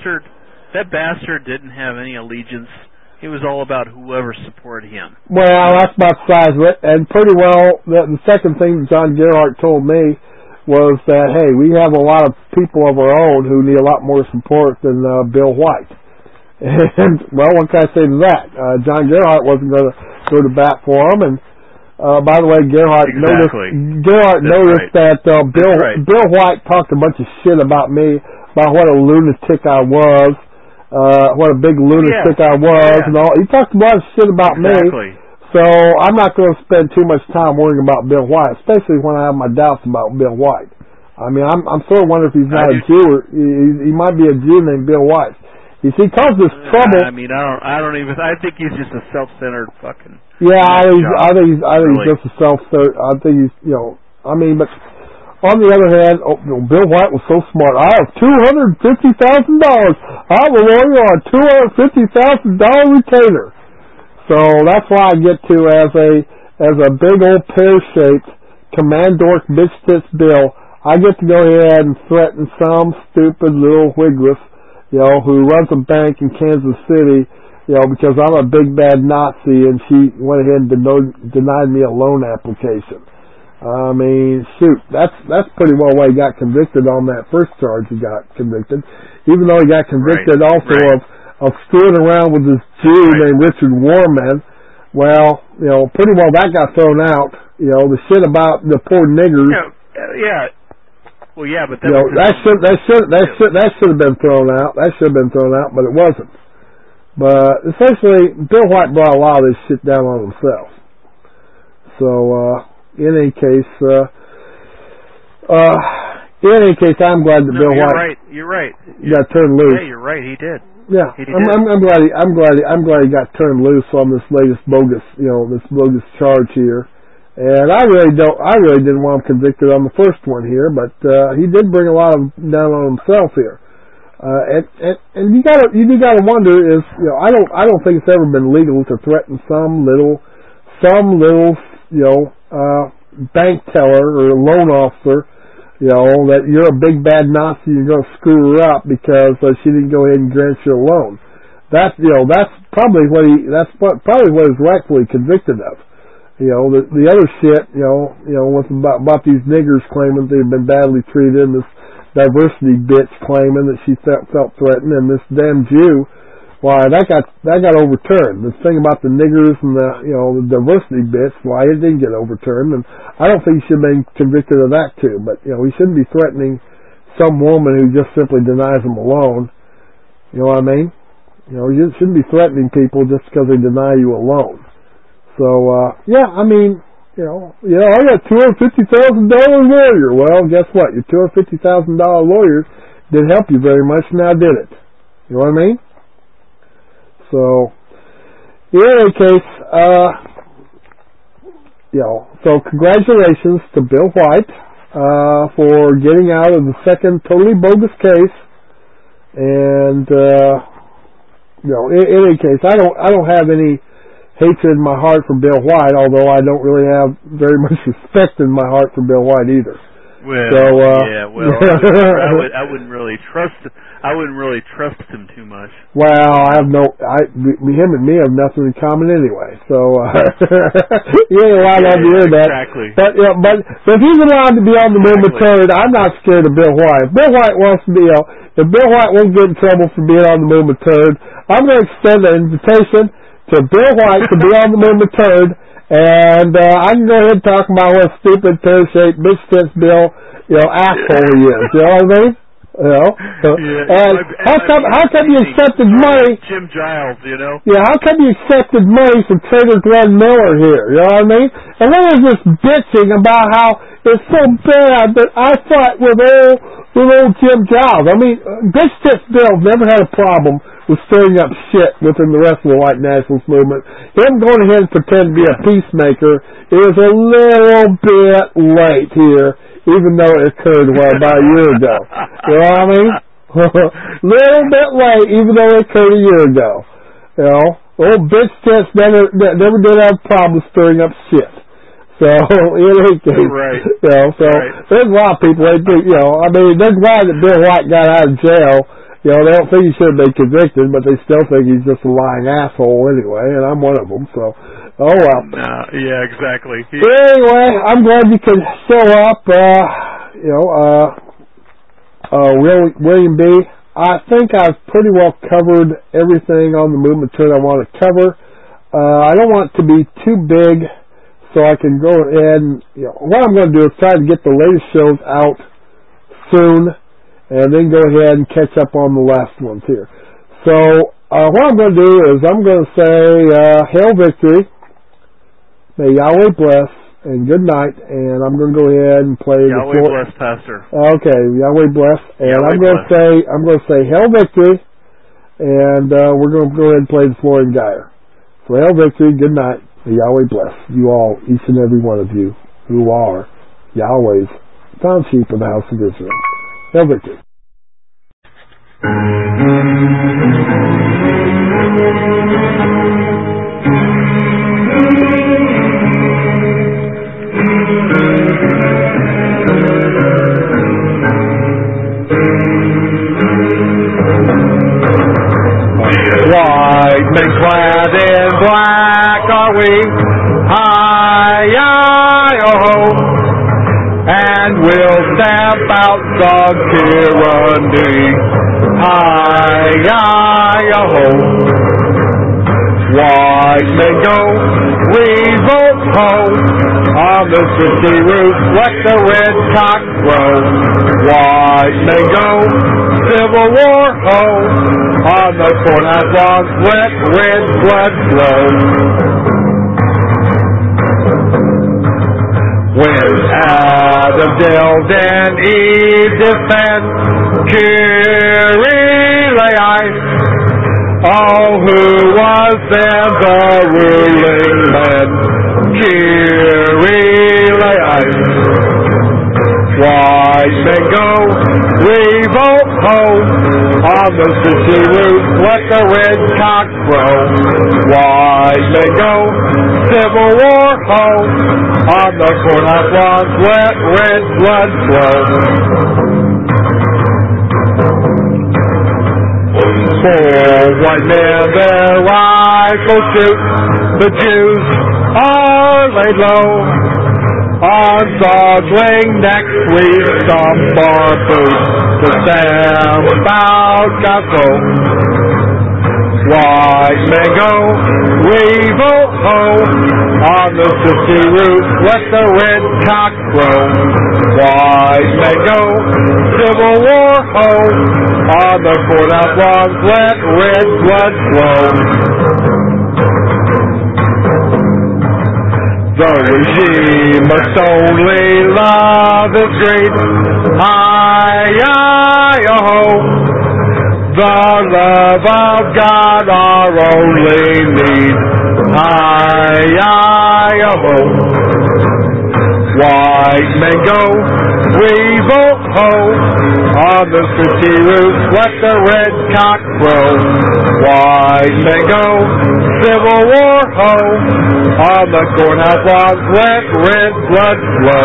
bastard didn't have any allegiance. It was all about whoever supported him. Well, that's about the size of it. And pretty well, the second thing that John Gerhardt told me was that, hey, we have a lot of people of our own who need a lot more support than Bill White. And, well, what can I say to that? John Gerhardt wasn't going to go to bat for him. And, by the way, Gerhardt noticed that Bill White talked a bunch of shit about me, about what a lunatic I was. What a big lunatic I was, and all. He talked a lot of shit about me. So I'm not going to spend too much time worrying about Bill White, especially when I have my doubts about Bill White. I mean, I'm sort of wondering if he's not a Jew, or he might be a Jew named Bill White. You see, cause this trouble. I think he's just a self-centered fucking. Yeah, I think he's just a self-centered. I think he's, but. On the other hand, Bill White was so smart. I have $250,000. I have a lawyer on $250,000 retainer. So that's why I get to as a big old pear-shaped commandork bitch tits bill. I get to go ahead and threaten some stupid little whigress, who runs a bank in Kansas City, because I'm a big bad Nazi, and she went ahead and denied me a loan application. I mean, shoot, that's pretty well why he got convicted on that first charge he got convicted. Even though he got convicted of screwing around with this Jew named Richard Warman. Well, pretty well that got thrown out. The shit about the poor niggers. Well, yeah, but that should have been thrown out. That should have been thrown out, but it wasn't. But essentially, Bill White brought a lot of this shit down on himself. So, in any case, I'm glad that Bill White. You're right. Got turned loose. Yeah, you're right. He did. Yeah, I'm glad he got turned loose on this latest bogus charge here. And I really didn't want him convicted on the first one here, but he did bring a lot of down on himself here. And you gotta wonder is I don't think it's ever been legal to threaten some little bank teller or loan officer, that you're a big bad Nazi, you're going to screw her up because she didn't go ahead and grant you a loan. That's probably what he's rightfully convicted of. The other shit, with about these niggers claiming they've been badly treated, and this diversity bitch claiming that she felt threatened, and this damn Jew, why that got overturned. The thing about the niggers and the diversity bitch, why it didn't get overturned, and I don't think he should have been convicted of that too. But he shouldn't be threatening some woman who just simply denies him a loan. You know what I mean? You shouldn't be threatening people just because they deny you a loan. So I got $250,000 lawyer. Well, guess what? Your $250,000 lawyer didn't help you very much, now did it? You know what I mean? So, in any case, so congratulations to Bill White for getting out of the second totally bogus case, and in any case, I don't have any hatred in my heart for Bill White, although I don't really have very much respect in my heart for Bill White either. Well, I wouldn't really trust him too much. Well, him and me have nothing in common anyway. So you ain't allowed to hear that. Exactly. But if he's allowed to be on the moon maternity, I'm not scared of Bill White. If Bill White wants to be, if Bill White won't get in trouble for being on the moon maternity, I'm going to extend an invitation to Bill White to be on the moon maternity. And I can go ahead and talk about what a stupid, pear-shaped, bitch-tits Bill, asshole he is. You know what I mean? And how come you accepted money? Jim Giles, Yeah, how come you accepted money from Trader Glenn Miller here? You know what I mean? And then there's this bitching about how it's so bad that I fought with old Jim Giles. I mean, bitch tits Bill never had a problem with stirring up shit within the rest of the white nationalist movement. Him going ahead and pretend to be a peacemaker is a little bit late here, even though it occurred about a year ago. You know what I mean? Little bit late, even though it occurred a year ago. Old bitch tits never did have a problem stirring up shit. So, in any case, right. There's a lot of people, they're glad that Bill White got out of jail. They don't think he should have been convicted, but they still think he's just a lying asshole anyway, and I'm one of them, so, oh well. Yeah, exactly. Anyway, I'm glad you could show up, William B. I think I've pretty well covered everything on the movement turn I want to cover. I don't want it to be too big, so I can go ahead and, what I'm going to do is try to get the latest shows out soon, and then go ahead and catch up on the last ones here. So, what I'm going to do is I'm going to say, Hail Victory, may Yahweh bless, and good night, and I'm going to go ahead and play Yahweh bless, Pastor. Okay, Yahweh bless, and I'm going to say Hail Victory, and we're going to go ahead and play the Florian Geyer. So, Hail Victory, good night, may Yahweh bless you all, each and every one of you, who are Yahweh's found sheep of the house of Israel. Hail Victory. White men clad in black are we, hi-yi-oh-ho, and we'll stamp out dog tyranny, hi-yi-oh-ho. White men go, revolt ho, on the city roof let the red cock crow. White men go, Civil War ho, on the courthouse lawns let red blood flow. When Adam delved and Eve defend, Kyrie-lei, oh, who was then the ruling man? Kyrie-lei. White men go, revolt ho, On the 50 route, let the red cock crow. Wise men go, Civil War ho. On the courthouse lawns, let red blood flow. Four white men their rifles shoot. The Jews are laid low. On Saw's Wing next we stomp our boots to stand about Costco. White men go, we vote ho. On the 50 route, let the red cock crow. White men go, Civil War ho. On the courthouse lawns, let red blood flow. The regime must only love its great. Hi-yi-ho. The love of God our only need. Hi-yi-ho. White men go, we vote ho. On the 50 route, let the red cock crow. White men go, Civil War ho. On the courthouse lawns, let red blood flow.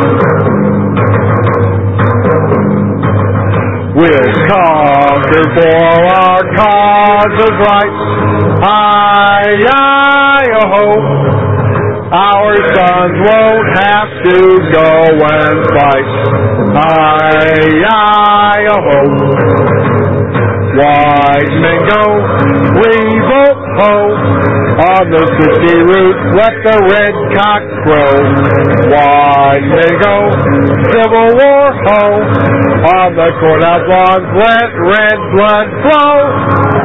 We'll conquer for our cause's right. Hi-yi-ho. Our sons won't have to go and fight. Hi-yi-ho. White men go, we vote ho. On the 50 route, let the red cock crow. White men go, Civil War ho. On the courthouse lawns, let red blood flow.